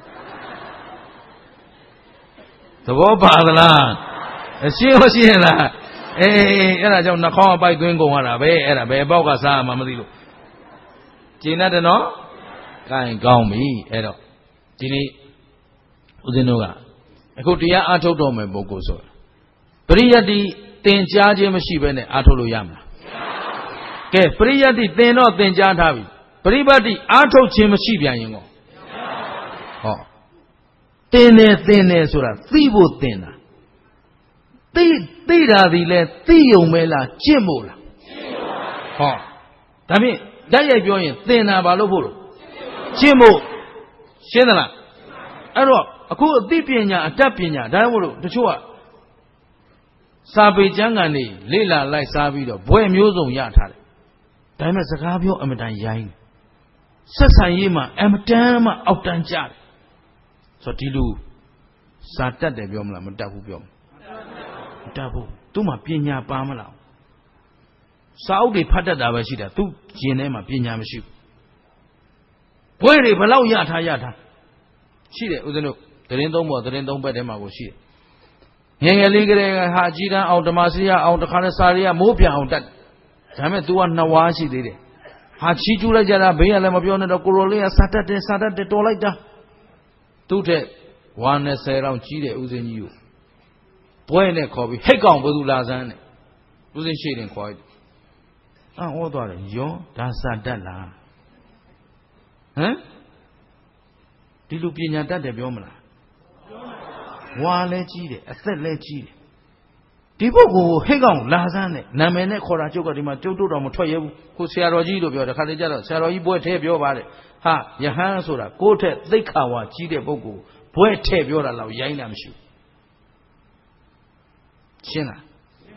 သဘောပါသလားအရှင်းဟုတ်ရှင်းလားအေးအဲ့ဒါကြောင့်နှာခေါင်းအပိုက်သွင်းကုန်ရတာပဲအဲ့ဒါဘယ်ပေါက်ကစားမှမသိလို့ကျင်းတတ်တယ်နော်ကိုင်ကောင်းပြီအဲ့တော့ဒီနေ့ဦးဇင်းတို့ကအခုတရားအားထုတ်တော်မယ်ပုဂ္ဂိုလ်ဆိုတာပရိယတ္တိသင်ကြားခြင်းမရှိဘဲနဲ့အားထုတ်လို့ရမလားကဲပရိယတ္တိသင်တော့သင်ကြားထားပြီပရိပတ်တိအားထုတ်ခြင်းမရှိပြန်ရင်ကောဟောသင်တယ်သင်တယ်ဆိုတာသိဖို့သင်တာသိသိတာဒီလဲသိုံမဲလားကျင့်ဖို့လားဟောဒါဖြင့်ဓာတ်ရိုက်ပြောရင်သင်တာဘာလို့ဖို့လို့ကျင့်ဖို့ရှင်းသလားအဲ့တော့အခုအသိပညာအတတ်ပညာဒါမှမဟုတ်တချို့ကစာပေကျမ်းဂန်တွေလေ့လာလိုက်စားပြီးတော့ဘွဲမျိုးစုံရထားတယ်ဒါပေမဲ့စကားပြောအမတန်ရိုင်းဆက်ဆံရေးမှာအမတန်မှအောက်တန်းကြတယ်ဆိုတော့ဒီလူစာတတ်တယ်ပြောမလားမတတ်ဘူးပြောမလားမတတ်ဘူးသူ့မှာပညာပါမလားစာအုပ်တွေဖတ်တတ်တာပဲရှိတာသူ့ကျင်ထဲမှာပညာမရှိဘူးဘွဲတွေဘလောက်ရထားရထားရှိတယ်ဦးဇင်းတို့သတင်းသုံးပေါ်သတင်းသုံးဘက်ထဲမှာကိုရှိတယ်ငယ်ငယ်လေးကလေးကဟာကြီးတန်းအောင်ဓမ္မစီရအောင်တခါနဲ့စာရီကမိုးပြန်အောင်တတ်ဒါပေမဲ့ तू ကနှစ်ဝါးရှိသေးတယ်ဟာချီကျူးလိုက်ကြတာဘေးကလည်းမပြောနဲ့တော့ကိုရိုလေးကစာတတ်တယ်စာတတ်တယ်တော်လိုက်တာသူ့ထက်ဝါနှစ်ဆယ်တောင်ကြီးတယ်ဦးစင်းကြီးကိုဘွဲနဲ့ခေါ်ပြီးဟိတ်ကောင်ဘယ်သူလာစမ်းနဲ့ဦးစင်းရှိတယ်ခေါ်လိုက်အာဟောသွားတယ်ယောဒါစာတတ်လားဟမ်ဒီလူပညာတတ်တယ်ပြောမလားဝါလည်းကြီးတယ်အသက်လည်းကြီးတယ်ဒီပုဂ္ဂိုလ်ကိုဟိတ်ကောင်လာစမ်းနဲ့နာမည်နဲ့ခေါ်တာကျုပ်ကဒီမှာကျုပ်တို့တော့မထွက်ရဘူးကိုဆရာတော်ကြီးလို့ပြောတယ်ခါတည်းကျတော့ဆရာတော်ကြီးဘွဲထဲပြောပါတယ်ဟာယဟန်ဆိုတာကိုယ့်ထက်သိက္ခာဝါကြီးတဲ့ပုဂ္ဂိုလ်ဘွဲထဲပြောတာလောက်ရိုင်းတာမရှိဘူးရှင်းလား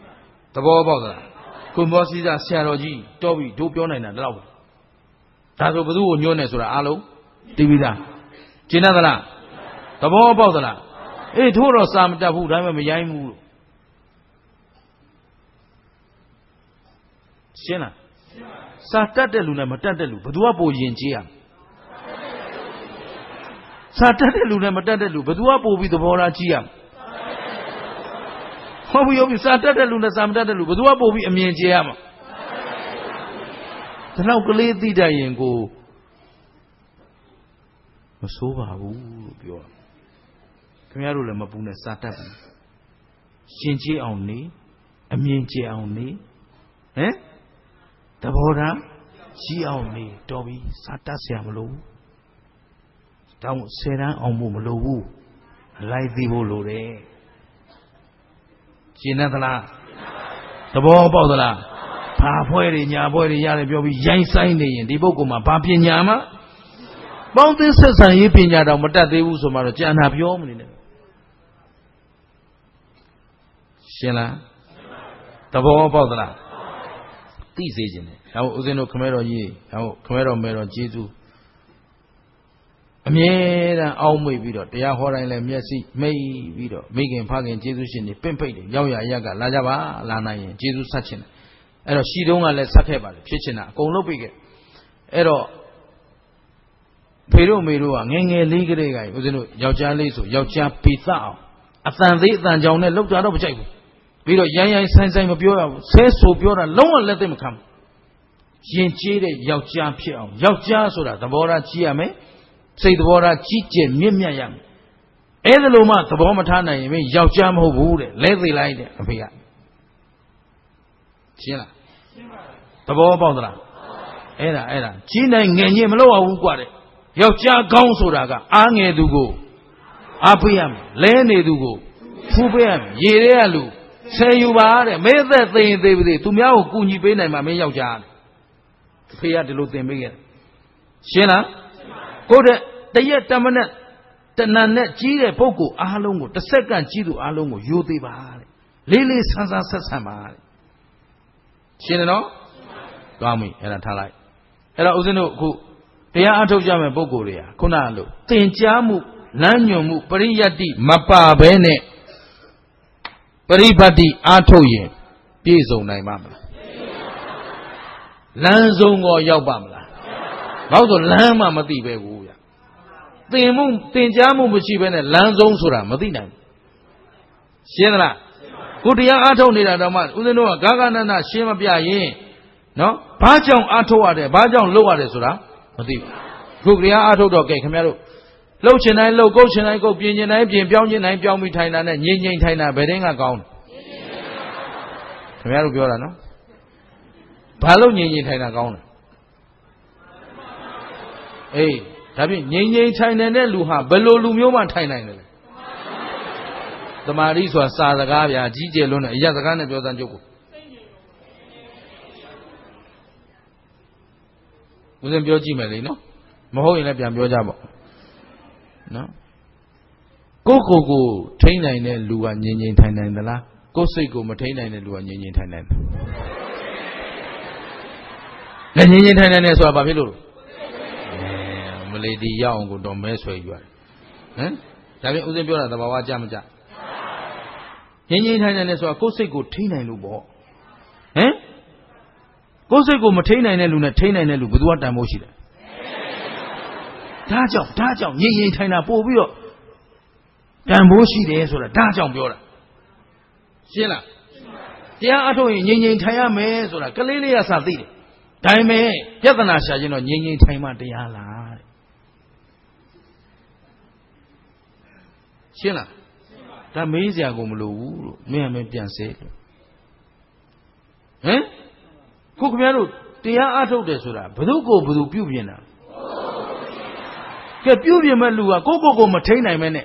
The ball Kumbosida Saroji, Toby, do Pionana, love. That's what we do on your nest or aloe. Divida. Chinadala. The ball bother. It told us some tabu, I am a yamu. Siena. Satateluna Matatalu, but what boy in Chia? Satateluna Matatalu, but what boy with the Bora Chia? How we open Satateluna Samtatalu, but what boy a mean Chiam? The local lady dying go. Masova, pure. Camarula Mapuna Satabi. Shinji only, a mean Chia only. Eh? The Bora, she only, Toby, Sata Siamalo. Don't say that on Mumalo. Like the Volore. Chinatala. The ball bother. Papoy, Yaboy, Yarabi, Yang Sine, the Bokuma, Papi Yama. Both this says a yipping yard on Mata de Usomara, Jan have your own. Shella. The ball bother. These agent. How was no Camero ye? How Camero Mero Jesu? A mere all may be dot. They are what I let me see. May be dot. Making parking Jesus in the Pimpay, Yaya Yaga, Lajava, Lana, Jesus Sachin. Ero she don't let Sakeba, Chichena, go no bigger. Ero Peru Meru, Nenge Ligre, was no Yauja Liso, Yauja Pizza. A Sandy than John looked out of Jacob. Video Yaya signs I'm a pure, says so pure, and no one let them come. Yin Chide, Yauja Pio, Yauja Soda, the Bora Chiame, say the Bora Chiche, Mimia Yang. Edeloma, the Bomatana, you mean Yaujam who would, Leslie Light, Apia. China. The Bobodra. Era, era. China and Yemloa who got it. Yauja Gonsuraga, Ange Dugo. Apiam, Lene Dugo. Fubiam, Yerealu. Say you are, made that thing they did to Miao Kuni Ben and Mamma Yaujan. Pia de Lutin Bigger. Shena, go the yet Tamanet, the Nanet Chile Poco, Alongo, the second Chidu Alongo, Yudiba. Lily Sansa Sasama. Shena no? Gami, and a talai. Era Uzino, who they are out of Jama Bogoria, Conalo, Tinjamu, Lanyomu, Pariyati, Mapa Bene. Paribadi Atoye, Piso Naimama. Lanzong or Yaubamla. How the Lama Matibe Wuya. The moon, Tinjamu Muchiben and Lanzong Sura, Madina. Siena. Kudia Atonida Daman, Udeno, Gagana, Shema Biaye. No? Bajong Atoade, Bajong Loade Sura, Mati. Kudia Ato Doge, Camero. Low Chenai, low go Chenai, go Pian, Pian, and Pian Taina, and Yin Taina, bedding a gown. Camero Biora, no? Palo Yin Taina gown. Eh, Tabi, Yin Taina, Luha, below Lumio Taina. The Maris was Sadagavia, G J Luna, Yazagana, Jordan Joko. Wasn't your Gmail, no? Maho in a Biamo. No? Go go go, Taina in a Luan Yin Taina in the la. Go say go, Matana in a Luan Yin Taina. Then Yin Taina is what Babylon. Lady Young go don't mess where you are. Eh? That was the Bura, the Bawa Jamja. Yin Taina is what go say go, Tina in Lubo. Eh? Go say go, Matana in a Luna, Taina in a Lubu, what I'm motion. Dajong, Dajong, Yin Taina Pobio. Damboshi there, so the Dajong Biora. Silla. There are two Yin Taya May, so the Galilia Sadi. Time, Yatanasha, you know, Yin Taima de Ala. Silla. That means I go Mulu, me and me say. Eh? Cook Meru, they are out of the Sura, but who go Budu Pubiana? Get Pubian Malua, go go go Matana Mene.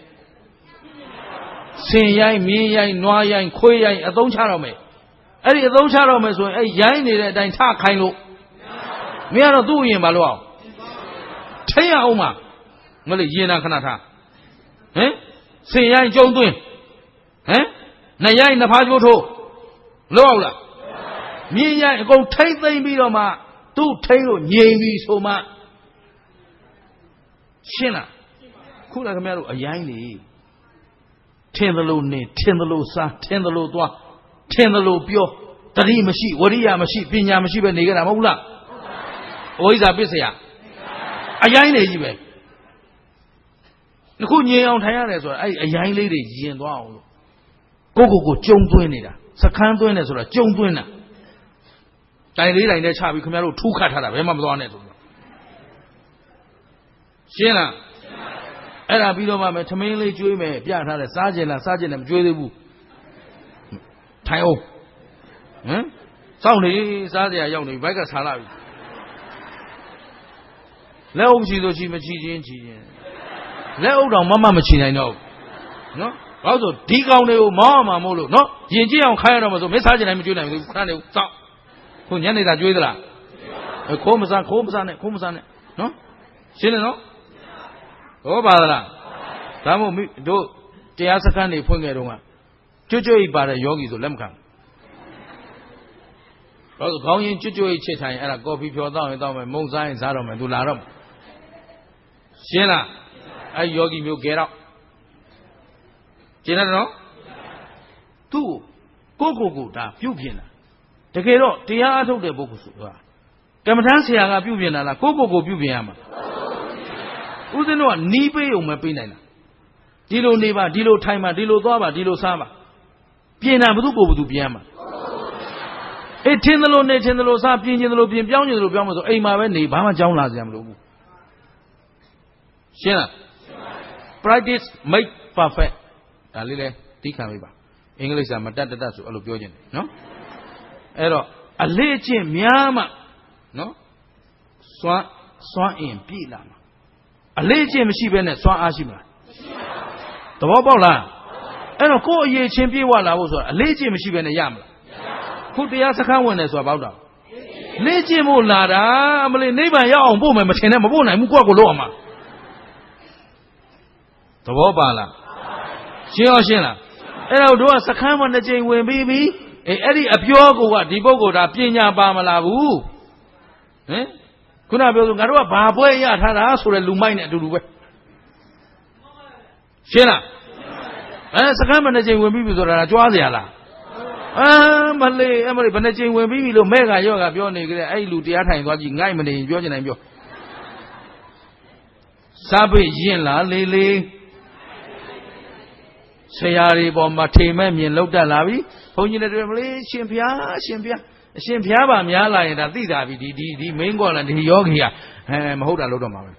Say Yai, me, Yai, Noya, and Koya, a don't charm me. I don't charm me, so a Yain in a entire kind of. Me are not doing Malua. Taya Oma, Malayana Kanata. Eh? Say Yai, John doing. Eh? Naya in the Pajoto. လို့လားမြင်ရင်အကုန်ထိမ့်သိမ့်ပြီးတော့မှသူ့ထိမ့်လို့ငြိမ်ပြီးဆိုမှရှင်းလားခုလည်းခင်ဗျားတို့အရင်နေထင်သလိုနေထင်သလိုစားထင်သလိုသွားထင်သလိုပြောတတိမရှိဝရိယမရှိပညာမရှိပဲနေကြတာမဟုတ်လားအဝိဇ္ဇာပစ္စယအရင်နေကြီးပဲအခုငြိမ်အောင်ထိုင်ရတယ်ဆိုတာအဲ့အရင်လေးတွေယဉ်သွားအောင်လို့ကိုကိုကိုကြုံသွင်းနေတာစခန်းသွင်းတယ်ဆိုတာကြုံသွင်းတာတိုင်လေးတိုင်နဲ့ချပြီးခင်ဗျားတို့ထူးခတ်ထားတာဘယ်မှမသွားနဲ့ဆိုတော့ရှင်းလားအဲ့ဒါပြီးတော့မှထမင်းလေးကျွေးမယ်ပြထားတယ်စားကျင်လားစားကျင်တယ်မကျွေးသေးဘူးထိုင်အောင်ဟမ်စောင့်နေစားစရာရောက်နေဘိုက်ကဆာလာပြီလက်အုပ်ချီဆိုချီမချီချင်းချီချင်းလက်အုပ်တော့မမမချီနိုင်တော့ဘူးနော်ဘာလို့ဆိုဒီကောင်တွေကိုမောင်းအောင်မမို့လို့နော်ရင်ကြည့်အောင်ခိုင်းရတော့မဆိုမင်းစားကျင်တိုင်းမကျွေးနိုင်ဘူးခဏနေစောင့်ခုညနေသာကျွေးသလားခိုးမစားခိုးမစားနဲ့ခိုးမစားနဲ့နော်ရှင်းတယ်နော်ဟောပါသလားဒါမှမဟုတ်တို့တရားစခန်းတွေဖွင့်ခဲ့တော့ကကျွတ်ကျွတ်ဤပါတဲ့ယောဂီဆိုလက်မခံဘာလို့ခေါင်းရင်ကျွတ်ကျွတ်ဤချစ်ထိုင်အဲ့ဒါကော်ဖီဖြော်တော့ရင်တော့မယ်မုံစားရင်စားတော့မယ်သူလာတော့ရှင်းလားအဲ့ယောဂီမျိုးကဲတော့ရှင်းတယ်နော်သူ့ကိုကိုကိုဒါပြုတ်ပြင်းတာတကယ်တော့တရားအထုတ်တဲ့ပုဂ္ဂိုလ်ဆိုတာကမ္မထမ်းဆရာကပြုတ်ပြင်းတာလားကိုကိုကိုပြုတ်ပြင်းရမှာဦးဇင်းတို့ကနီးပေးုံမပေးနိုင်တာဒီလိုနေပါဒီလိုထိုင်ပါဒီလိုသွားပါဒီလိုစားပါပြင်တာဘသူကိုဘသူပြင်ရမှာအေးထင်းသလိုနေထင်းသလိုစားပြင်ခြင်းသလိုပြင်ပြောင်းခြင်းသလိုပြောင်းမဆိုအိမ်မှာပဲနေဘာမှကြောင်းလာစရာမလိုဘူးရှင်းလား practice make perfect ဒါလေးလဲသိခံမိပါအင်္ဂလိပ်စာမတတ်တတ်ဆိုအဲ့လိုပြောခြင်းတယ်နော်အဲ့တော့အလေးအကျင့်များမှနော်စွမ်းစွမ်းအင်ပြည့်လာမှာအလေးအကျင့်မရှိဘဲနဲ့စွမ်းအားရှိမလားသဘောပေါက်လားအဲ့တော့ကိုယ်အရေးချင်းပြေးဝလာဖို့ဆိုတာအလေးအကျင့်မရှိဘဲနဲ့ရမလားခုတရားစခန်းဝင်တယ်ဆိုတာဘောက်တာလေးကျင့်ဖို့လာတာအမလေးနိဗ္ဗာန်ရောက်အောင်ပို့မယ်မထင်နဲ့မပို့နိုင်ဘူးကိုယ့်ကိုလို့အောင်မှာသဘောပါလားရှင်းရောရှင်းလားအဲ့တော့တို့ကစခန်းမှာနှစ်ကြိမ်ဝင်ပြီးပြီအေးအဲ့ဒီအပြောကိုကဒီပုဂ္ဂိုလ်ဒါပညာပါမလားဘူးဟင်ခုနပြောဆိုငါတို့ကဘာပွဲရထားတာဆိုတဲ့လူမိုက်နဲ့အတူတူပဲရှင်းလားအဲစခန်းမှာနှစ်ကြိမ်ဝင်ပြီးပြီဆိုတာကြွားเสียလားအာမလေးအမလေးဘယ်နှကြိမ်ဝင်ပြီးပြီလို့မဲ့ကရော့ကပြောနေကြတယ်အဲ့လူတရားထိုင်သွားကြည့်ငိုက်မနေရင်ပြောချင်တယ်ပြောစားပိရင်လားလေးလေးဆရာတွေပေါ်မှာထိမ်မဲ့မြင်လောက်တတ်လာပြီဘုန်းကြီးတွေမလေးရှင်ဖျားရှင်ဖျားအရှင်ဖျားပါများလာရင်ဒါသိတာပြီဒီဒီဒီမင်းကောလာဒီယောဂီကအဲမဟုတ်တာလို့တော့မှာပဲ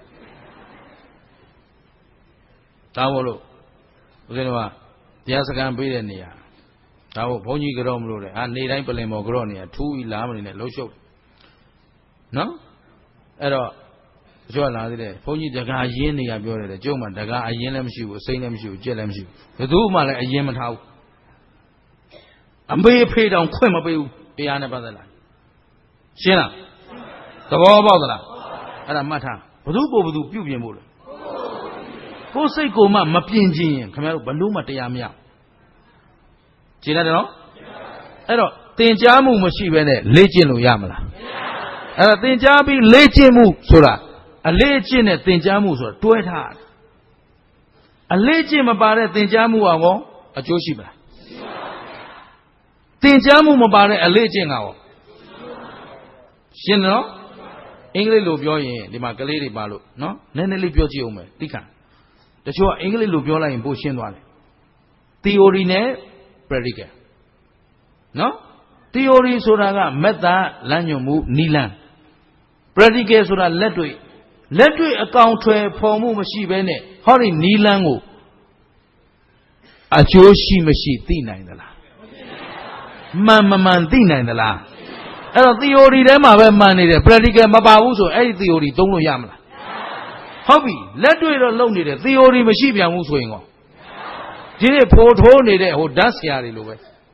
ဒါမို့လို့ဦးဇင်းတို့ကတရားစခန်းပေးတဲ့နေရာဒါမို့ဘုန်းကြီးကြောမလို့တဲ့အာနေတိုင်းပလင်ပေါ်ကြောနေရာထူးပြီးလာမနေနဲ့လှုပ်ရှုပ်နော်အဲ့တော့ကြွလာသေးတယ်ဘုန်းကြီးတကားရင်းနေရပြောတယ်ကျုံမှာတကားအရင်လည်းမရှိဘူးအစိမ့်လည်းမရှိဘူးကြက်လည်းမရှိဘူးဘယ်သူမှလည်းအရင်မထားဘူးအမေဖေးတောင်ခွင့်မပေးဘူးတရားနဲ့ပတ်သက်လာရှင်းလားသဘောပေါက်သလားအဲ့ဒါမှတ်ထားဘသူကိုဘသူပြုပြင်ဖို့လဲကိုယ်စိတ်ကိုမှမပြင်ခြင်းရင်ခင်ဗျားတို့ဘလို့မှတရားမရရှင်းတယ်နော်အဲ့တော့သင်ကြားမှုမရှိဘဲနဲ့လေ့ကျင့်လို့ရမလားအဲ့တော့သင်ကြားပြီးလေ့ကျင့်မှုဆိုတာအလေးအကျင့်နဲ့သင်ကြားမှုဆိုတာတွဲထားတယ်အလေးအကျင့်မပါတဲ့သင်ကြားမှုကရောအကျိုးရှိပါလားသင်ကြားမှုမပါတဲ့အလေးအကျင့်ကရောရှင်းနော်အင်္ဂလိပ်လိုပြောရင်ဒီမှာကလေးတွေပါလို့နော်နည်းနည်းလေးပြောကြည့်အောင်မယ်သိခံတချို့ကအင်္ဂလိပ်လိုပြောလိုက်ရင်ပိုရှင်းသွားတယ် theory နဲ့ practical နော် theory ဆိုတာကမက်သာလမ်းညွှန်မှုနီလန်း practical ဆိုတာလက်တွေ့လက်တွေ့အကောင်ထွယ်ဖော်မှုမရှိဘဲနဲ့ဟောဒီနီလန်းကိုအကျိုးရှိမရှိသိနိုင်သလားမှန်မမှန်သိနိုင်သလားအဲ့တော့ theory ထဲမှာပဲမှန်နေတယ် practical မပါဘူးဆိုအဲ့ဒီ theory သုံးလို့ရမလားဟုတ်ပြီလက်တွေ့တော့လုပ်နေတယ် theory မရှိပြန်ဘူးဆိုရင်ကောဒီနေ့ဖိုးထိုးနေတဲ့ဟိုဓာတ်ဆရာတွေလိုပဲ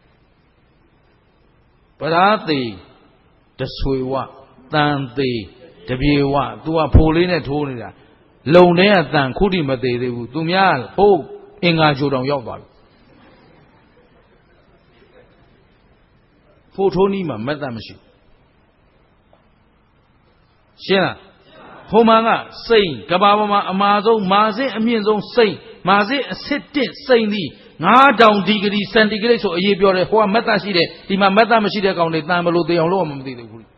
ပရာသေးတဆွေဝတန်သေးတပြေဝ तू ကဖိုလေးနဲ့ထိုးနေတာလုံတဲ့ကတန်ခုထိမသေးသေးဘူး तू များဟိုးအင်္ဂါချိုတောင်ရောက်သွားပြီဖို့ထိုးနီးမှာမက်သားမရှိရှင်းလားဟိုမှာကစိန်ကဘာပေါ်မှာအမာဆုံးမာစစ်အမြင့်ဆုံးစိန်မာစစ်အစစ်တစ်စိန်သည်ငါးထောင်ဒီဂရီစင်တီဂရိတ်ဆိုအရေးပြောတယ်ဟိုကမက်သားရှိတယ်ဒီမှာမက်သားမရှိတဲ့ကောင်တွေတန်ဘလို့သေအောင်လုပ်အောင်မသိသေးဘူး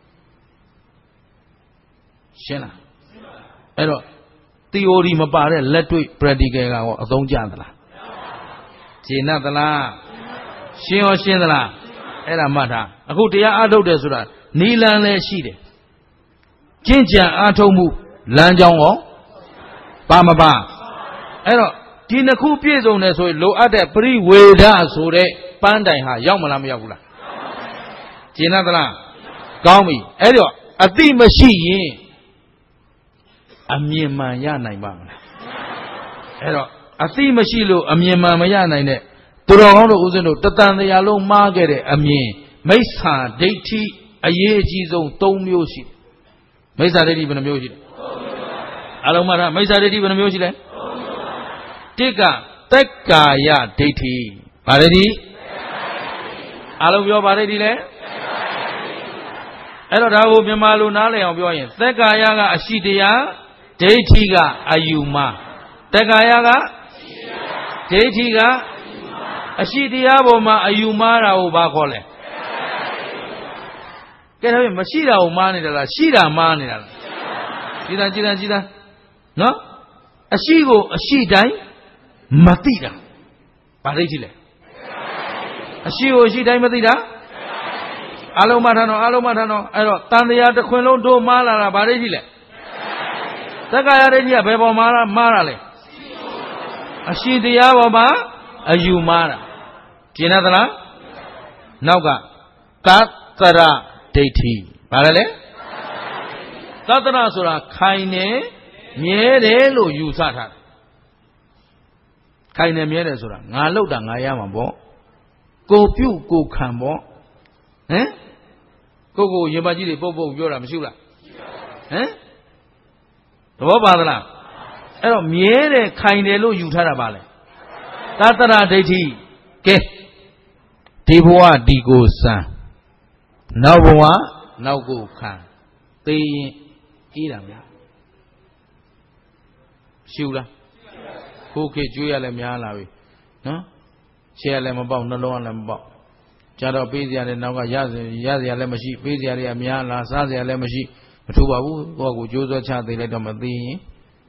ရှင်းလားအဲ့တော့ theory မပါတဲ့လက်တွေ့ practical ကောအသုံးကျသလားရှင်းသလားရှင်းရောရှင်းသလားအဲ့ဒါမှတ်ထားအခုတရားအားထုတ်တယ်ဆိုတာနီလန်လည်းရှိတယ်ကျင့်ကြံအားထုတ်မှုလမ်းကြောင်းရောပါမပါအဲ့တော့ဒီနှစ်ခုပြည့်စုံတယ်ဆိုရင်လိုအပ်တဲ့ပရိဝေဒဆိုတဲ့ပန်းတိုင်ဟာရောက်မလားမရောက်ဘူးလားရှင်းသလားကောင်းပြီအဲ့တော့အတိမရှိရင်အမြင်မှန်ရနိုင်ပါမလားအဲ့တော့အသိမရှိလို့အမြင်မှန်မရနိုင်တဲ့သူတော်ကောင်းတို့ဦးဇင်းတို့တတန်တရားလုံးမှားခဲ့တဲ့အမြင်မိစ္ဆာဒိဋ္ဌိအရေးအကြီးဆုံး၃မျိုးရှိတယ်မိစ္ဆာဒိဋ္ဌိဘယ်နှမျိုးရှိလဲအလုံးမှားတာမိစ္ဆာဒိဋ္ဌိဘယ်နှမျိုးရှိလဲတစ်ကသက်ကာယဒိဋ္ဌိဗါဒိဋ္ဌိအလုံးပြောဗါဒိဋ္ဌိလဲအဲ့တော့ဒါကိုမြန်မာလိုနားလည်အောင်ပြောရင်သက်ကာယကအရှိတရားဒိဋ္ဌိကအယူမှားသက်ကာယကဒိဋ္ဌိကအရှိတရားပေါ်မှာအယူမှားတာကိုဘာခေါ်လဲကဲဒါပေမဲ့မရှိတာကိုမှားနေတာလားရှိတာမှားနေတာလားကြည်သာကြည်သာကြည်သာနော်အရှိကိုအရှိတိုင်းမသိတာဘာဒိဋ္ဌိလဲအရှိကိုအရှိတိုင်းမသိတာအလုံးမထမ်းတော့အလုံးမထမ်းတော့အဲ့တော့တန်တရားတစ်ခွင်လုံးတို့မှားလာတာဘာဒိဋ္ဌိလဲသက္ကာယဒိဋ္ဌိကဘယ်ပေါ်မှာမှားတာလဲအရှိတရားပေါ်မှာအယူမှားတာကျင်သလားနောက်ကသတ္တရဒိဋ္ဌိဘာလဲလဲသတ္တရဆိုတာခိုင်နေမြဲတယ်လို့ယူဆထားတယ်ခိုင်နေမြဲတယ်ဆိုတာငါလောက်တာငါရမှာပေါ့ကိုပြုတ်ကိုခံပေါ့ဟမ်ကိုကိုရေမကြီးတွေပုတ်ပုတ်ပြောတာမရှိဘူးလားဟမ်သဘောပါသလားအဲ့တော့မြဲတယ်ခိုင်တယ်လို့ယူထားတာပါလေသတ္တရဒိဋ္ဌိကဲဒီဘဝဒီကိုစံနောက်ဘဝနောက်ကိုခံသိရင်အေးတာမလားရှိဘူးလားခိုးခေကျွေးရလဲများလာပြီနော်ခြေရလဲမပေါက်နှလုံးကလည်းမပေါက်ကြတော့ပေးစရာလည်းနောက်ကရရစရာလည်းမရှိပေးစရာတွေကများလာစားစရာလည်းမရှိမထူပါဘူးကိုယ့်ကိုကြိုးစောချသေးလိုက်တော့မသိရင်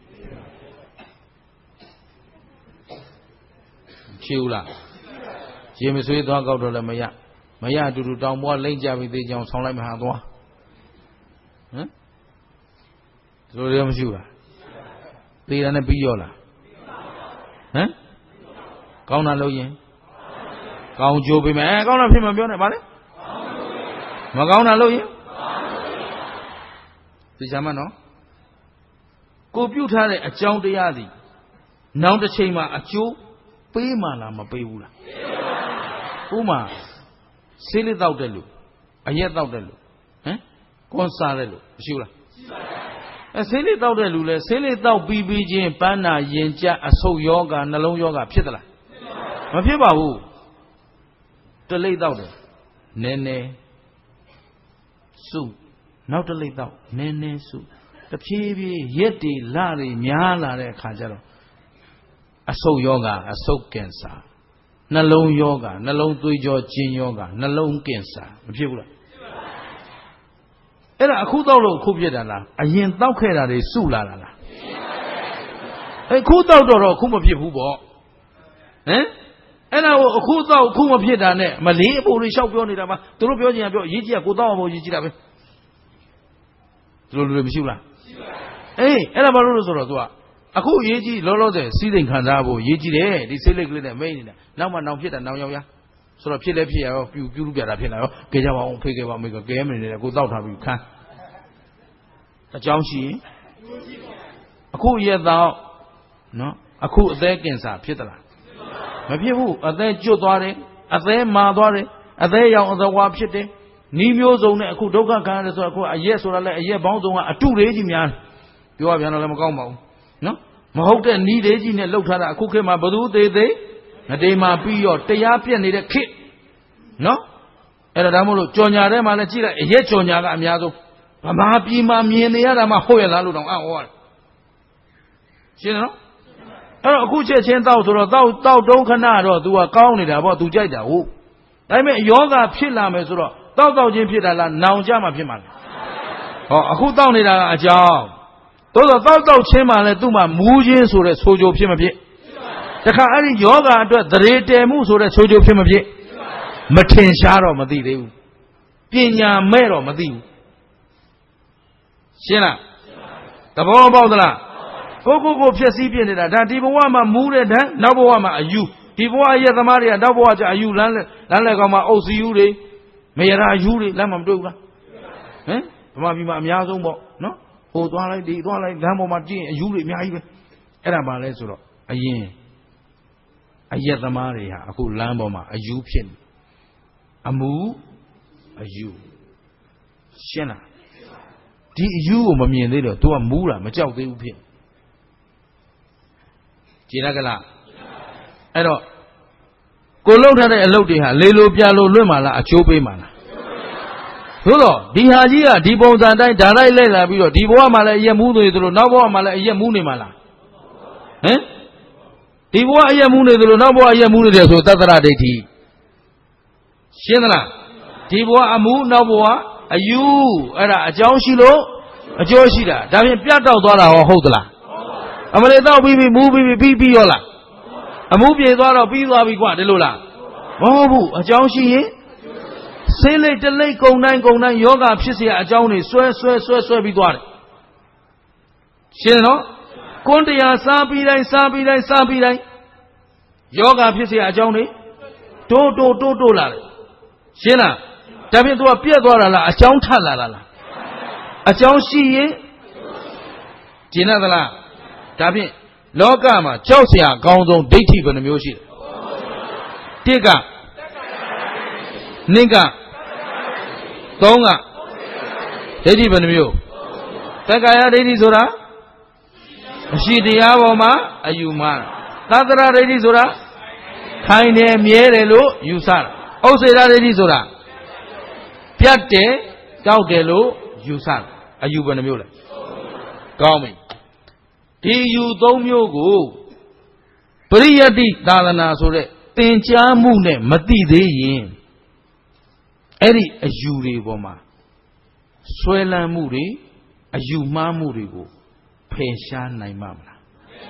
ချီဦးလားရေမဆွေးသွားကောက်တော့လည်းမရမရအတူတူတောင်ပွားလိမ့်ကြပြီးသေးကြောင်ဆောင်းလိုက်မှဟာသွားဟမ်ဒီလိုလည်းမရှိဘူးလားသေးတယ်နဲ့ပြီးရောလားဟမ်ကောင်းတာလို့ရင်ကောင်းကြိုးပေးမယ်အဲကောင်းတာဖြစ်မှပြောနေပါလေမကောင်းတာလို့ရင်သိချာမနော်ကိုပြုတ်ထားတဲ့အကြောင်းတရားသည်နောက်တစ်ချိန်မှာအကျိုးပေးမှလားမပေးဘူးလားဥမာဆေးလေးတောက်တဲ့လူအရက်တောက်တဲ့လူဟမ်ကွန်စားတဲ့လူမရှိဘူးလားအဲဆေးလေးတောက်တဲ့လူလဲဆေးလေးတောက်ပြီးပြီးချင်းပန်းနာရင်ကြအဆုတ်ယောဂနှလုံးယောဂဖြစ်သလားမဖြစ်ပါဘူးတလိပ်တောက်တယ်နည်းနည်းစုနောက်တလိပ်တောက်နည်းနည်းစုတဖြည်းဖြည်းရက်တွေလတွေများလာတဲ့အခါကျတော့အဆုတ်ယောဂအဆုတ်ကင်ဆာနှလုံးယောဂနှလုံးသွေးကြောကျဉ်ယောဂနှလုံးကင်ဆာမဖြစ်ဘူးလားအဲ့ဒါအခုတောက်လို့အခုဖြစ်တာလားအရင်တောက်ခဲ့တာတွေစုလာတာလားအဲ့အခုတောက်တော့တော့အခုမဖြစ်ဘူးပေါ့ဟမ်အဲ့ဒါကိုအခုတောက်အခုမဖြစ်တာနဲ့မလေးအဖို့တွေလျှောက်ပြောနေတာပါသူတို့ပြောချင်တာပြောရေးကြည့်ကကိုတောက်အောင်ရေးကြည့်တာပဲဒီလိုလိုမရှိဘူးလားရှိပါဘူးအေးအဲ့ဒါဘာလို့လဲဆိုတော့သူကအခုရေးကြည့်လောလောဆယ်စီးစိမ်ခံစားဖို့ရေးကြည့်တယ်ဒီစိတ်လိတ်ကလေးနဲ့မိတ်နေတာနောက်မှနောင်ဖြစ်တာနောင်ရောက်ရဆိုတော့ဖြစ်လဲဖြစ်ရရောပြူပြူလူပြတာဖြစ်လာရောကြဲကြပါအောင်ဖေးခဲ့ပါမေကကဲမနေတယ်ကိုတောက်ထားပြီးခန်းအကြောင်းရှိရင်အခုရက်တော့နော်အခုအသေးကင်ဆာဖြစ်သလားမဖြစ်ဘူးအသေးကျွတ်သွားတယ်အသေးမာသွားတယ်အသေးရောင်အသဝါဖြစ်တယ်နီးမျိုးစုံနဲ့အခုဒုက္ခခံရတယ်ဆိုတော့အခုအရက်ဆိုတာလည်းအရက်ပေါင်းစုံကအတုလေးကြီးများပြောရပြန်တော့လည်းမကောင်းပါဘူးနော်မဟုတ်တဲ့နီးလေးကြီးနဲ့လှုပ်ထားတာအခုခေတ်မှာဘသူသေးသေးငတေးမှာပြီးတော့တရားပြက်နေတဲ့ခေတ်နော်အဲ့ဒါဒါမို့လို့ကြော်ညာထဲမှာလည်းကြည့်လိုက်အရက်ကြော်ညာကအများဆုံးဗမာပြည်မှာမြင်နေရတာမှဟုတ်ရလားလို့တောင်အံ့ဩရတယ်ရှင်းတယ်နော်အဲ့တော့အခုချက်ချင်းတောက်ဆိုတော့တောက်တောက်တုံးခဏတော့ तू ကကောင်းနေတာပေါ့ तू ကြိုက်တာဟုတ်ဒါပေမဲ့ယောဂဖြစ်လာမယ်ဆိုတော့တောက်တောက်ချင်းဖြစ်တာလားနောင်ကြမှာဖြစ်မှာလဲဟောအခုတောက်နေတာကအကြောင်းသို့သောတောက်တောက်ချင်းမှလည်းသူ့မှာမူးခြင်းဆိုတဲ့ဆိုကြိုဖြစ်မဖြစ်တခါအဲ့ဒီယောဂအတွက်သရေတည်မှုဆိုတဲ့ဆိုကြိုဖြစ်မဖြစ်မထင်ရှားတော့မသိသေးဘူးပညာမဲ့တော့မသိဘူးရှင်းလားသဘောပေါက်သလားကိုကိုကိုဖြစ်စည်းပြနေတာဒါဒီဘဝမှာမူးတဲ့တန်းနောက်ဘဝမှာအယူဒီဘဝအရက်သမားတွေကနောက်ဘဝကျအယူလမ်းလမ်းလေကောင်မှာအုပ်စီယူတွေမရတာယူတွေလမ်းမှာမတွေ့ဘူးလားဟမ်ဗမာပြည်မှာအများဆုံးပေါ့နော်ဟိုသွားလိုက်ဒီသွားလိုက်လမ်းပေါ်မှာကြည့်ရင်အယူတွေအများကြီးပဲအဲ့ဒါပါလဲဆိုတော့အရင်အရက်သမားတွေဟာအခုလမ်းပေါ်မှာအယူဖြစ်နေအမူအယူရှင်းလားဒီအယူကိုမမြင်သေးတော့ तू ကမူးတာမကြောက်သေးဘူးဖြစ်ကြည်ရကလားအဲ့တော့ကိုလှုပ်ထားတဲ့အလုပ်တွေဟာလေလိုပြလိုလွတ်မှာလားအချိုးပေးမှာလားသို့တော့ဒီဟာကြီးကဒီပုံစံတိုင်းဓာတ်လိုက်လိုက်လာပြီးတော့ဒီဘဝမှာလည်းအရက်မူးနေသလိုနောက်ဘဝမှာလည်းအရက်မူးနေမှာလားဟမ်ဒီဘဝအရက်မူးနေသလိုနောက်ဘဝအရက်မူးနေတယ်ဆိုသတ္တရဒိဋ္ဌိရှင်းသလားဒီဘဝအမူးနောက်ဘဝအယူအဲ့ဒါအကြောင်းရှိလို့အကျိုးရှိတာဒါဖြင့်ပြတ်တောက်သွားတာဟောဟုတ်သလားအမလေးတော့ပြီးပြီးမူးပြီးပြီးပြီးပြီးရောလားအမူးပြေသွားတော့ပြီးသွားပြီကွာဒီလိုလားမဟုတ်ဘူးအကြောင်းရှိရင်ဆေးလိတ်တလိတ်ကုံတိုင်းကုံတိုင်းယောဂဖြစ်เสียအကြောင်းတွေဆွဲဆွဲဆွဲဆွဲပြီးသွားတယ်ရှင်းနော်ကွန်းတရားစားပြီးတိုင်းစားပြီးတိုင်းစားပြီးတိုင်းယောဂဖြစ်เสียအကြောင်းတွေတိုးတိုးတိုးတိုးလာတယ်ရှင်းလားဒါဖြင့် तू ကပြက်သွားတာလားအကြောင်းထလာလားအကြောင်းရှိရင်ကျင်ရသလားဒါဖြင့်လောကမှာကြောက်เสียအကောင်းဆုံးဒိဋ္ဌိဘယ်နှမျိုးရှိလဲတစ်ကနှစ်ကသုံးကဒိဋ္ဌိဘယ်နှမျိုးသက္ကာယဒိဋ္ဌိဆိုတာအရှိတရားပေါ်မှာအယူမှားတာသတ္တရဒိဋ္ဌိဆိုတာခိုင်တယ်မြဲတယ်လို့ယူဆတာဥစ္စေတဒိဋ္ဌိဆိုတာပြတ်တယ်တောက်တယ်လို့ယူဆတာအယူဘယ်နှမျိုးလဲကောင်းပြီဒီယူသုံးမျိုးကိုပရိယတ္တိသာသနာဆိုတဲ့သင်ကြားမှုနဲ့မသိသေးရင်အဲ့ဒီအယူတွေပေါ်မှာဆွဲလန်းမှုတွေအယူမှားမှုတွေကိုဖယ်ရှားနိုင်မှာမလား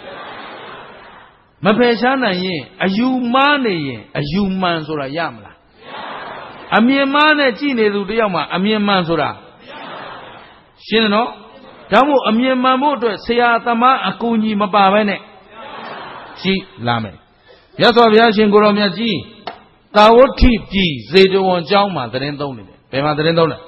မဖယ်ရှားနိုင်ရင်အယူမှားနေရင်အယူမှန်ဆိုတာရမလားအမြင်မှားနဲ့ကြည့်နေသူတယောက်မှာအမြင်မှန်ဆိုတာရှင်းတယ်နော်ဒါမို့အမြင်မှန်ဖို့အတွက်ဆရာသမားအကူအညီမပါဘဲနဲ့ကြည့်လာမယ်ရသော်ဘုရားရှင်ကိုရောမြတ်ကြီးသာဝတ္ထိပြည်ဇေတဝန်ကျောင်းမှာသတင်းသုံးနေတယ်ဘယ်မှာသတင်းသုံးလဲ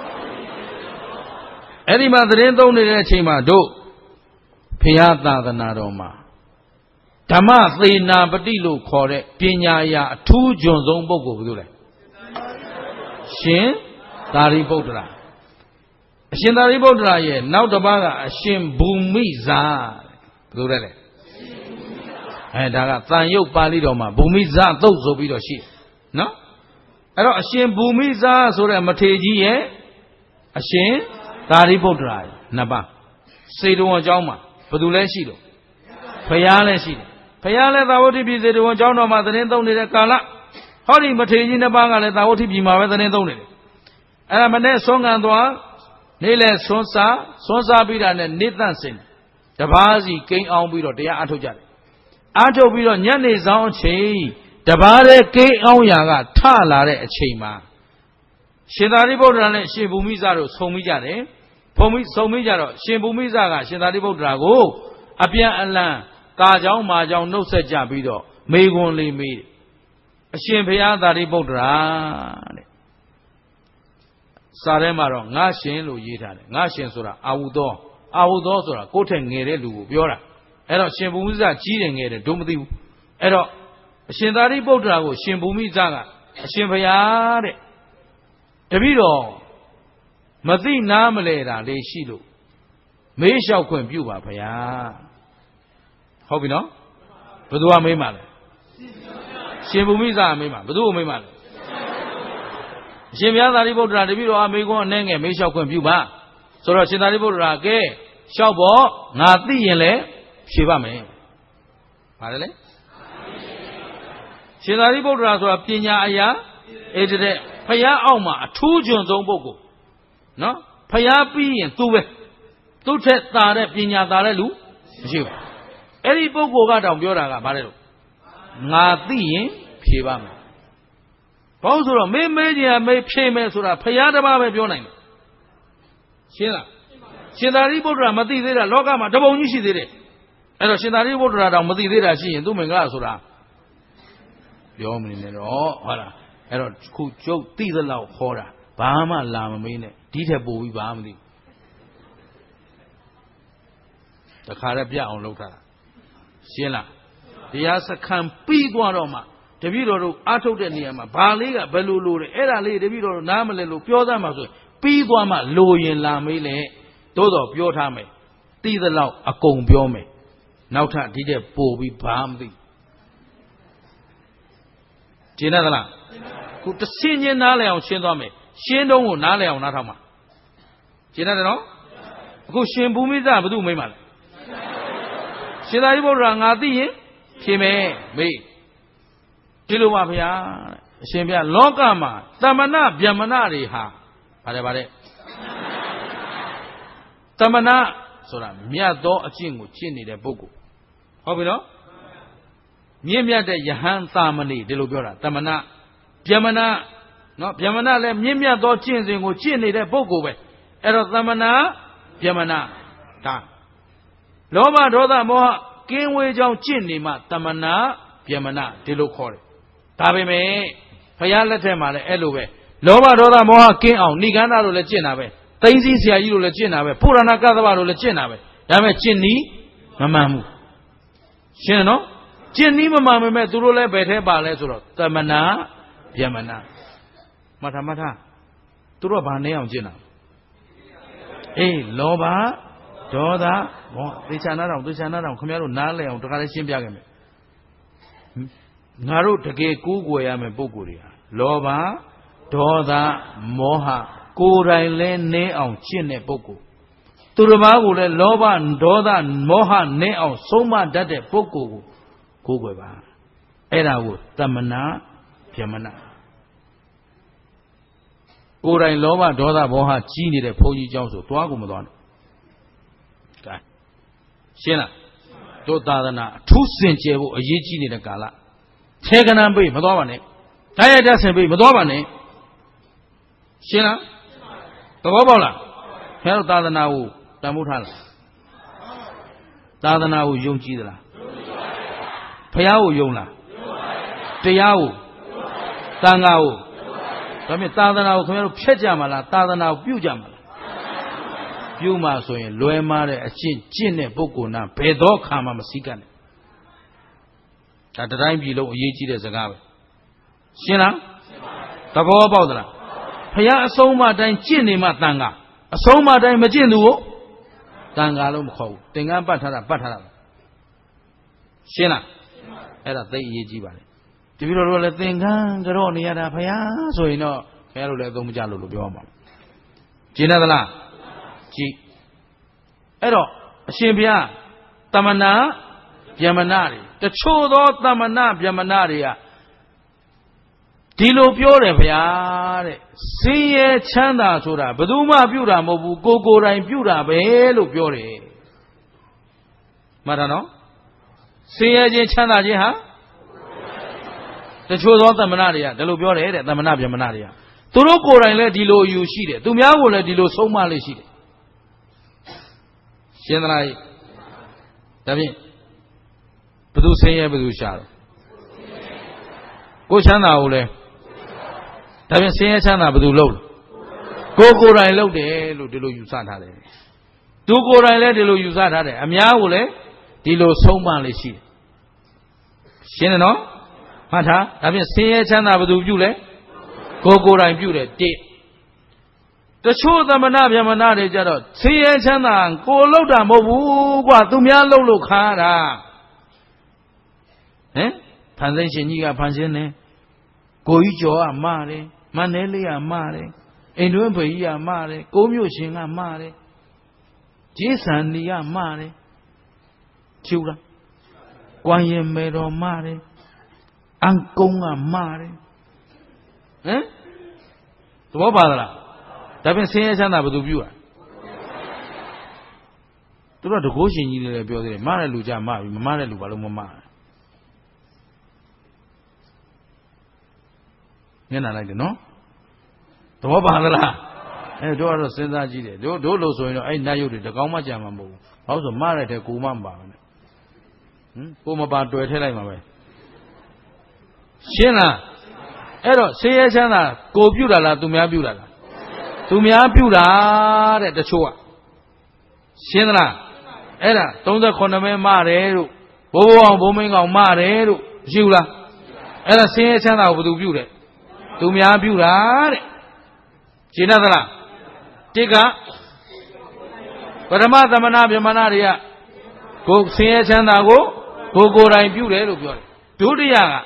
အဲ့ဒီမှာသတင်းသုံးနေတဲ့အချိန်မှာတို့ဘုရားသာသနာတော်မှာဓမ္မသေနာပတိလို့ခေါ်တဲ့ပညာရာအထူးကျွန်းဆုံးပုဂ္ဂိုလ်ဘယ်လိုလဲရှင်သာရိပုတ္တရာအရှင်သာရိပုတ္တရာရဲ့နောက်တစ်ပါးကအရှင်ဘူမိဇာဘယ်လိုလဲလဲအဲဒါကသံယုတ်ပါဠိတော်မှာဘူမိဇသုတ်ဆိုပြီးတော့ရှိနော်အဲ့တော့အရှင်ဘူမိဇဆိုတဲ့မထေရကြီးရဲ့အရှင်သာရိပုတ္တရာနှစ်ပါးစေတဝန်ကျောင်းမှာဘယ်သူလဲရှိလို့ဖယားလည်းရှိတယ်ဖယားလည်းသာဝတိပြည်စေတဝန်ကျောင်းတော်မှာသတင်းသုံးနေတဲ့ကာလဟောဒီမထေရကြီးနှစ်ပါးကလည်းသာဝတိပြည်မှာပဲသတင်းသုံးနေတယ်အဲ့ဒါမနဲ့ဆွမ်းခံသွားနေ့လဲဆွမ်းစားဆွမ်းစားပြီးတာနဲ့နေသန့်စင်တပားစီကိန်းအောင်ပြီးတော့တရားအထုတ်ကြတယ်အထုတ်ပြီးတော့ညနေဆောင်အချိန်တပားတဲ့ကိန်းအောင်ရာကထလာတဲ့အချိန်မှာရှင်သာရိပုတ္တရာနဲ့ရှင်ဘူမိဇတို့ဆုံမိကြတယ်ဖုံမိဆုံမိကြတော့ရှင်ဘူမိဇကရှင်သာရိပုတ္တရာကိုအပြန်အလှန်ကာเจ้าမာเจ้าနှုတ်ဆက်ကြပြီးတော့မေခွန်းလေးမေးအရှင်ဘုရားသာရိပုတ္တရာတဲ့စာထဲမှာတော့ငါရှင်လို့ရေးထားတယ်ငါရှင်ဆိုတာအာဟုသောအာဟုသောဆိုတာကိုယ့်ထက်ငယ်တဲ့လူကိုပြောတာအဲ့တော့ရှင်ဘူမိဇကြီးတယ်ငယ်တယ်တို့မသိဘူးအဲ့တော့အရှင်သာရိပုတ္တရာကိုရှင်ဘူမိဇကအရှင်ဘုရားတဲ့တပည့်တော်မသိနားမလဲတာလေးရှိလို့မေးလျှောက်ခွင့်ပြုပါဘုရားဟုတ်ပြီနော်ဘယ်သူကမေးမှလဲရှင်ဘူမိဇကမေးမှဘယ်သူကိုမေးမှလဲရှင်ဘုရားသာရိပုတ္တရာတပည့်တော်အမေကွန်းအနေငယ်မေးလျှောက်ခွင့်ပြုပါဆိုတော့ရှင်သာရိပုတ္တရာကဲလျှောက်ဖို့ငါသိရင်လည်းဖြေပါမယ်ပါတယ်လေရှင်သာရိပုတ္တရာဆိုတာပညာအရာအေးတဲ့ဖယားအောက်မှာအထူးကျွန်းဆုံးပုဂ္ဂိုလ်နော်ဖယားပြီးရင်သူပဲသူ့ထက်သာတဲ့ပညာသာတဲ့လူမရှိဘူးအဲ့ဒီပုဂ္ဂိုလ်ကတောင်ပြောတာကဘာလဲလို့ငါသိရင်ဖြေပါမယ်ဘာလို့ဆိုတော့မေးမေးခြင်းမေးဖြေမယ်ဆိုတာဖယားတစ်ပါးပဲပြောနိုင်တယ်ရှင်းလားရှင်သာရိပုတ္တရာမသိသေးတာလောကမှာတပုံကြီးရှိသေးတယ်အဲ့တော့ရှင်သာရိပုတ္တရာတောင်မသိသေးတာရှိရင်သူ့မင်္ဂလာဆိုတာပြောမနေနဲ့တော့ဟုတ်လားအဲ့တော့ခုကျုပ်သိသလောက်ခေါ်တာဘာမှလာမမေးနဲ့ဒီထက်ပိုပြီးဘာမှမသိတခါတည်းပြအောင်လုပ်ထားတာရှင်းလားတရားစခန်းပြီးသွားတော့မှတပည့်တော်တို့အားထုတ်တဲ့နေရာမှာဘာလေးကဘယ်လိုလိုတယ်အဲ့ဒါလေးတပည့်တော်တို့နားမလဲလို့ပြောသားမှာဆိုရင်ပြီးသွားမှလိုရင်လာမေးလေသို့တော်ပြောထားမယ်သိသလောက်အကုန်ပြောမယ်နောက်ထပ်ဒီတဲ့ပို့ပြီးဘာမှမသိကျင်းရသလားခုတဆင်းချင်းနားလဲအောင်ရှင်းသွားမယ်ရှင်းတုံးကိုနားလဲအောင်နားထောင်ပါကျင်းရတယ်နော်အခုရှင်ဘူမိသဘယ်သူမိမ့်ပါလဲရှင်သာရိပုတ္တရာငါသိရင်ဖြေမယ်မေးဒီလိုပါဗျာအရှင်ဗျာလောကမှာတမနာဗျမနာတွေဟာပါတယ်ပါတယ်တမနာဆိုတာမြတ်သောအကျင့်ကိုကျင့်နေတဲ့ပုဂ္ဂိုလ်ဟုတ်ပြီနော်မြင့်မြတ်တဲ့ယဟန်သာမဏေဒီလိုပြောတာတမနာဗျမနာနော်ဗျမနာလည်းမြင့်မြတ်သောကျင့်စဉ်ကိုကျင့်နေတဲ့ပုဂ္ဂိုလ်ပဲအဲ့တော့တမနာဗျမနာဒါလောဘဒေါသမောဟကင်းဝေးကြောင်းကျင့်နေမှတမနာဗျမနာဒီလိုခေါ်တယ်ဒါပေမဲ့ဘုရားလက်ထက်မှာလည်းအဲ့လိုပဲလောဘဒေါသမောဟကင်းအောင်ဏိကန္ဓတို့လည်းကျင့်တာပဲသိသိဆရာကြီးတို့လည်းကျင့်တာပဲပုရဏကသဗ္ဗတို့လည်းကျင့်တာပဲဒါပေမဲ့ကျင့်နီးမမှန်ဘူးရှင်းနော်ကျင့်နီးမမှန်ပေမဲ့သူတို့လည်းဘယ်ထဲပါလဲဆိုတော့တမနာဗျမနာမထမထသူတို့ကဘာနေအောင်ကျင့်တာအေးလောဘဒေါသမောသေချာနာတောင်သေချာနာတောင်ခင်ဗျားတို့နားလဲအောင်တခါလေးရှင်းပြခဲ့မယ်ငါတို့တကယ်ကိုးကွယ်ရမယ်ပုဂ္ဂိုလ်တွေဟာလောဘဒေါသမောဟကိုယ်တိုင်လဲနင်းအောင်ကျင့်တဲ့ပုဂ္ဂိုလ်သူတစ်ပါးကိုလည်းလောဘဒေါသမောဟနင်းအောင်ဆုံးမတတ်တဲ့ပုဂ္ဂိုလ်ကိုကိုးကွယ်ပါအဲ့ဒါကိုတမနာဗျမနာကိုယ်တိုင်လောဘဒေါသမောဟကြီးနေတဲ့ဘုန်းကြီးเจ้าဆိုသွားကိုမသွားနဲ့ကဲရှင်းလားတို့သာသနာအထူးစင်ကြယ်ဖို့အရေးကြီးနေတဲ့ကာလခြေကနံပိတ်မသွားပါနဲ့တိုက်ရိုက်တက်ဆင်ပိတ်မသွားပါနဲ့ရှင်းလားသဘောပေါက်လားခင်ဗျားတို့သာသနာကိုတန်ဖိုးထားလားသာသနာကိုယုံကြည်သလားဘုရားကိုယုံလားတရားကိုသံဃာကိုဒါမြင်သာသနာကိုခင်ဗျားတို့ဖျက်ကြမှာလားသာသနာကိုပြုကြမှာလားပြုမှာဆိုရင်လွယ်မားတဲ့အကျင့်ကျင့်တဲ့ပုဂ္ဂိုလ်နာဘယ်တော့ခါမှမစည်းကပ်နဲ့ဒါတတိုင်းပြည်လုံးအရေးကြီးတဲ့စကားပဲရှင်းလားသဘောပေါက်သလားဘုရားအဆုံးအမတိုင်းကျင့်နေမှတန်ခါအဆုံးအမတိုင်းမကျင့်သူကိုတန်ခါလို့မခေါ်ဘူးသင်္ကန်းပတ်ထားတာပတ်ထားတာရှင်းလားအဲ့ဒါသိအရေးကြီးပါလေတပည့်တော်တို့လည်းသင်္ကန်းကြော့နေရတာဘုရားဆိုရင်တော့ခင်ဗျားတို့လည်းအသုံးမကျလို့လို့ပြောမှာကျင့်ရသလားကြည့်အဲ့တော့အရှင်ဘုရားတမနာဗျမနာတွေတချို့သောတမနာဗျမနာတွေကဒီလိုပြောတယ်ဗျာတဲ့စင်ရဲချမ်းသာဆိုတာဘယ်သူမှပြုတာမဟုတ်ဘူးကိုကိုယ်တိုင်ပြုတာပဲလို့ပြောတယ်မှတ်တာနော်စင်ရဲခြင်းချမ်းသာခြင်းဟာတချို့သောတမနာတွေကဒီလိုပြောတယ်တဲ့တမနာဗျမနာတွေကသူတို့ကိုယ်တိုင်လည်းဒီလိုအယူရှိတယ်သူများကိုလည်းဒီလိုဆုံးမလေးရှိတယ်ရှင်းသလားဒါဖြင့်ဘယ်သူဆင်းရဲဘယ်သူရှာတော့ကိုချမ်းသာကိုလည်းဒါဖြင့်ဆင်းရဲချမ်းသာဘယ်သူလုပ်လဲကိုကိုယ်တိုင်လုပ်တယ်လို့ဒီလိုယူဆထားတယ်သူကိုယ်တိုင်လည်းဒီလိုယူဆထားတယ်အများကိုလည်းဒီလိုဆုံးမလေးရှိတယ်ရှင်းတယ်နော်မှတ်ထားဒါဖြင့်ဆင်းရဲချမ်းသာဘယ်သူပြုလဲကိုကိုယ်တိုင်ပြုတယ်တိတချို့သမဏဗျမနာတွေကြတော့ဆင်းရဲချမ်းသာကိုလောက်တာမဟုတ်ဘူးကွာသူများလောက်လို့ခါတာဟင်ဖန်ဆင်းရှင်ကြီးကဖန်ဆင်းတယ်ကိုကြီးကျော်ကမတယ် Manelia Mare, Indwempeia Mare, Gomushinga Mare, Jesania Mare, Chura, Guayemero Mare, Anconga Mare. Eh? To what father? That means saying something about the viewer. To not go in the building, Mara Luja Mari, Mara Lubaluma. You know, like, no? To what father? And do I send that? Do do those so I know you did the Gama Jamambo. Also, Mara de Kumamba. Hm? Kumaba to a telling Shena. Ero, say Shana, go Buda to me Buda. To me Buda at the shore. Shena. Era, don't the Koname Mare, Bobo, booming on Mare, Jula. Era, say Shana over the Buda. To me Buda. Chinadala. Tika. Paramata Manabia Manaria. Go say Shana go, go go right Buda. Do the Yaga.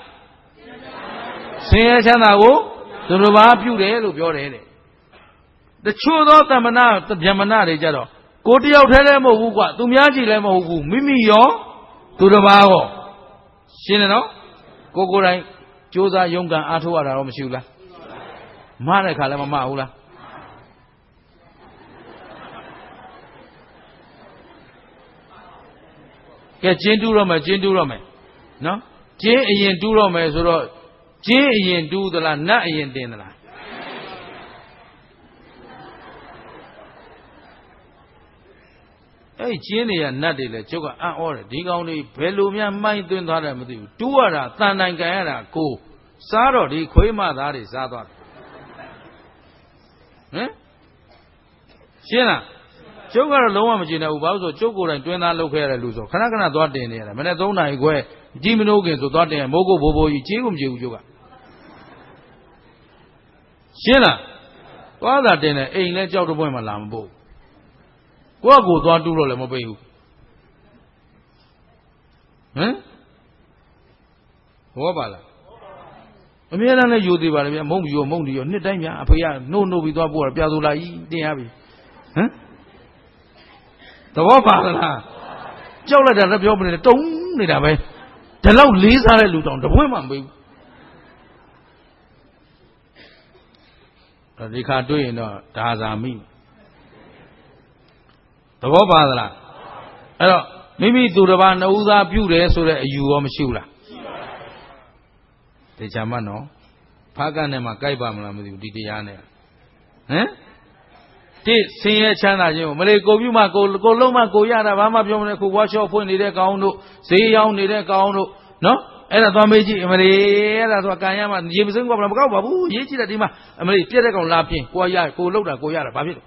Say Shanago, the Ruba Buda of your head. The truth of the Mana, the Jamanari Jado. Go to your Telemo, to Miyaji Lemo, Mimi yo, to the Bago. Shinano, Gogorai, Josa Yunga Atuara Omshula. Mara Kalama Maula. Get Jindu Rome, Jindu Rome. No? Jin Ian Durome, so Jin Ian do the la, not Ian Dinala. Hey, Jenny and Nadi, the Joker, or dig only Pelumia, my doing that with you. Duara, Tanangana, go. Saro, the Quema, that is Sada. Eh? Shena, Joker alone, Magina, Ubazo, Joker, and Twina Loca Luso. Kanakana dot in here. When I don't know, I go, Jimmy Logan to dot in Mogo Bobo, Chigum Juga. Shena, what that dinner ain't let out the women lambo. Go go to do them obey you. Eh? What about it? A mere than you did, among you, among you, Nidania, Apia, no, no, we don't work, Piazula, they have it. Eh? The war father, Jola, the open the tongue, did I? The loud leaves are a luton, the women. They can't do it, no, that's I mean. The Wobala. Maybe to the one Uda Bude so that you are Mishula. The Jamano Paganema Kaibam with Didiane. Eh? Did say a chana, you may go you might go Loma Goyana, Rama Yona, who watch your phone in the Gauno, say young in the Gauno, no? And a Tomaji, Maria, Wakayama, and Jameson Babu, Yichi Dima, and Marie Pierre Lapping, Goya, go Loda, Goyara, Babito.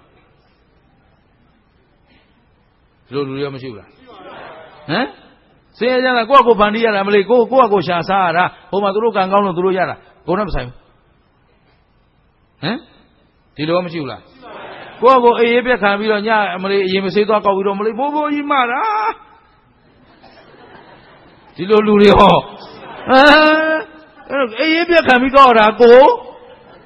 Eh? Say, I go go Pandia, I'm like, go go go Shasara, Homaduru can go to Yara. Go up, Simon. Eh? Did you want Mishula? Go go a year can be on Ya, you may say, talk over Romley, Bobo, you mara. Did you do it all? A year can be got a go.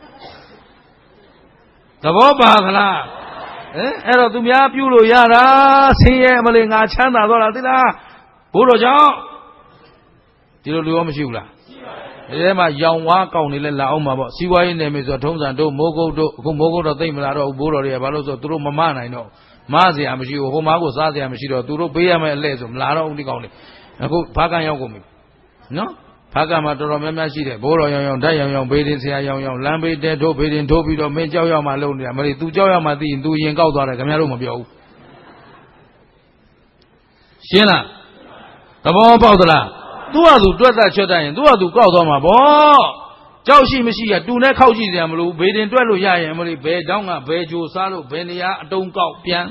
The Boba. Eh, ero tu mia più lo yara, si e ma le nga chanda do la ti la. Bo lo jaw. Di lo lu yo ma shi bu la? Di le ma yaung wa kaung ni le la aung ma po. Siwa yin ne me so thong san do mo gou do, aku mo gou do tait ma la do bo lo de ba lo so tu lo ma ma nai do. Ma sia ma shi bu, ho ma ko sa sia ma shi do, tu lo pe ya me a le so ma la do ni kaung ni. Aku pha kan yauk ko mi. No? Pha ma to to mya mya shi de. Bo lo yaung yaung, dat yaung yaung, bei din sia yaung yaung, lan bei de tho, bei din tho pi do min jaw yauk ma lou ni da. Ma le tu jaw yauk ma ti yin tu yin kauk twa de, khamya lo ma pyaw bu. Shin la? Thabo pauk da la? Tu ha tu twat tat chwat tat yin, tu ha tu kauk twa ma po. Jaw shi ma shi ya, tu ne khauk ji sia ma lo, bei din twat lo ya yin ma le, be jaung nga, be jo sa lo, be ni ya ataung kauk pyan.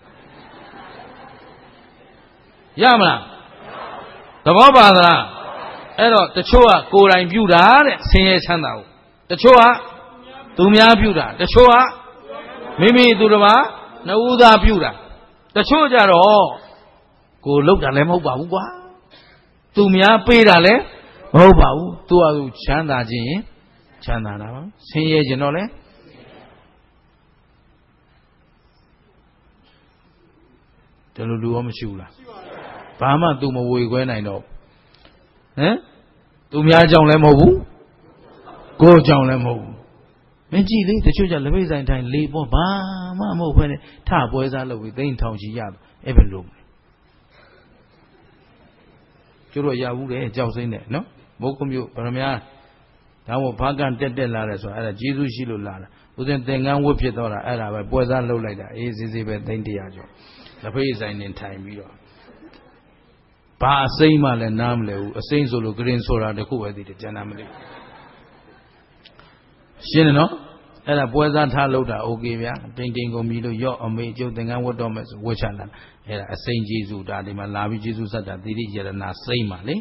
Ya ma la? Thabo pa da la? အဲ့တော့တချို့ကကိုယ်တိုင်ပြုတာတဲ့ဆင်းရဲချမ်းသာကိုတချို့ကသူများပြုတာတချို့ကမိမိသူတစ်ပါးနှုတ်သားပြုတာတချို့ကြတော့ကိုယ်လုပ်တာလည်းမဟုတ်ပါဘူးကွာသူများပေးတာလည်းမဟုတ်ပါဘူးသူကသူချမ်းသာခြင်းချမ်းသာတာပါဆင်းရဲခြင်းတော့လေဒီလိုလူရောမရှိဘူးလားဘာမှသူမဝေခွဲနိုင်တော့ဟမ်သူများကြောင့်လည်းမဟုတ်ဘူးကိုယ်ကြောင့်လည်းမဟုတ်ဘူးမင်းကြည့်လေတချို့ကြလက်ပိတ်ဆိုင်တိုင်းလေပေါ့ဘာမှမဟုတ်ဘဲနဲ့ထပွဲစားလုပ်ပြီးသိန်းထောင်ချီရတယ်အဲ့ဘယ်လိုကျိုးတော့ရဘူးလေကြောက်စိမ့်နဲ့နော်မုတ်ကမျိုးဗရမများဒါမို့ဘာကန်တက်တက်လာတယ်ဆိုတာအဲ့ဒါကျေးဇူးရှိလို့လာတာဦးဇင်းသင်္ကန်းဝတ်ဖြစ်တော့တာအဲ့ဒါပဲပွဲစားလုပ်လိုက်တာအေးစေးစေးပဲသိန်းတရာကျော်လက်ပိတ်ဆိုင်နေထိုင်ပြီးတော့ဘာအစိမ့်မှလည်းနားမလဲဘူးအစိမ့်ဆိုလို့ဂရင်ဆိုတာတခုပဲသိတယ်ကျန်တာမသိဘူးရှင်းတယ်နော်အဲ့ဒါပွဲစားထားလို့တာโอเคဗျာတိန်တိန်ကုန်ပြီလို့ရော့အမေကျုပ်သင်္ကန်းဝတ်တော့မယ်ဆိုဝတ်ချလာအဲ့ဒါအစိမ့်ကျေးဇူးဒါဒီမှာလာပြီးကျေးဇူးဆက်တာသီရိယရနာစိမ့်ပါလေ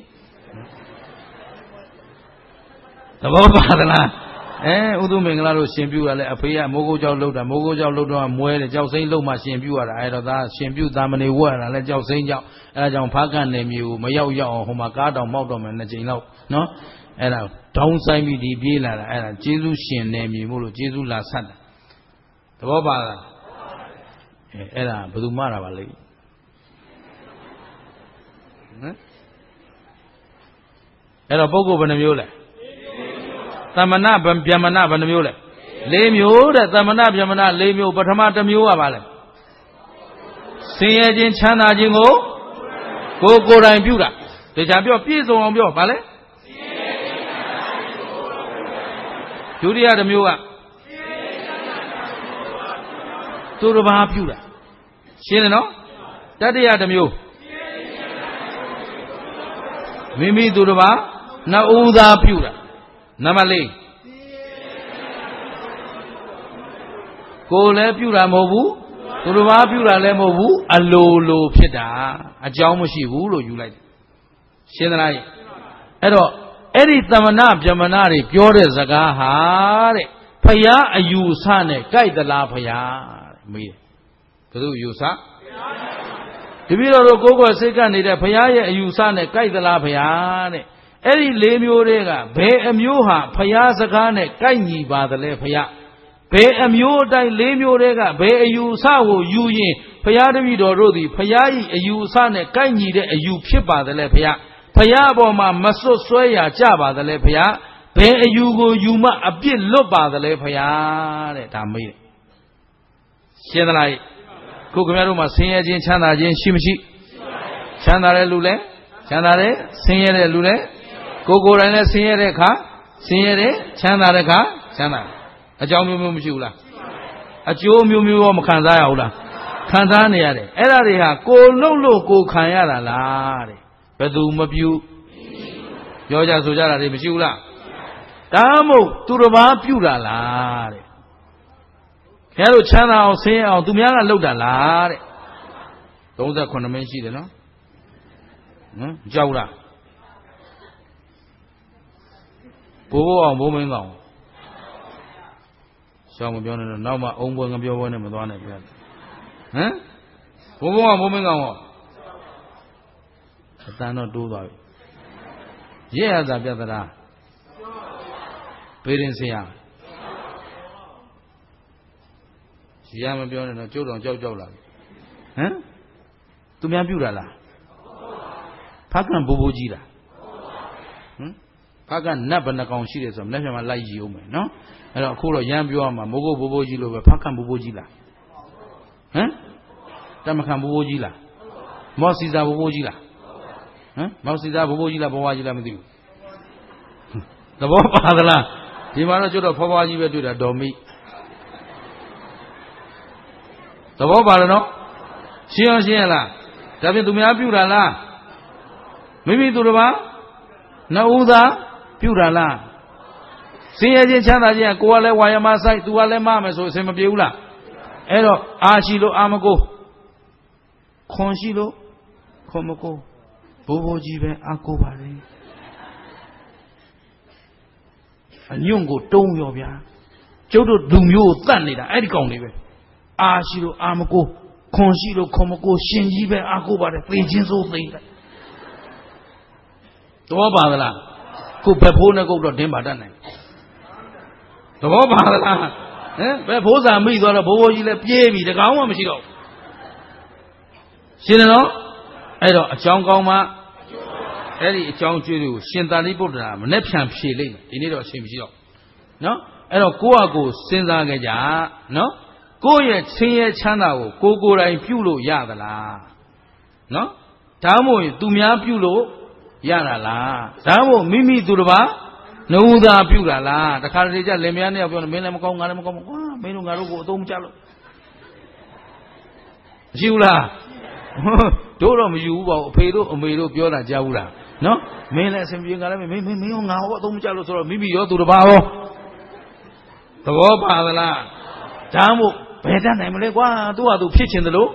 သဘောပါသလားအဲဥဒုမင်္ဂလာတို့ရှင်ပြုရလဲအဖေကမိုးကိုကြောက်လှုပ်တာမိုးကိုကြောက်လှုပ်တော့မွဲတယ်ကြောက်စိမ့်လှုပ်မှရှင်ပြုရတာအဲ့တော့ဒါရှင်ပြုသားမနေဝတ်ရတာလဲကြောက်စိမ့်ကြောက်အဲဒါကြောင့်ဖားကန်နေမျိုးမရောက်ရောက်အောင်ဟိုမှာကားတောင်မောက်တော့မယ်နှစ်ကြိမ်လောက်နော်အဲ့ဒါဒေါင်းဆိုင်ပြီးဒီပြေးလာတာအဲ့ဒါကျေးဇူးရှင်နေမြေမို့လို့ကျေးဇူးလာဆက်တာသဘောပါလားအဲအဲ့ဒါဘယ်သူမှတာပါလိမ့်ဟမ်အဲ့တော့ပုဂ္ဂိုလ်ဘယ်နှမျိုးလဲသမဏဗျမဏဘယ်နှမျိုးလဲလေးမျိုးတဲ့သမဏဗျမဏလေးမျိုးပထမတစ်မျိုးကပါလဲဆင်းရဲခြင်းချမ်းသာခြင်းကိုကိုယ်ကိုယ်တိုင်ပြုတာတရားပြောပြည့်စုံအောင်ပြောဗာလဲဒုတိယတစ်မျိုးကသူတစ်ပါးပြုတာရှင်းတယ်နော်တတိယတစ်မျိုးမိမိသူတစ်ပါးနှစ်ဦးသာပြုတာနံပါတ်လေးကိုယ်လည်းပြုတာမဟုတ်ဘူးသူတစ်ပါးပြုတာလည်းမဟုတ်ဘူးအလိုလိုဖြစ်တာအကြောင်းမရှိဘူးလို့ယူလိုက်တယ်ရှင်းသလားအဲ့တော့အဲ့ဒီသမဏဗျမဏတွေပြောတဲ့စကားဟာတဲ့ဖယားအယူဆနဲ့ကြိုက်သလားဖယားတဲ့မေးတယ်ဘယ်သူအယူဆတပည့်တော်တို့ကိုယ်ကိုယ်စိတ်ကနေတဲ့ဖယားရဲ့အယူဆနဲ့ကြိုက်သလားဖယားတဲ့အဲ့ဒီလေးမျိုးတွေကဘယ်အမျိုးဟာဖယားစကားနဲ့ကြိုက်ညီပါသလဲဖယားဘယ်အမျိုးအတိုင်းလေးမျိုးတွေကဘယ်အယူဆကိုယူရင်ဖယားတပည့်တော်တို့သည်ဖယား၏အယူဆနဲ့ကြိုက်ညီတဲ့အယူဖြစ်ပါသလဲဖယားဖယားအပေါ်မှာမစွတ်ဆွဲရကြပါသလဲဖယားဘယ်အယူကိုယူမှအပြစ်လွတ်ပါသလဲဖယားတဲ့ဒါမေးတယ်ရှင်းသလားခုခင်ဗျားတို့မှာဆင်းရဲခြင်းချမ်းသာခြင်းရှိမရှိချမ်းသာတဲ့လူလဲချမ်းသာတယ်ဆင်းရဲတဲ့လူလဲကိုယ်ကိုယ်တိုင်လဲဆင်းရဲတဲ့အခါဆင်းရဲတဲ့ချမ်းသာတဲ့အခါချမ်းသာအကြောင်းမျိုးမျိုးမရှိဘူးလားအကျိုးမျိုးမျိုးရောမခံစားရဘူးလားခံစားနေရတယ်အဲ့ဒါတွေဟာကိုယ်လုံးလို့ကိုယ်ခံရတာလားတဲ့ဘယ်သူမပြုပြောကြဆိုကြတာတွေမရှိဘူးလားဒါမှမဟုတ်သူတစ်ပါးပြုတာလားတဲ့ခင်ဗျားတို့ချမ်းသာအောင်ဆင်းရဲအောင်သူများကလုပ်တာလားတဲ့သုံးခုမိနစ်ရှိတယ်နော်ဟမ်ကြောက်လားဘိုးဘိုးအောင်ဘိုးမင်းကောင်ရှောင်းမပြောနဲ့တော့နောက်မှအုံပွဲငပြောပွဲနဲ့မသွားနဲ့ပြဟမ်ဘိုးဘိုးအောင်ဘိုးမင်းကောင်ရောအတန်တော့တိုးသွားပြီရဲရတာပြသလားပေရင်ဆရာဆရာမပြောနဲ့တော့ကျုပ်တော်ကြောက်ကြောက်လာပြီဟမ်သူများပြုတာလားဖားကန်ဘိုးဘိုးကြီးလားဟမ်ဖားကန်နတ်ဘယ်နှကောင်ရှိတယ်ဆိုတော့လက်ဖြံမှာလိုက်ရည်အောင်မယ်နော်အဲ့တော့အခုတော့ရမ်းပြောရမှာမိုးကုတ်ဘိုးဘိုးကြီးလို့ပဲဖားကန်ဘိုးဘိုးကြီးလားဟမ်တမခံဘိုးဘိုးကြီးလားမော်စီစာဘိုးဘိုးကြီးလားဟမ်မောင်စီသားဘိုးဘိုးကြီးလားဘွားကြီးလားမသိဘူးသဘောပါသလားဒီမှာတော့ကျွတ်တော့ဖွားဖွားကြီးပဲတွေ့တာတော်မိသဘောပါလားနော်ရှင်းအောင်ရှင်းရလားဒါဖြင့်သူများပြုတာလားမိမိသူတစ်ပါးနှစ်ဦးသာပြုတာလားဆင်းရဲခြင်းချမ်းသာခြင်းကိုယ်ကလည်းဝါယမဆိုင်သူကလည်းမမယ်ဆိုအစင်မပြေဘူးလားအဲ့တော့အာရှိလို့အာမကိုခွန်ရှိလို့ခွန်မကိုဘိုးဘိုးကြီးပဲအာကိုပါလေအညွန့်ကိုတုံးရောဗျာကျုပ်တို့လူမျိုးကိုတတ်နေတာအဲ့ဒီကောင်တွေပဲအာရှိလို့အာမကိုခွန်ရှိလို့ခွန်မကိုရှင်ကြီးပဲအာကိုပါတယ်သေချင်းစိုးသိတယ်တော့ပါသလားခုဘက်ဖိုးနဲ့ကုတ်တော့တင်းပါတတ်နိုင်ဘောပါလားဟမ်ဘယ်ဘိုးစာမိသွားတော့ဘိုးဘိုးကြီးလည်းပြေးပြီတကောင်မှမရှိတော့ရှင်းတယ်နော်အဲ့တော့အကြောင်းကောင်းမှအဲ့ဒီအကြောင်းကျွေးတွေကိုရှင်သာရိပုတ္တရာမနဲ့ဖြန်ဖြေလိုက်ဒီနေ့တော့အချိန်မရှိတော့နော်အဲ့တော့ကိုယ့်အကိုစဉ်းစားကြကြနော်ကိုယ့်ရဲ့ဆင်းရဲချမ်းသာကိုကိုကိုယ်တိုင်ပြုလို့ရသလားနော်ဒါမှမဟုတ်သူများပြုလို့ရတာလားဒါမှမဟုတ်မိမိသူတစ်ပါးနှုတ်သာပြုတာလားတခါတလေကျလင်မယားနှစ်ယောက်ပြောတယ်မင်းလည်းမကောင်းငါလည်းမကောင်းကွာမင်းတို့ငါတို့ကိုအသုံးမချလို့မရှိဘူးလားတို့တော့မယူဘူးပေါ့အဖေတို့အမေတို့ပြောတာကြားဘူးလားနော်မင်းလည်းအစဉ်ပြေငါလည်းမင်းမင်းမင်းရောငါဟောအသုံးမချလို့ဆိုတော့မိမိရောသူတစ်ပါးရောသဘောပါသလားဒါမှမဟုတ်ဘယ်တတ်နိုင်မလဲကွာသူ့ဟာသူဖြစ်ချင်တယ်လို့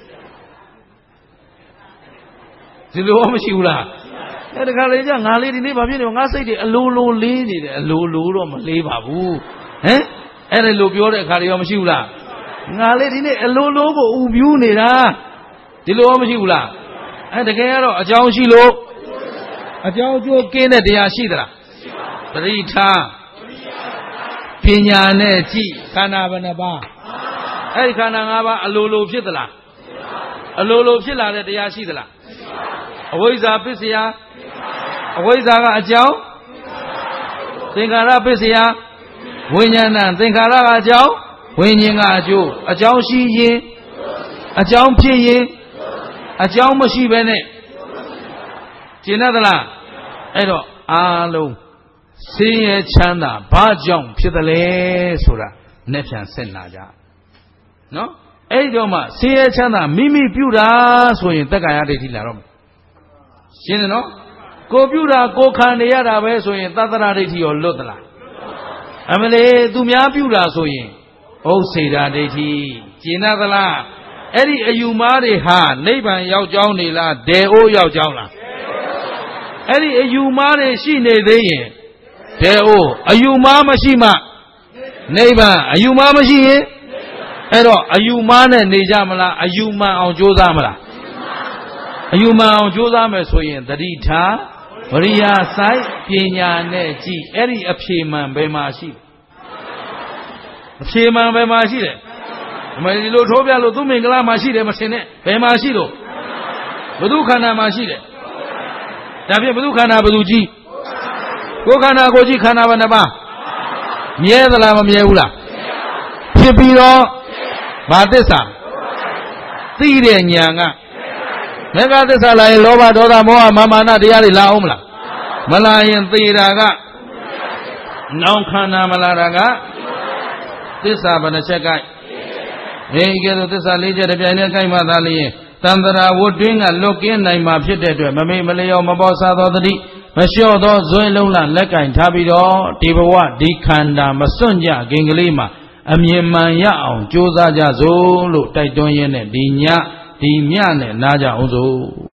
ဒီလိုမရှိဘူးလားအဲ့တခါလေကျငါလေးဒီနေ့ဘာဖြစ်နေလဲငါစိတ်တွေအလိုလိုလေးနေတယ်အလိုလိုတော့မလေးပါဘူးဟမ်အဲ့ဒါလိုပြောတဲ့အခါတွေရောမရှိဘူးလားငါလေးဒီနေ့အလိုလိုကိုဥပြူးနေတာဒီလိုရောမရှိဘူးလားအဲ့တကယ်ကတော့အကြောင်းရှိလို့အကြောင်းကျိုးကင်းတဲ့တရားရှိသလားပရိထားပညာနဲ့ကြည့်ခန္ဓာဘယ်နှပါးအဲ့ဒီခန္ဓာ၅ပါးအလိုလိုဖြစ်သလားအလိုလိုဖြစ်လာတဲ့တရားရှိသလားအဝိဇ္ဇာပစ္စယအဝိဇ္ဇာကအကြောင်းသင်္ခါရပစ္စယဝိညာဏသင်္ခါရကအကြောင်းဝိညာဉ်ကအကျိုးအကြောင်းရှိရင်အကြောင်းဖြစ်ရင်အကြောင်းမရှိဘဲနဲ့ကျင်တတ်သလားအဲ့တော့အားလုံးဆင်းရဲချမ်းသာဘာကြောင့်ဖြစ်တယ်လဲဆိုတာနဲ့ပြန်ဆက်လာကြနော်အဲ့ဒီတော့မှဆင်းရဲချမ်းသာမိမိပြုတာဆိုရင်တက္ကာယဒိဋ္ဌိလာတော့ရှင်းတယ်နော်ကိုပြုတာကိုခံနေရတာပဲဆိုရင်သတ္တရာဒိဋ္ဌိရောလွတ်သလားအမလေးသူများပြုတာဆိုရင်ဥစ္စေတာဒိဋ္ဌိကျင်နာသလားအဲ့ဒီအယူမားတွေဟာနိဗ္ဗာန်ရောက်ကြောင်းနေလားဒေအိုးရောက်ကြောင်းလားအဲ့ဒီအယူမားတွေရှိနေသေးရင်ဒေအိုးအယူမားမရှိမှနိဗ္ဗာန်အယူမားမရှိရင်အဲ့တော့အယူမားနဲ့နေကြမလားအယူမှန်အောင်ကြိုးစားမလားအယူမှန်အောင်ကြိုးစားမယ်ဆိုရင်တတိထားဝရိယစိုက်ပညာနဲ့ကြည့်အဲ့ဒီအဖြေမှန်ဘယ်မှာရှိအဖြေမှန်ဘယ်မှာရှိတယ်အမေဒီလိုထိုးပြလို့သူမင်္ဂလာမှာရှိတယ်မထင်နဲ့ဘယ်မှာရှိတော့ဘု து ခန္ဓာမှာရှိတယ်ဒါဖြင့်ဘု து ခန္ဓာဘယ်သူကြည့်ကိုယ်ခန္ဓာကိုကြည့်ခန္ဓာဘယ်နှပါမြဲသလားမမြဲဘူးလားဖြစ်ပြီးတော့ဘာသစ္စာသိတဲ့ဉာဏ်ကမေဃသစ္စာလာရင်လောဘဒေါသမောဟမာမာနတရားတွေလာအောင်မလားမလာရင်သေတာကနောင်ခန္ဓာမလာတာကသစ္စာဘယ်နှချက်ကိုက်ဒီကဲ့သို့သစ္စာ၄ချက်တပြိုင်တည်းကိုက်မှသာလျှင်တန္တရာဝတ်တွင်းကလွတ်ကင်းနိုင်မှာဖြစ်တဲ့အတွက်မမေ့မလျော့မပေါ်စားသောတတိမလျှော့သောဇွဲလုံးလလက်ကင်ထားပြီးတော့ဒီဘဝဒီခန္ဓာမစွန့်ကြခင်ကလေးမှာအမြင်မှန်ရအောင်ကြိုးစားကြစို့လို့တိုက်တွန်းရင်းနဲ့ဒီညဒီမြနဲ့နားကြအောင်စို့